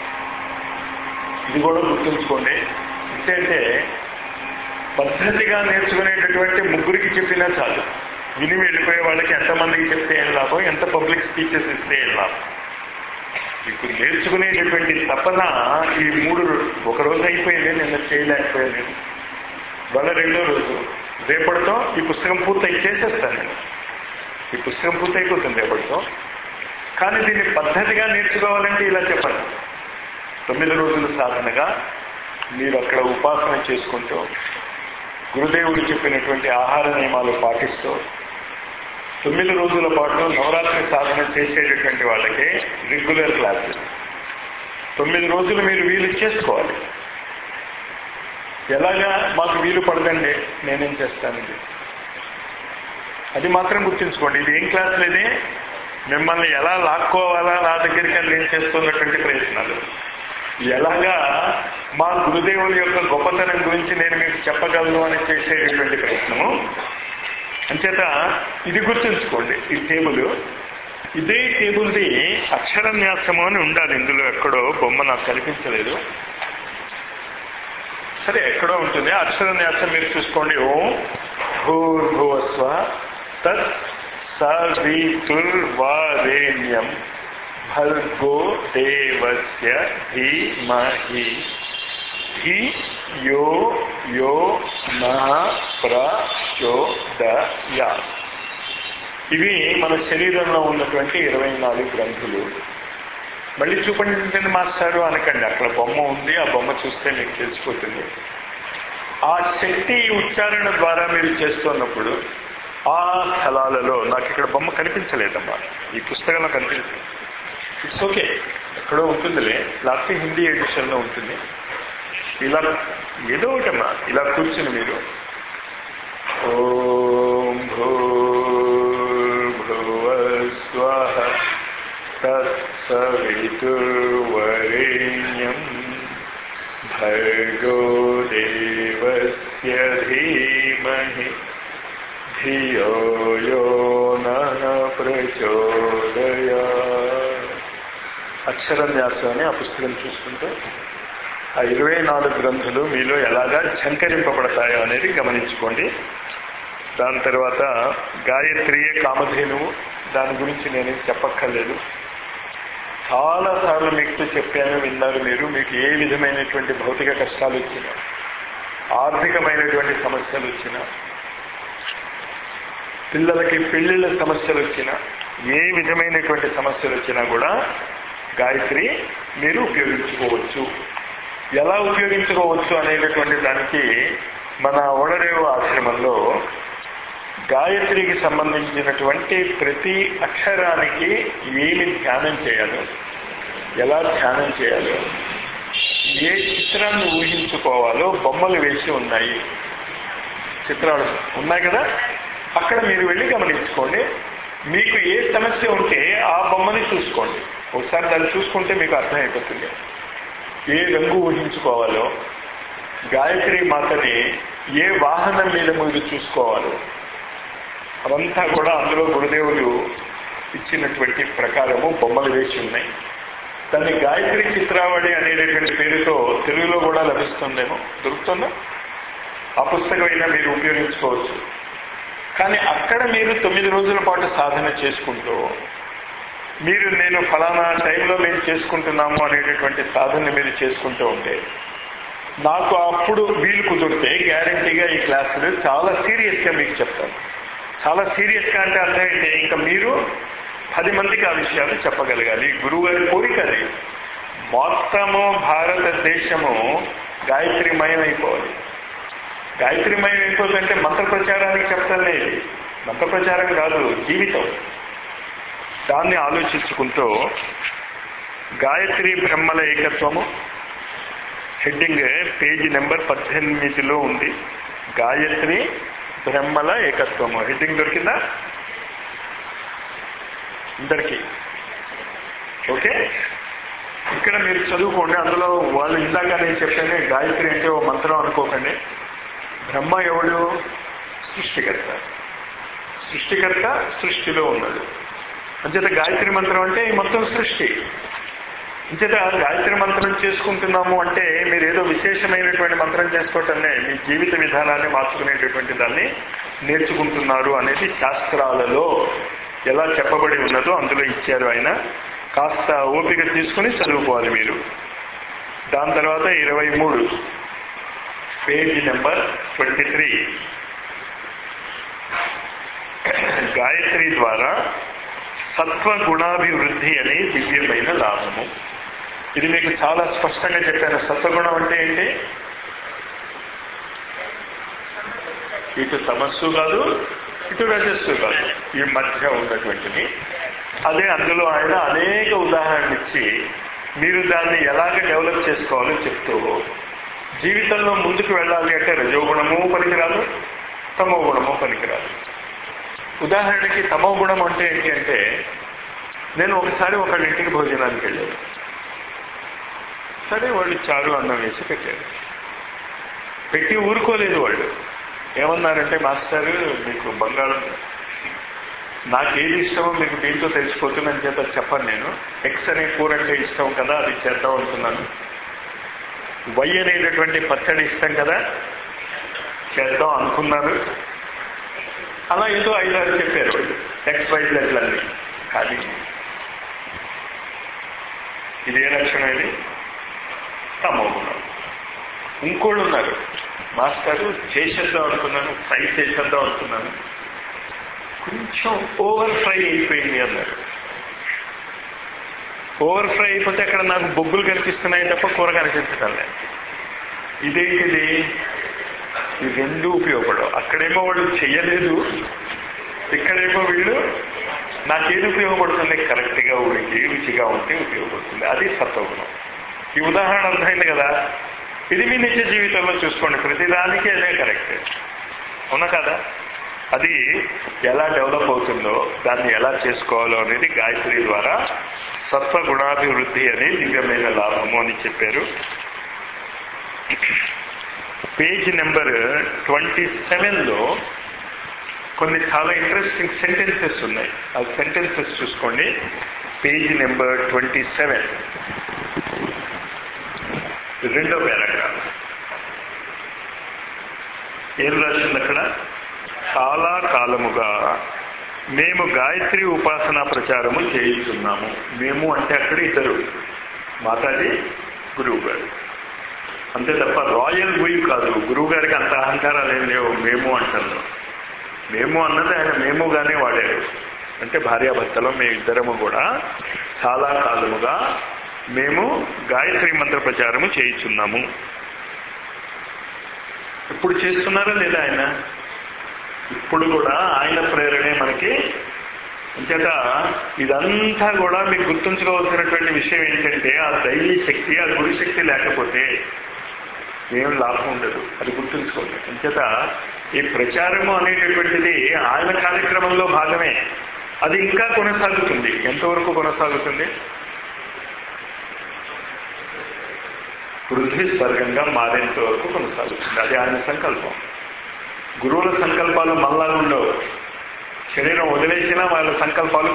A: ఇది కూడా గుర్తుంచుకోండి. అంటే పద్ధతిగా నేర్చుకునేటటువంటి ముగ్గురికి చెప్పినా చాలు. విని వెళ్ళిపోయే వాళ్ళకి ఎంతమందికి చెప్తే ఏం లాభం, ఎంత పబ్లిక్ స్పీచెస్ ఇస్తే ఏం లాభం. మీకు నేర్చుకునేటటువంటి తపన ఈ మూడు ఒక రోజు అయిపోయింది, నిన్న చేయలేకపోయాను. వాళ్ళ రెండో రోజు రేపటితో ఈ పుస్తకం పూర్తి చేసేస్తాను నేను. ఈ పుస్తకం పూర్తయిపోతుంది రేపటితో. కానీ దీన్ని పద్ధతిగా నేర్చుకోవాలంటే ఇలా చెప్పండి. తొమ్మిది రోజుల సాధనగా మీరు అక్కడ ఉపాసన చేసుకుంటూ గురుదేవుడు చెప్పినటువంటి ఆహార నియమాలు పాటిస్తూ తొమ్మిది రోజుల పాటు నవరాత్రి సాధన చేసేటటువంటి వాళ్ళకి రెగ్యులర్ క్లాసెస్ తొమ్మిది రోజులు మీరు వీలు చేసుకోవాలి. ఎలాగా మాకు వీలు పడదండి, నేనేం చేస్తానండి, అది మాత్రం గుర్తుంచుకోండి. ఇది ఏం క్లాసులు? ఇది మిమ్మల్ని ఎలా లాక్కోవాలా నా దగ్గరికి అని నేను చేస్తున్నటువంటి ప్రయత్నాలు. ఎలాగా మా గురుదేవుల యొక్క గొప్పతనం గురించి నేను మీకు చెప్పగలను అని చేసేటటువంటి ప్రయత్నము. అంచేత ఇది గుర్తుంచుకోండి. ఈ టేబుల్, ఇదే టేబుల్ది అక్షరన్యాసము అని ఉండాలి. ఇందులో ఎక్కడో బొమ్మ నాకు కనిపించలేదు. సరే, ఎక్కడో ఉంటుంది అక్షరన్యాసం, మీరు చూసుకోండి. ఓం భూర్భువస్వ తత్ సవితుర్వరేణ్యం భర్గో దేవస్య ధీమహి ధియో యో నః ప్రచోదయాత్. ఇవి మన శరీరంలో ఉన్నటువంటి ఇరవై నాలుగు గ్రంథులు. మళ్ళీ చూపండి మాస్టారు అనకండి, అక్కడ బొమ్మ ఉంది, ఆ బొమ్మ చూస్తే మీకు తెలిసిపోతుంది. ఆ శక్తి ఉచ్చారణ ద్వారా మీరు చేస్తున్నప్పుడు ఆ స్థలాలలో, నాకు ఇక్కడ బొమ్మ కనిపించలేదమ్మా, ఈ పుస్తకంలో కనిపించలేదు. ఇట్స్ ఓకే, ఎక్కడో ఉంటుందిలే, లేకపోతే హిందీ ఎడిషన్లో ఉంటుంది. ఇలా ఏదో ఒకటమ్మా, ఇలా కూర్చుని మీరు ఓం భూర్భువస్వః తత్సవితుర్వరేణ్యం భర్గో దేవస్య ధీమహి ధియో యో నః ప్రచోదయాత్. అక్షరన్యాసం అని ఆ పుస్తకం చూసుకుంటూ ఆ ఇరవై నాలుగు గ్రంథులు మీలో ఎలాగా ఝంకరింపబడతాయో అనేది గమనించుకోండి. దాని తర్వాత గాయత్రియే కామధేనువు, దాని గురించి నేను చెప్పక్కర్లేదు. చాలాసార్లు మీకు చెప్పాను, విన్నారు మీరు. మీకు ఏ విధమైనటువంటి భౌతిక కష్టాలు వచ్చినా, ఆర్థికమైనటువంటి సమస్యలు వచ్చినా, పిల్లలకి పెళ్లిళ్ళ సమస్యలు వచ్చినా, ఏ విధమైనటువంటి సమస్యలు వచ్చినా కూడా గాయత్రి మీరు ఉపయోగించుకోవచ్చు. ఎలా ఉపయోగించుకోవచ్చు అనేటటువంటి దానికి మన ఓడరేవు ఆశ్రమంలో గాయత్రికి సంబంధించినటువంటి ప్రతి అక్షరానికి ఏమి ధ్యానం చేయాలో, ఎలా ధ్యానం చేయాలో, ఏ చిత్రాన్ని ఊహించుకోవాలో బొమ్మలు వేసి ఉన్నాయి. చిత్రాలు ఉన్నాయి కదా, అక్కడ మీరు వెళ్ళి గమనించుకోండి. మీకు ఏ సమస్య ఉంటే ఆ బొమ్మని చూసుకోండి. ఒకసారి దాన్ని చూసుకుంటే మీకు అర్థమైపోతుంది. ఏ రంగు ఊహించుకోవాలో, గాయత్రి మాతని ఏ వాహనం మీద మీరు చూసుకోవాలో, అవంతా కూడా అందులో గురుదేవులు ఇచ్చినటువంటి ప్రకారము బొమ్మలు వేసి ఉన్నాయి. దాన్ని గాయత్రి చిత్రావళి అనేటటువంటి పేరుతో తెలుగులో కూడా లభిస్తుందేమో, దొరుకుతుందా? ఆ పుస్తకం అయినా మీరు ఉపయోగించుకోవచ్చు. కానీ అక్కడ మీరు తొమ్మిది రోజుల పాటు సాధన చేసుకుంటూ, మీరు నేను ఫలానా టైంలో మేము చేసుకుంటున్నాము అనేటటువంటి సాధన మీరు చేసుకుంటూ ఉంటే, నాకు అప్పుడు వీలు కుదిరితే గ్యారంటీగా ఈ క్లాసులు చాలా సీరియస్గా మీకు చెప్తాను. చాలా సీరియస్గా అంటే అర్థం ఏంటి, ఇంకా మీరు పది మందికి ఆ విషయాలు చెప్పగలగాలి. గురువు గారి కోరిక అది. మొత్తము భారతదేశము గాయత్రిమయం అయిపోవాలి. గాయత్రిమయం అయిపోతుంటే మంత్ర ప్రచారానికి చెప్తానే, ఇది మంత్ర ప్రచారం కాదు, జీవితం. దాన్ని ఆలోచించుకుంటూ గాయత్రి బ్రహ్మల ఏకత్వము హెడ్డింగ్ పేజీ నెంబర్ పద్దెనిమిదిలో ఉంది. గాయత్రి బ్రహ్మల ఏకత్వము హెడ్డింగ్ దొరికిందా అందరికీ? ఓకే, ఇక్కడ మీరు చదువుకోండి. అందులో వాళ్ళు ఇందాక నేను చెప్పాను, గాయత్రి అంటే ఓ మంత్రం అనుకోకండి. బ్రహ్మ ఎవడు? సృష్టికర్త. సృష్టికర్త సృష్టిలో ఉన్నాడు. అంచేత గాయత్రి మంత్రం అంటే ఈ మొత్తం సృష్టి. అంచేత గాయత్రి మంత్రం చేసుకుంటున్నాము అంటే మీరు ఏదో విశేషమైనటువంటి మంత్రం చేసుకోవటంనే మీ జీవిత విధానాన్ని మార్చుకునేటటువంటి దాన్ని నేర్చుకుంటున్నారు అనేది శాస్త్రాలలో ఎలా చెప్పబడి ఉన్నదో అందులో ఇచ్చారు ఆయన. కాస్త ఓపిక తీసుకుని చదువుకోవాలి మీరు. దాని తర్వాత ఇరవై మూడు page number twenty three Gayatri ద్వారా సత్వగుణాభివృద్ధి అనే దివ్యమైన లాభము. ఇది మీకు చాలా స్పష్టంగా చెప్పాను. సత్వగుణం అంటే ఏంటి? ఇటు తమస్సు కాదు, ఇటు రజస్సు కాదు, ఈ మధ్య ఉన్నటువంటిది. అదే అందులో ఆయన అనేక ఉదాహరణలు ఇచ్చి మీరు దాన్ని ఎలాగ డెవలప్ చేసుకోవాలో చెప్తూ, జీవితంలో ముందుకు వెళ్ళాలి అంటే రజోగుణము పనికిరాదు, తమో గుణము పనికిరాదు. ఉదాహరణకి తమో గుణం అంటే ఏంటి అంటే, నేను ఒకసారి ఒకళ్ళ ఇంటికి భోజనానికి వెళ్ళాను. సరే, వాళ్ళు చారు అన్నం వేసి పెట్టారు. పెట్టి ఊరుకోలేదు వాళ్ళు. ఏమన్నారంటే, మాస్టర్ మీకు బంగాళం, నాకేది ఇష్టమో మీకు దీంతో తెలిసిపోతుందని చేత చెప్పను. నేను ఎక్స్ అనే కూర అంటే ఇష్టం కదా, అది చేద్దాం అనుకున్నాను. వై అనేటటువంటి పచ్చడి ఇష్టం కదా, చేద్దాం అనుకున్నాను. అలా ఏదో ఐదారు చెప్పారు వాళ్ళు, ఎక్స్ వై జెడ్లన్నీ. కానీ ఇదే లక్షణం, ఇది తమో గుణం. ఇంకోళ్ళు ఉన్నారు, మాస్టర్ చేసేద్దాం అనుకున్నాను, ఫ్రై చేసేద్దాం అనుకున్నాను, కొంచెం ఓవర్ ఫ్రై అయిపోయింది అన్నారు. ఓవర్ ఫ్రై అయిపోతే అక్కడ నాకు బొగ్గులు కనిపిస్తున్నాయి తప్ప కూర కనిపించడం లేదు. ఇదేంటిది? ఈ రెండు ఉపయోగపడవు. అక్కడేమో వాళ్ళు చెయ్యలేదు, ఇక్కడేమో వీళ్ళు నాకేది ఉపయోగపడుతుంది, కరెక్ట్గా ఉడికి అభిరుచిగా ఉంటే ఉపయోగపడుతుంది. అది సత్వగుణం. ఈ ఉదాహరణ అర్థమైంది కదా. ఇది మీ నిత్య జీవితంలో చూసుకోండి, ప్రతిదానికి అదే కరెక్ట్, అవునా కదా. అది ఎలా డెవలప్ అవుతుందో, దాన్ని ఎలా చేసుకోవాలో అనేది గాయత్రి ద్వారా సత్వగుణాభివృద్ధి అనే దివ్యమైన లాభము అని చెప్పారు. పేజ్ నెంబర్ ట్వంటీ సెవెన్లో కొన్ని చాలా ఇంట్రెస్టింగ్ సెంటెన్సెస్ ఉన్నాయి. ఆ సెంటెన్సెస్ చూసుకోండి. పేజ్ నెంబర్ ట్వంటీ సెవెన్ రెండో పారాగ్రాఫ్. ఏం రాసింది అక్కడ? చాలా కాలముగా మేము గాయత్రి ఉపాసనా ప్రచారము చేయిస్తున్నాము. మేము అంటే అక్కడ ఇద్దరు, మాతాజీ, గురువు గారు, అంతే తప్ప రాయల్ వీ కాదు. గురువు గారికి అంత అహంకారాలు ఏం లేవు. మేము అంటారు. మేము అన్నది ఆయన మేముగానే వాడారు. అంటే భార్యాభర్తలో మేము ఇద్దరము కూడా చాలా కాలముగా మేము గాయత్రి మంత్ర ప్రచారము చేయిస్తున్నాము. ఇప్పుడు చేస్తున్నారా లేదా ఆయన? ఇప్పుడు కూడా ఆయన ప్రేరణే మనకి. అంచేత ఇదంతా కూడా మీకు గుర్తుంచుకోవాల్సినటువంటి విషయం ఏంటంటే, ఆ దైవీ శక్తి, ఆ గురు శక్తి లేకపోతే ఏం లాభం ఉండదు. అది గుర్తుంచుకోండి. అంచేత ఈ ప్రచారము అనేటటువంటిది ఆయన కార్యక్రమంలో భాగమే. అది ఇంకా కొనసాగుతుంది. ఎంతవరకు కొనసాగుతుంది? పృథ్వీ స్వర్గంగా మారేంత వరకు కొనసాగుతుంది. అది ఆయన సంకల్పం. గురువుల సంకల్పాలు మళ్ళా ఉండవు. శరీరం వదిలేసినా వాళ్ళ సంకల్పాలు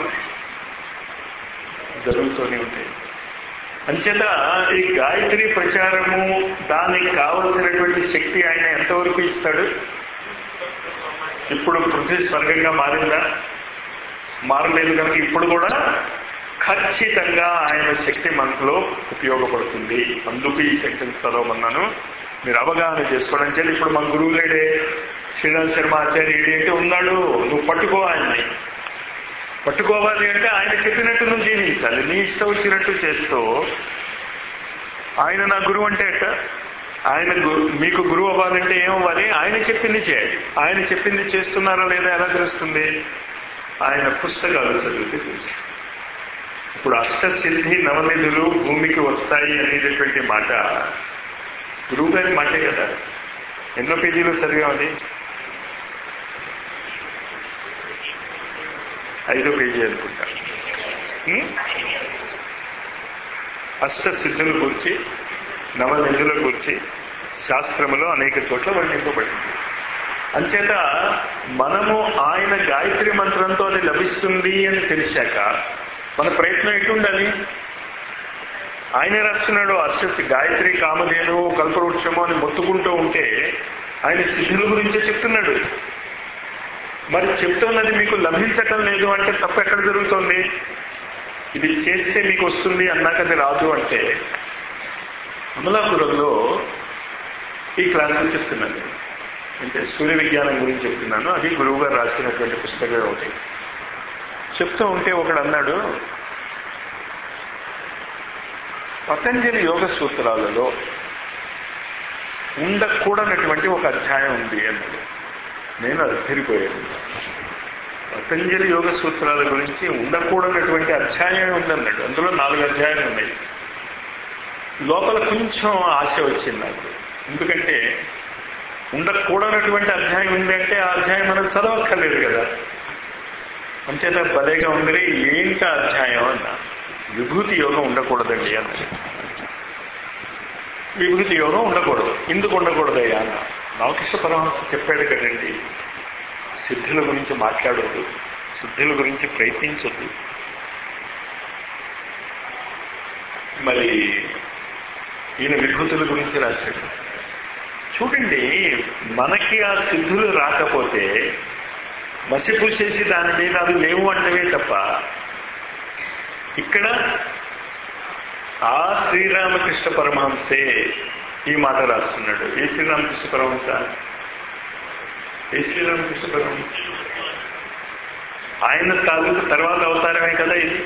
A: జరుగుతూనే ఉంటాయి. అంచేత ఈ గాయత్రి ప్రచారము, దానికి కావలసినటువంటి శక్తి ఆయన ఎంతవరకు ఇస్తాడు? ఇప్పుడు పృథ్వీ స్వర్గంగా మారిందా? మారలేదు కనుక ఇప్పుడు కూడా ఖచ్చితంగా ఆయన శక్తి మనసులో ఉపయోగపడుతుంది. అందుకు ఈ సెంటెన్స్ చదవమన్నాను, మీరు అవగాహన చేసుకోవడం. చేయాలి. ఇప్పుడు మన గురువు లేడే, శ్రీరామ్ శర్మ ఆచార్యుడు అంటే ఉన్నాడు. నువ్వు పట్టుకో ఆయన్ని. పట్టుకోవాలి అంటే ఆయన చెప్పినట్టు నువ్వు జీవించాలి. నీ ఇష్టం వచ్చినట్టు చేస్తూ ఆయన నా గురువు అంటే ఎట్ట? ఆయన మీకు గురువు అవ్వాలంటే ఏమవ్వాలి? ఆయన చెప్పింది చేయాలి. ఆయన చెప్పింది చేస్తున్నారా లేదా ఎలా తెలుస్తుంది? ఆయన పుస్తకాలు చదివితే తెలుసు. ఇప్పుడు అష్టసిద్ధి నవనిధులు భూమికి వస్తాయి అనేటటువంటి మాట గురువు గారి మాటే కదా. ఎన్నో పేజీలు చదివామని? ఐదో పేజీ అనుకుంటా. అష్టసిద్ధుల గురించి, నవనిధుల గురించి శాస్త్రములో అనేక చోట్ల వర్ణింపబడింది. అంచేత మనము ఆయన గాయత్రి మంత్రంతో అది లభిస్తుంది అని తెలిసాక మన ప్రయత్నం ఎటుండాలి? ఆయనే రాస్తున్నాడు. అష్ట గాయత్రి, కామధేను, కల్పవృక్షము అని మొత్తుకుంటూ ఉంటే ఆయన సిద్ధుల గురించే చెప్తున్నాడు. మరి చెప్తున్నది మీకు లభించటం లేదు అంటే తప్పు ఎక్కడ జరుగుతుంది? ఇది చేస్తే మీకు వస్తుంది అన్నాక అది రాదు అంటే, అమలాపురంలో ఈ క్లాసులు చెప్తున్నాను. అంటే సూర్య విజ్ఞానం గురించి చెప్తున్నాను. అది గురువు గారు రాసినటువంటి పుస్తకం ఒకటి. చెప్తూ ఉంటే ఒకడు అన్నాడు, పతంజలి యోగ సూత్రాలలో ఉండకూడనటువంటి ఒక అధ్యాయం ఉంది అన్నాడు. నేను అది తిరిగిపోయాను. పతంజలి యోగ సూత్రాల గురించి ఉండకూడనటువంటి అధ్యాయం ఉందన్నాడు. అందులో నాలుగు అధ్యాయాలు ఉన్నాయి. లోపల కొంచెం ఆశ వచ్చింది నాకు. ఎందుకంటే ఉండకూడనటువంటి అధ్యాయం ఉందంటే ఆ అధ్యాయం మనం చదవక్కర్లేదు కదా. అంచేత భలేగా ఉంది. ఏంట అధ్యాయం అన్నా? విభూతి యోగం ఉండకూడదండి అన్నది. విభూతి యోగం ఉండకూడదు. ఎందుకు ఉండకూడదయ్యా అన్న? రామకృష్ణ పరమహంస చెప్పాడు కదండి, సిద్ధుల గురించి మాట్లాడొద్దు, సిద్ధుల గురించి ప్రయత్నించొద్దు. మరి ఈయన విభూతుల గురించి రాశాడు. చూడండి, మనకి ఆ సిద్ధులు రాకపోతే మసిపూసేసి దాని మీద అవి లేవు అంటవే తప్ప, ఇక్కడ ఆ శ్రీరామకృష్ణ పరమహంసే ఈ మాట రాస్తున్నాడు. ఏ శ్రీరామకృష్ణ పరమహంస? ఏ శ్రీరామకృష్ణ పరమహంస? ఆయన తాలూకు తర్వాత అవతారమే కదా ఇది.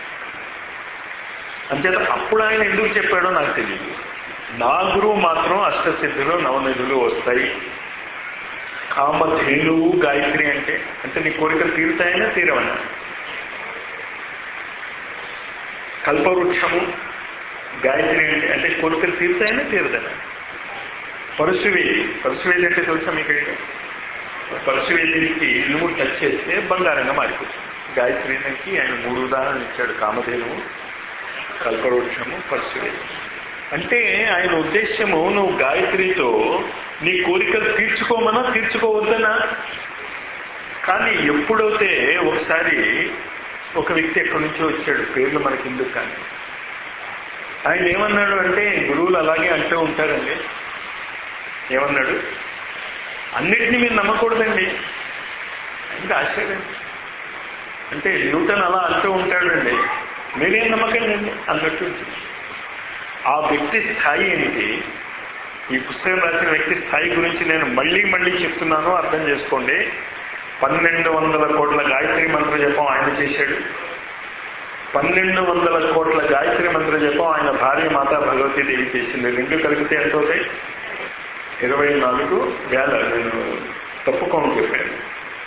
A: అంచేత అప్పుడు ఆయన ఎందుకు చెప్పాడో నాకు తెలియదు. నా గురువు మాత్రం అష్టసిద్ధులు నవనిధులు వస్తాయి. కామధేనువు గాయత్రి అంటే అంటే నీ కోరికలు తీరుతాయనా తీరవనా? కల్పవృక్షము, గాయత్రి అంటే అంటే కోరికలు తీరుతాయని తీరుతాయి. పరశువేది, పరశువేది అంటే తెలుసా మీకు? పరశువేదికి నువ్వు టచ్ చేస్తే బంగారంగా మారిపోతుంది. గాయత్రికి ఆయన మూడు ఉదాహరణలు ఇచ్చాడు: కామధేనువు, కల్పవృక్షము, పరశువేది. అంటే ఆయన ఉద్దేశ్యము నువ్వు గాయత్రితో నీ కోరికలు తీర్చుకోమనా తీర్చుకోవద్దనా. కానీ ఎప్పుడైతే ఒకసారి ఒక వ్యక్తి ఎక్కడి నుంచో వచ్చాడు, పేర్లు మనకి ఎందుకు, కానీ ఆయన ఏమన్నాడు అంటే, గురువులు అలాగే అంటూ ఉంటారండి. ఏమన్నాడు? అన్నిటినీ మీరు నమ్మకూడదండి. ఇంకా ఆశ్చర్యం. అంటే న్యూటన్ అలా అంటూ ఉంటాడండి, మీరేం నమ్మకండి అన్నట్టు. ఆ వ్యక్తి స్థాయి ఏమిటి? ఈ పుస్తకం రాసిన వ్యక్తి స్థాయి గురించి నేను మళ్ళీ మళ్ళీ చెప్తున్నాను, అర్థం చేసుకోండి. పన్నెండు వందల కోట్ల గాయత్రి మంత్ర జపం ఆయన చేశాడు. పన్నెండు వందల కోట్ల గాయత్రి మంత్ర జపం ఆయన భార్య మాతా భగవతీదేవి చేసింది. రెండు కలిపితే ఎంత అవుతాయి? ఇరవై నాలుగు వేల. నేను తప్పు కౌంట్ చెప్పాను.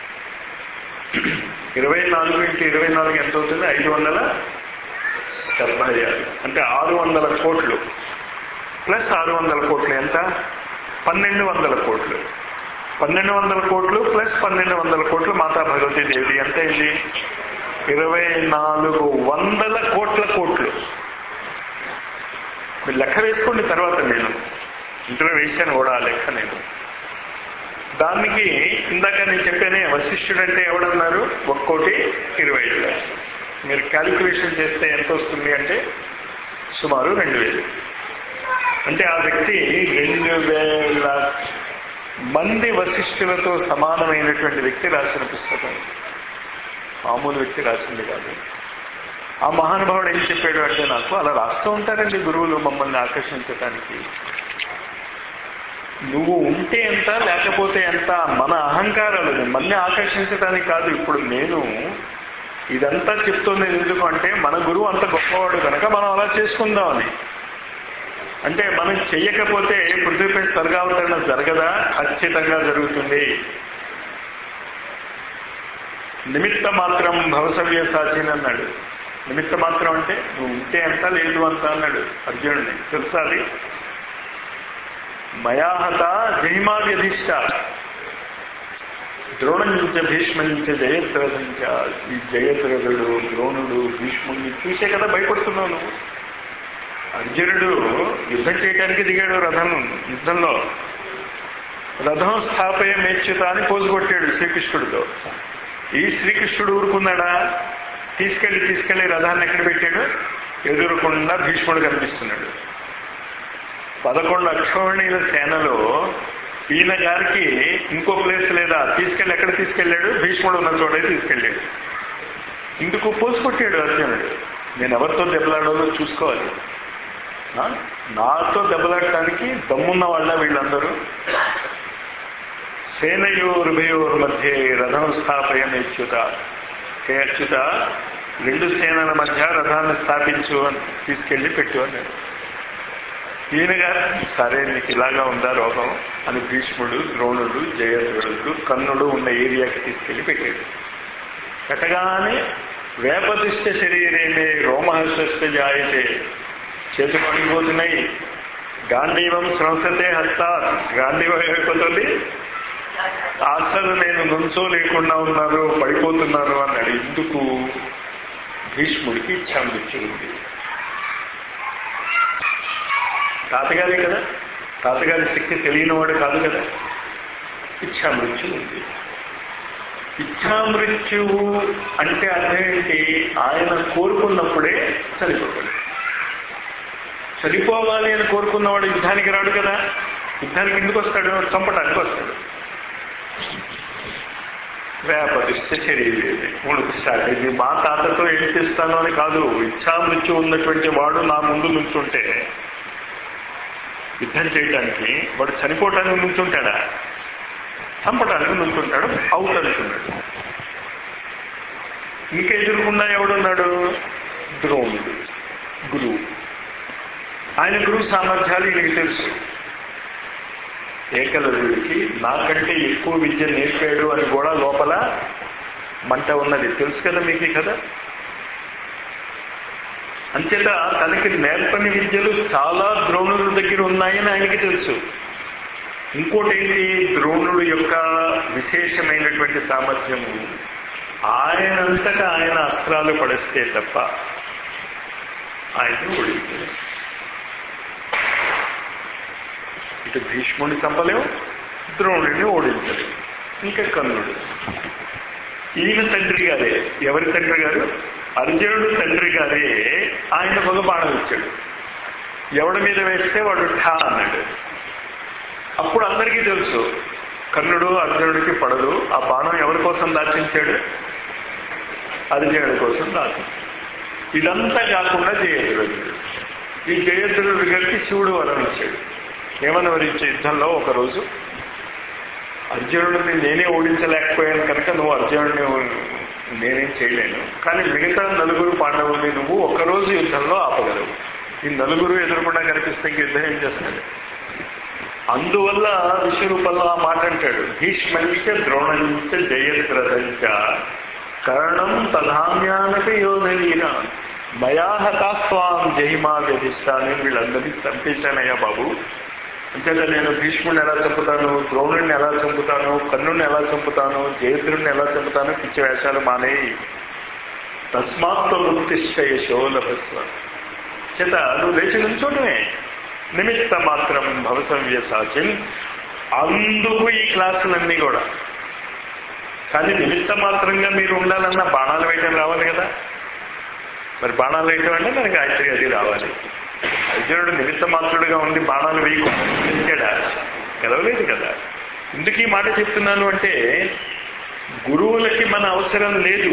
A: ఇరవై నాలుగు ఇంటూ ఇరవై నాలుగు ఎంత అవుతుంది? ఐదు వందల డెబ్బై ఆరు. అంటే ఆరు వందల కోట్లు ప్లస్ ఆరు వందల కోట్లు ఎంత? పన్నెండు వందల కోట్లు. పన్నెండు వందల కోట్లు ప్లస్ పన్నెండు వందల కోట్లు మాతా భగవతీదేవి ఎంత అయింది? ఇరవై నాలుగు వందల కోట్ల కోట్లు. మీరు లెక్క వేసుకోండి. తర్వాత నేను ఇంట్లో వేసాను కూడా ఆ లెక్క. నేను దానికి ఇందాక నేను చెప్పానే, వశిష్ఠుడు అంటే ఎవడన్నారు? ఒక్కోటి ఇరవై ఐదు లక్షలు. మీరు క్యాలిక్యులేషన్ చేస్తే ఎంత వస్తుంది అంటే సుమారు రెండు వేలు. అంటే ఆ వ్యక్తి రెండు వేల మంది వశిష్ఠులతో సమానమైనటువంటి వ్యక్తి రాసిన పుస్తకం. మామూలు వ్యక్తి రాసింది కాదు. ఆ మహానుభావుడు ఏం చెప్పాడు అంటే, నాకు అలా రాస్తూ ఉంటారండి గురువులు మమ్మల్ని ఆకర్షించడానికి. నువ్వు ఉంటే ఎంత లేకపోతే ఎంత, మన అహంకారాలు మళ్ళీ ఆకర్షించడానికి కాదు. ఇప్పుడు నేను ఇదంతా చెప్తుంది ఎందుకు అంటే, మన గురువు అంత గొప్పవాడు కనుక మనం అలా చేసుకుందామని. అంటే మనం చెయ్యకపోతే పృథ్వీపై స్వర్గావతరణ జరగదా? ఖచ్చితంగా జరుగుతుంది. నిమిత్త మాత్రం భవసవ్య సాచిని అన్నాడు. నిమిత్త మాత్రం అంటే నువ్వు ఉంటే ఎంత లేదు అంత అన్నాడు అర్జునుడిని. తెలుసా అది? మయాహత జహిమాద్యధిష్ట ద్రోణంచ భీష్మంచ జయద్రథంచ. ఈ జయద్రథుడు, ద్రోణుడు, భీష్ముడిని చూసే కదా భయపడుతున్నావు నువ్వు. అర్జునుడు యుద్ధం చేయడానికి దిగాడు రథం యుద్ధంలో. రథం స్థాపయ మేచ్యుత అని పోజుకొట్టాడు శ్రీకృష్ణుడితో. ఈ శ్రీకృష్ణుడు ఊరుకున్నాడా? తీసుకెళ్లి తీసుకెళ్లి రథాన్ని ఎక్కడ పెట్టాడు? ఎదురుకుండా భీష్ముడు కనిపిస్తున్నాడు. పదకొండు అక్షోహిణీల సేనలో ఈయన గారికి ఇంకో ప్లేస్ లేదా? తీసుకెళ్లి ఎక్కడ తీసుకెళ్లాడు? భీష్ముడు ఉన్న చోటే తీసుకెళ్లాడు. ఇందుకు పోసుకొట్టాడు అర్జునుడు. నేను ఎవరితో దెబ్బలాడాలో చూసుకోవాలి. నాతో దెబ్బలాడటానికి దమ్మున్న వాళ్ళ వీళ్ళందరూ. సేనయోరుభయోర్ మధ్య రథం స్థాపయమేచ్యుత. హే అచ్యుత, రెండు సేనల మధ్య రథాన్ని స్థాపించు అని తీసుకెళ్లి పెట్టు అన్నాడు. ఈయన గారు సరే నీకు ఇలాగా ఉందా రోగం అని భీష్ముడు, ద్రోణుడు, జయద్రథుడు, కర్ణుడు ఉన్న ఏరియాకి తీసుకెళ్లి పెట్టాడు. పెట్టగానే వేపదిష్ట శరీరేమే రోమహర్ష జాయితే. చేతులు పడిపోతున్నాయి. గాంధీవం సంస్థతే హస్తా. గాంధీవం అయిపోతుంది. అసలు నేను నుంచో లేకుండా ఉన్నాను, పడిపోతున్నాను అన్నాడు. ఇందుకు భీష్ముడికి ఇచ్చామృత్యు ఉంది. తాతగారే కదా, తాతగారి శక్తి తెలియనివాడు కాదు కదా. ఇచ్చామృత్యు ఉంది. ఇచ్చామృత్యువు అంటే అర్థం ఏంటి? ఆయన కోరుకున్నప్పుడే చనిపోతాడు. చనిపోవాలి అని కోరుకున్నవాడు యుద్ధానికి రాడు కదా. యుద్ధానికి ఎందుకు వస్తాడు? చంపడానికి వస్తాడు. వేపదిష్ట శరీరం ఉడుకు స్టార్ట్ అయింది. మా తాతతో ఏం చేస్తాను అని కాదు. ఇచ్చామృత్యు ఉన్నటువంటి వాడు నా ముందు నుంచుంటే యుద్ధం చేయడానికి, వాడు చనిపోవటానికి నుంచుంటాడా? చంపటానికి నుంచుంటాడు. అవుట్ అనుకున్నాడు. ఇంకా ఎదురుకుండా ఎవడున్నాడు? ద్రోణుడు, గురువు. ఆయన గురువు సామర్థ్యాలు ఈయనకి తెలుసు. ఏకలవ్యుడికి నాకంటే ఎక్కువ విద్య నేర్పాడు అని కూడా లోపల మంట ఉన్నది. తెలుసు కదా మీకు కదా. అంచేత తనకి నేర్పని విద్యలు చాలా ద్రోణుల దగ్గర ఉన్నాయని ఆయనకి తెలుసు. ఇంకోటి ఏంటి, ద్రోణుడు యొక్క విశేషమైనటువంటి సామర్థ్యము, ఆయనంతటా ఆయన అస్త్రాలు పడిస్తే తప్ప ఆయన్ని ఓడించలేం. ఇటు భీష్ముడిని చంపలేం, ద్రోణుడిని ఓడించలేం. ఇంకా కర్ణుడు, ఈయన తండ్రి గారే, ఎవరి తండ్రి గారు, అర్జునుడు తండ్రి గారే ఆయన ఒక బాణం ఇచ్చాడు. ఎవడి మీద వేస్తే వాడు ఠా అన్నాడు. అప్పుడు అందరికీ తెలుసు కర్ణుడు అర్జునుడికి పడదు. ఆ బాణం ఎవరి కోసం దాచించాడు, అర్జునుడి కోసం దాచించాడు. ఇదంతా కాకుండా జయద్రుడు, ఈ జయద్రుడి గారికి శివుడు వరం ఇచ్చాడు. ఏమని వరించే, యుద్ధంలో ఒకరోజు అర్జునుడిని నేనే ఓడించలేకపోయాను కనుక నువ్వు అర్జునుడిని నేనేం చేయలేను, కానీ మిగతా నలుగురు పాండవుల్ని నువ్వు ఒకరోజు యుద్ధంలో ఆపగలవు. ఈ నలుగురు ఎదురుకుండా కనిపిస్తే ఇంక యుద్ధం ఏం చేస్తాడు. అందువల్ల విశ్వరూపంలో ఆ మాట అంటాడు, భీష్మంచ ద్రోణంచ జయద్రథంచ కర్ణం తధాన్యానపి యోధవీరా మయా హతాస్వాం జహిమా వ్యధిష్టాన్ని, వీళ్ళందరినీ చంపేశానయ్యా బాబు. అంతేగా నేను భీష్ముడిని ఎలా చంపుతాను, ద్రోణుడిని ఎలా చంపుతాను, కర్ణుడిని ఎలా చంపుతాను, జయద్రుడిని ఎలా చంపుతాను, పిచ్చి వేషాలు మానేయి. తస్మాత్ ఉత్తిష్ట యశో లభస్వ. చేత నువ్వు లేచి నుంచోటమే, నిమిత్త మాత్రం భవసవ్య సాచిన్. అందుకు ఈ క్లాసులన్నీ కూడా. కానీ నిమిత్త మాత్రంగా మీరు ఉండాలన్నా బాణాలు వేయటం రావాలి కదా. మరి బాణాలు వేయటం అంటే మనకి గాయత్రి అది రావాలి. అర్జునుడు నిమిత్త మాత్రుడుగా ఉండి బాణాలు వేయకుండా గెలిచాడా, గెలవలేదు కదా. ఎందుకు ఈ మాట చెప్తున్నాను అంటే, గురువులకి మన అవసరం లేదు,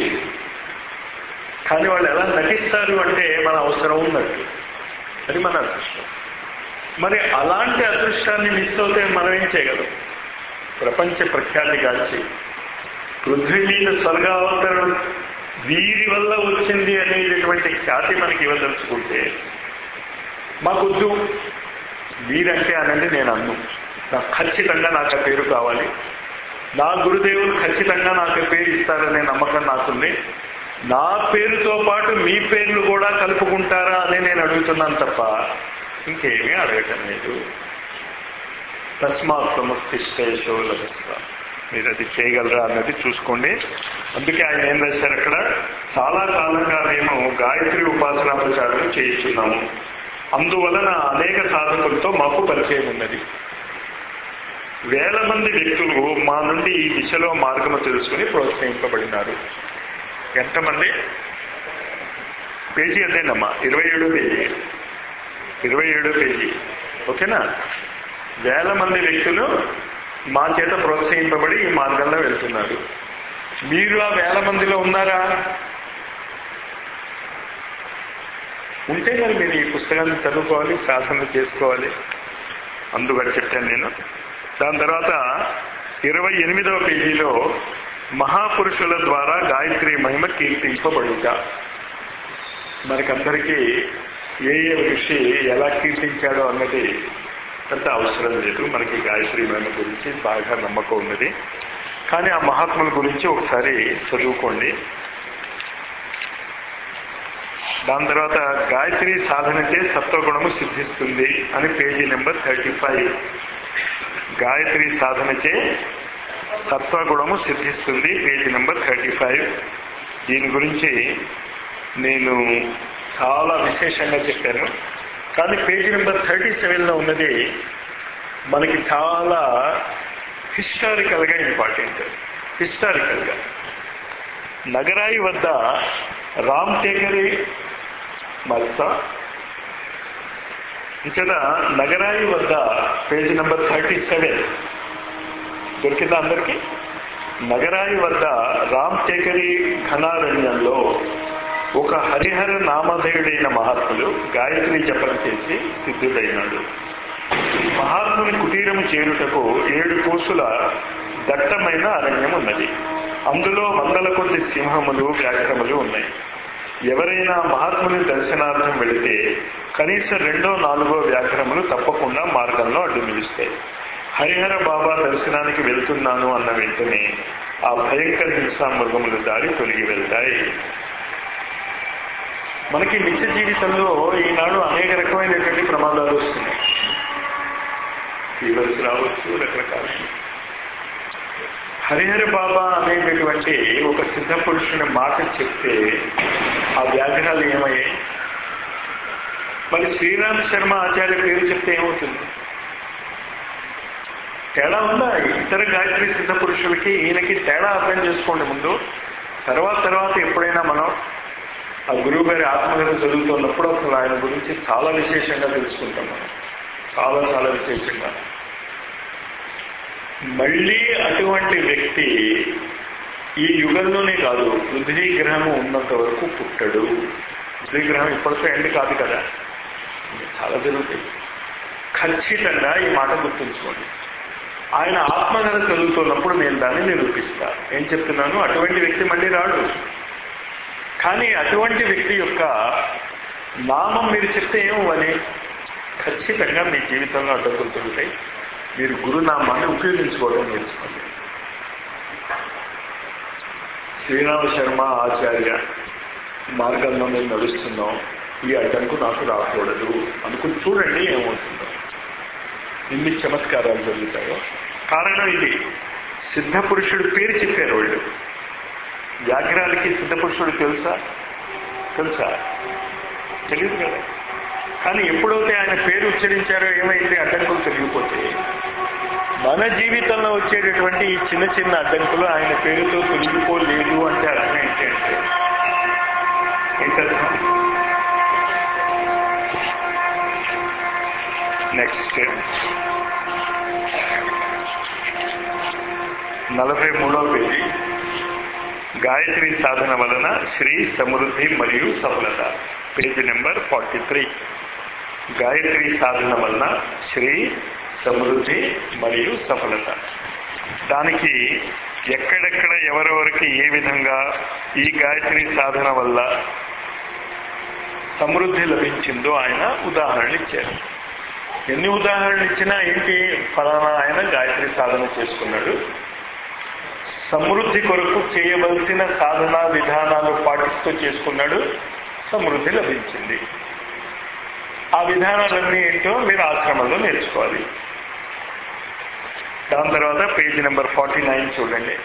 A: కానీ వాళ్ళు ఎలా నటిస్తారు అంటే మన అవసరం ఉన్నట్టు. అది మన అదృష్టం. మరి అలాంటి అదృష్టాన్ని మిస్ అవుతే మనం ఏం చేయగలం. ప్రపంచ ప్రఖ్యాతి గాంచి పృథ్వీ మీద స్వర్గావతరణం వీరి వల్ల వచ్చింది అనేటటువంటి ఖ్యాతి మనకి ఇవ్వదలుచుకుంటే మాకొద్దు, వీరంటే అనండి నేను అన్ను. నాకు ఖచ్చితంగా నాకు పేరు కావాలి, నా గురుదేవులు ఖచ్చితంగా నాకు పేరు ఇస్తారనే నమ్మకం నాకుంది. నా పేరుతో పాటు మీ పేర్లు కూడా కలుపుకుంటారా అని నేను అడుగుతున్నాను తప్ప ఇంకేమీ అడగటం లేదు. తస్మాత్ ముక్తిష్టేశో లభస్వ. మీరు అది చేయగలరా అన్నది చూసుకోండి. అందుకే ఆయన ఏం రాశారు అక్కడ, చాలా కాలంగా మేము గాయత్రి ఉపాసనా ప్రచారం చేయిస్తున్నాము, అందువలన అనేక సాధకులతో మాకు పరిచయం ఉన్నది. వేల మంది వ్యక్తులు మా నుండి ఈ దిశలో మార్గము తెలుసుకుని ప్రోత్సహింపబడినారు. ఎంతమంది? పేజీ అదేనమ్మా, ఇరవై ఏడో పేజీ ఇరవై ఏడో పేజీ ఓకేనా. వేల మంది వ్యక్తులు మా చేత ప్రోత్సహింపబడి ఈ మార్గంలో వెళ్తున్నారు. మీరు ఆ వేల మందిలో ఉన్నారా? ఉంటే మరి మీరు ఈ పుస్తకాన్ని చదువుకోవాలి, సాధన చేసుకోవాలి. అందుకని చెప్పాను నేను. దాని తర్వాత ఇరవై ఎనిమిదవ పేజీలో మహాపురుషుల ద్వారా గాయత్రి మహిమ కీర్తింపబడుట. మనకందరికీ ఏ ఏ ఋషి ఎలా కీర్తించాడో అన్నది అంత అవసరం లేదు. మనకి గాయత్రి మహిమ గురించి బాగా నమ్మకం ఉన్నది. కానీ ఆ మహాత్ముల గురించి ఒకసారి చదువుకోండి. దాని తర్వాత గాయత్రి సాధనచే సత్వగుణము సిద్ధిస్తుంది అని page number thirty five. Gayatri సాధనచే సత్వగుణము సిద్ధిస్తుంది, పేజీ నెంబర్ థర్టీ ఫైవ్. దీని గురించి నేను చాలా విశేషంగా చెప్పాను. కానీ పేజీ నెంబర్ థర్టీ సెవెన్లో ఉన్నది మనకి చాలా హిస్టారికల్గా ఇంపార్టెంట్. హిస్టారికల్గా నగరాయి వద్ద రామ్ టేకరీ మల్సా ఇంచేత నగరాయి వద్ద పేజీ నెంబర్ థర్టీ సెవెన్ దొరికిందా అందరికీ? నగరాయి వద్ద రామ్ టేకరీ ఘనారణ్యంలో ఒక హరిహర నామధేయుడైన మహాత్ముడు గాయత్రి జపం చేసి సిద్ధుడైనాడు. మహాత్ముని కుటీరము చేరుటకు ఏడు కోసుల దట్టమైన అరణ్యం ఉన్నది. అందులో వందల కొద్ది సింహములు వ్యాఘ్రములు ఉన్నాయి. ఎవరైనా మహాత్ముని దర్శనార్థం వెళితే కనీసం రెండో నాలుగో వ్యాఘ్రములు తప్పకుండా మార్గంలో అడ్డు నిలుస్తాయి. హరిహర బాబా దర్శనానికి వెళ్తున్నాను అన్న వెంటనే ఆ భయంకర హింసా మృగములు దారి తొలగి వెళ్తాయి. మనకి నిత్య జీవితంలో ఈనాడు అనేక రకమైనటువంటి ప్రమాదాలు వస్తున్నాయి. ఫీవర్స్ రావచ్చు, రకరకాల. హరిహర బాబా అనేటటువంటి ఒక సిద్ధ పురుషుని మాట చెప్తే ఆ వ్యాఘ్రాలు ఏమయ్యాయి? మరి శ్రీరామ్ శర్మ ఆచార్య పేరు చెప్తే ఏమవుతుంది? తేడా ఉందా? ఇతర గాయత్రి సిద్ధ పురుషులకి ఈయనకి తేడా అర్థం చేసుకోండి ముందు. తర్వాత తర్వాత ఎప్పుడైనా మనం ఆ గురువు గారి ఆత్మకథ చదువుతున్నప్పుడు అసలు ఆయన గురించి చాలా విశేషంగా తెలుసుకుంటాం మనం, చాలా చాలా విశేషంగా. మళ్ళీ అటువంటి వ్యక్తి ఈ యుగంలోనే కాదు, పృథ్వీ గ్రహము ఉన్నంత వరకు పుట్టడు. పృథ్వీ గ్రహం ఇప్పటితో ఎండ్ కాదు కదా, చాలా జరుగుతాయి. ఖచ్చితంగా ఈ మాట గుర్తుంచుకోండి. ఆయన ఆత్మకథ చదువుతున్నప్పుడు నేను దాన్ని నిరూపిస్తా. ఏం చెప్తున్నాను? అటువంటి వ్యక్తి మళ్ళీ రాడు. కానీ అటువంటి వ్యక్తి యొక్క నామం మీరు చెప్తే ఏమని? ఖచ్చితంగా మీ జీవితంలో అడ్డంకులు దొరుకుతాయి. మీరు గురునామాన్ని ఉపయోగించుకోవడం నేర్చుకోండి. శ్రీరామ శర్మ ఆచార్య మార్గంలో మేము నడుస్తున్నాం, ఈ అడ్డంకు నాకు రాకూడదు అనుకుని చూడండి ఏమవుతుందో. ఎన్ని చమత్కారాలు జరుగుతాయో. కారణం ఇది, సిద్ధ పురుషుడు పేరు చెప్పారు వాళ్ళు. వ్యాఘ్రాలకి సిద్ధ పురుషుడు తెలుసా? తెలుసా? తెలియదు కదా. కానీ ఎప్పుడైతే ఆయన పేరు ఉచ్చరించారో ఏమైంది? అడ్డంకులు తొలగిపోతే. మన జీవితంలో వచ్చేటటువంటి ఈ చిన్న చిన్న అడ్డంకులు ఆయన పేరుతో తొలగిపోలేదు అంటే అర్థం ఏంటి అంటే ఏంటర్థం? నెక్స్ట్ నలభై మూడవ పేజీ. గాయత్రి సాధన వలన శ్రీ సమృద్ధి మరియు సఫలత, page number forty three. Gayatri సాధన వలన శ్రీ సమృద్ధి మరియు సఫలత. దానికి ఎక్కడెక్కడ ఎవరెవరికి ఏ విధంగా ఈ గాయత్రి సాధన వల్ల సమృద్ధి లభించిందో ఆయన ఉదాహరణలు ఇచ్చారు. ఎన్ని ఉదాహరణలు ఇచ్చినా ఏంటి? ఫలానా ఆయన గాయత్రి సాధన చేసుకున్నాడు, సమృద్ధి కొరకు చేయవలసిన సాధనా విధానాలు పాటిస్తూ చేసుకున్నాడు, సమృద్ధి లభించింది. ఆ విధానాలన్నీ ఏంటో మీరు ఆశ్రమంలో నేర్చుకోవాలి. దాని తర్వాత పేజీ నెంబర్ ఫార్టీ నైన్ చూడండి.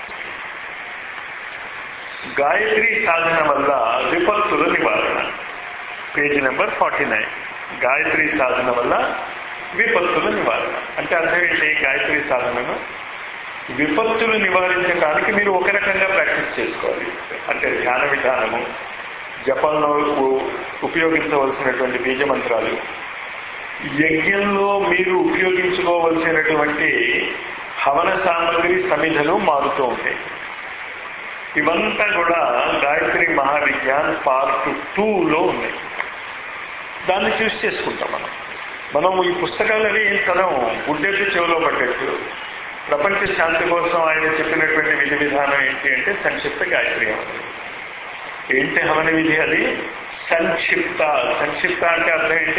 A: గాయత్రి సాధన వల్ల విపత్తుల నివారణ, page number forty nine. Gayatri సాధన వల్ల విపత్తుల నివారణ అంటే అర్థం ఏంటి? గాయత్రి సాధనను విపత్తులు నివారించడానికి మీరు ఒక రకంగా ప్రాక్టీస్ చేసుకోవాలి. అంటే ధ్యాన విధానము, జపంలో ఉపయోగించవలసినటువంటి బీజ మంత్రాలు, యజ్ఞంలో మీరు ఉపయోగించుకోవలసినటువంటి హవన సామగ్రి సమిధలు మారుతూ ఉంటాయి. ఇవంతా కూడా గాయత్రి మహావిజ్ఞాన్ పార్ట్ టూలో ఉన్నాయి. దాన్ని చూసి చేసుకుంటాం మనం. మనం ఈ పుస్తకాలు అవి ఏం చదవం, గుడ్డెట్టు చెవిలో పడ్డట్టు. ప్రపంచ శాంతి కోసం ఆయన చెప్పినటువంటి విధి విధానం ఏంటి అంటే సంక్షిప్త గాయత్రి హవనం. ఏంటి హవన విధి? అది సంక్షిప్త. సంక్షిప్త అంటే అర్థం ఏంటి?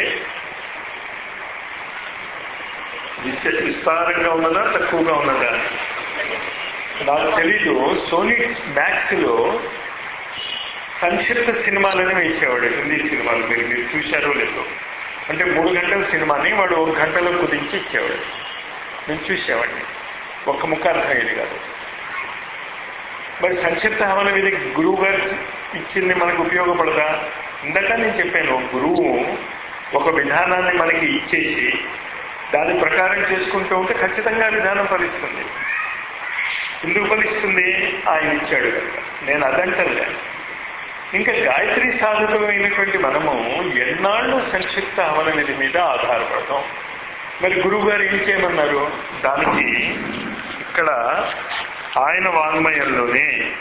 A: విస్తారంగా ఉన్నదా, తక్కువగా ఉన్నదా? నాకు తెలీదు. సోనీ మ్యాక్స్ లో సంక్షిప్త సినిమాలని వేసేవాడు, హిందీ సినిమాలు. మీరు మీరు చూశారో లేదో. అంటే మూడు గంటల సినిమాని వాడు ఒక గంటలో కుదించి ఇచ్చేవాడు. నేను చూసేవాడిని. ఒక్క ముక్క అర్థమయ్యేది కాదు. మరి సంక్షిప్త హవన విధి గురువు గారు ఇచ్చింది మనకు ఉపయోగపడదా? ఇందాక నేను చెప్పాను, గురువు ఒక విధానాన్ని మనకి ఇచ్చేసి దాని ప్రకారం చేసుకుంటూ ఉంటే ఖచ్చితంగా విధానం ఫలిస్తుంది. ఎందుకు ఫలిస్తుంది? ఆయన ఇచ్చాడు కనుక. నేను అదంటలే. ఇంకా గాయత్రి సాధకులైనటువంటి మనము ఎన్నాళ్ళు సంక్షిప్త హవన నిధి మీద ఆధారపడతాం. మరి గురువు గారు ఏం చేయమన్నారు? దానికి ఇక్కడ ఆయన వాంగ్మయంలోనే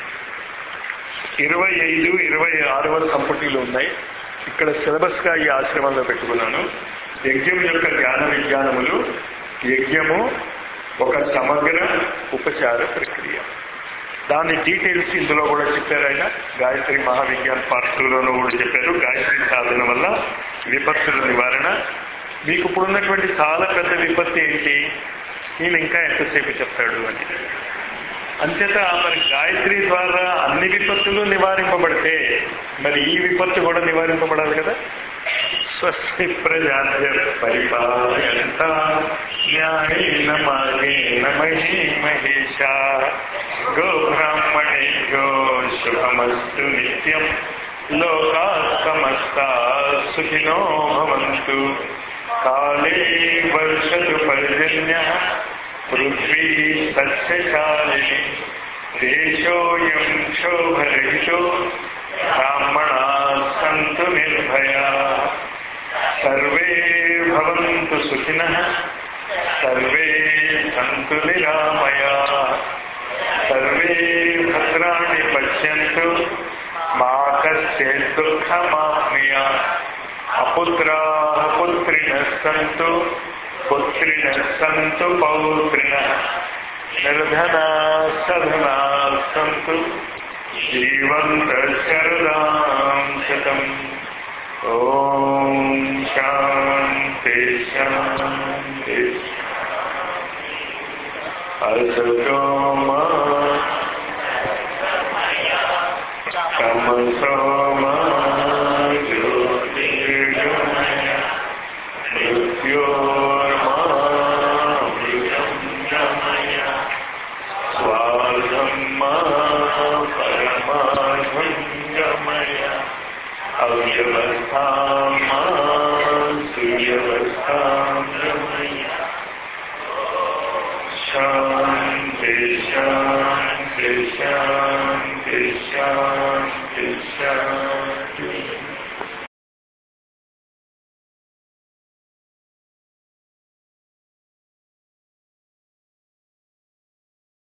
A: ఇరవై ఐదు ఇరవై ఆరవ సంపుటిలు ఉన్నాయి. ఇక్కడ సిలబస్ గా ఈ ఆశ్రమంలో పెట్టుకున్నాను. యజ్ఞం యొక్క జ్ఞాన విజ్ఞానములు, యజ్ఞము ఒక సమగ్ర ఉపచార ప్రక్రియ. దాని డీటెయిల్స్ ఇందులో కూడా చెప్పారు ఆయన. గాయత్రి మహావిజ్ఞాన్ పార్ట్ టూలోనూ కూడా చెప్పారు. గాయత్రి సాధన వల్ల విపత్తుల నివారణ. మీకు ఇప్పుడున్నటువంటి చాలా పెద్ద విపత్తి ఏంటి? ఈయన ఇంకా ఎంతసేపు చెప్తాడు అని. అంచేత మరి గాయత్రి ద్వారా అన్ని విపత్తులు నివారింపబడితే మరి ఈ విపత్తు కూడా నివారింపబడాలి కదా. స్వస్తి ప్రజాభ్య పరిపాలయంతాం న్యాయేన మార్గేణ మహీ మహేషా గోబ్రాహ్మణేభ్యో శుభమస్తు నిత్యం లోకా సమస్తా సుఖినో భవంతు. కాలే వర్షతు పర్జన్యః పృథ్వీ సస్యశాలిని దేశోయం క్షోభరహితో బ్రాహ్మణాః సంతు నిర్భయాః. సర్వే భవంతు సుఖినః సర్వే సంతు నిరామయాః. సర్వే భద్రాణి పశ్యంతు మా కశ్చిత్ దుఃఖమాప్నుయాత్. అపుత్రాః పుత్రిణః సంతు పుత్రిణః సంతు పౌత్రిణః. నిర్ధనాః సధనాః సంతు జీవంతః శరదాం శతం. ఓం శాంతి శాంతి. అసతో మా తమసో మా జ్యోతిర్గమయ మృత్యోర్మామృతం గమయ. స్వార్థం మా పరమార్థం గమయ. అవ్యవస్థాం మా సువ్యవస్థాం గమయ. శాంతి శాంతి శాంతి శాంతి శాంతి.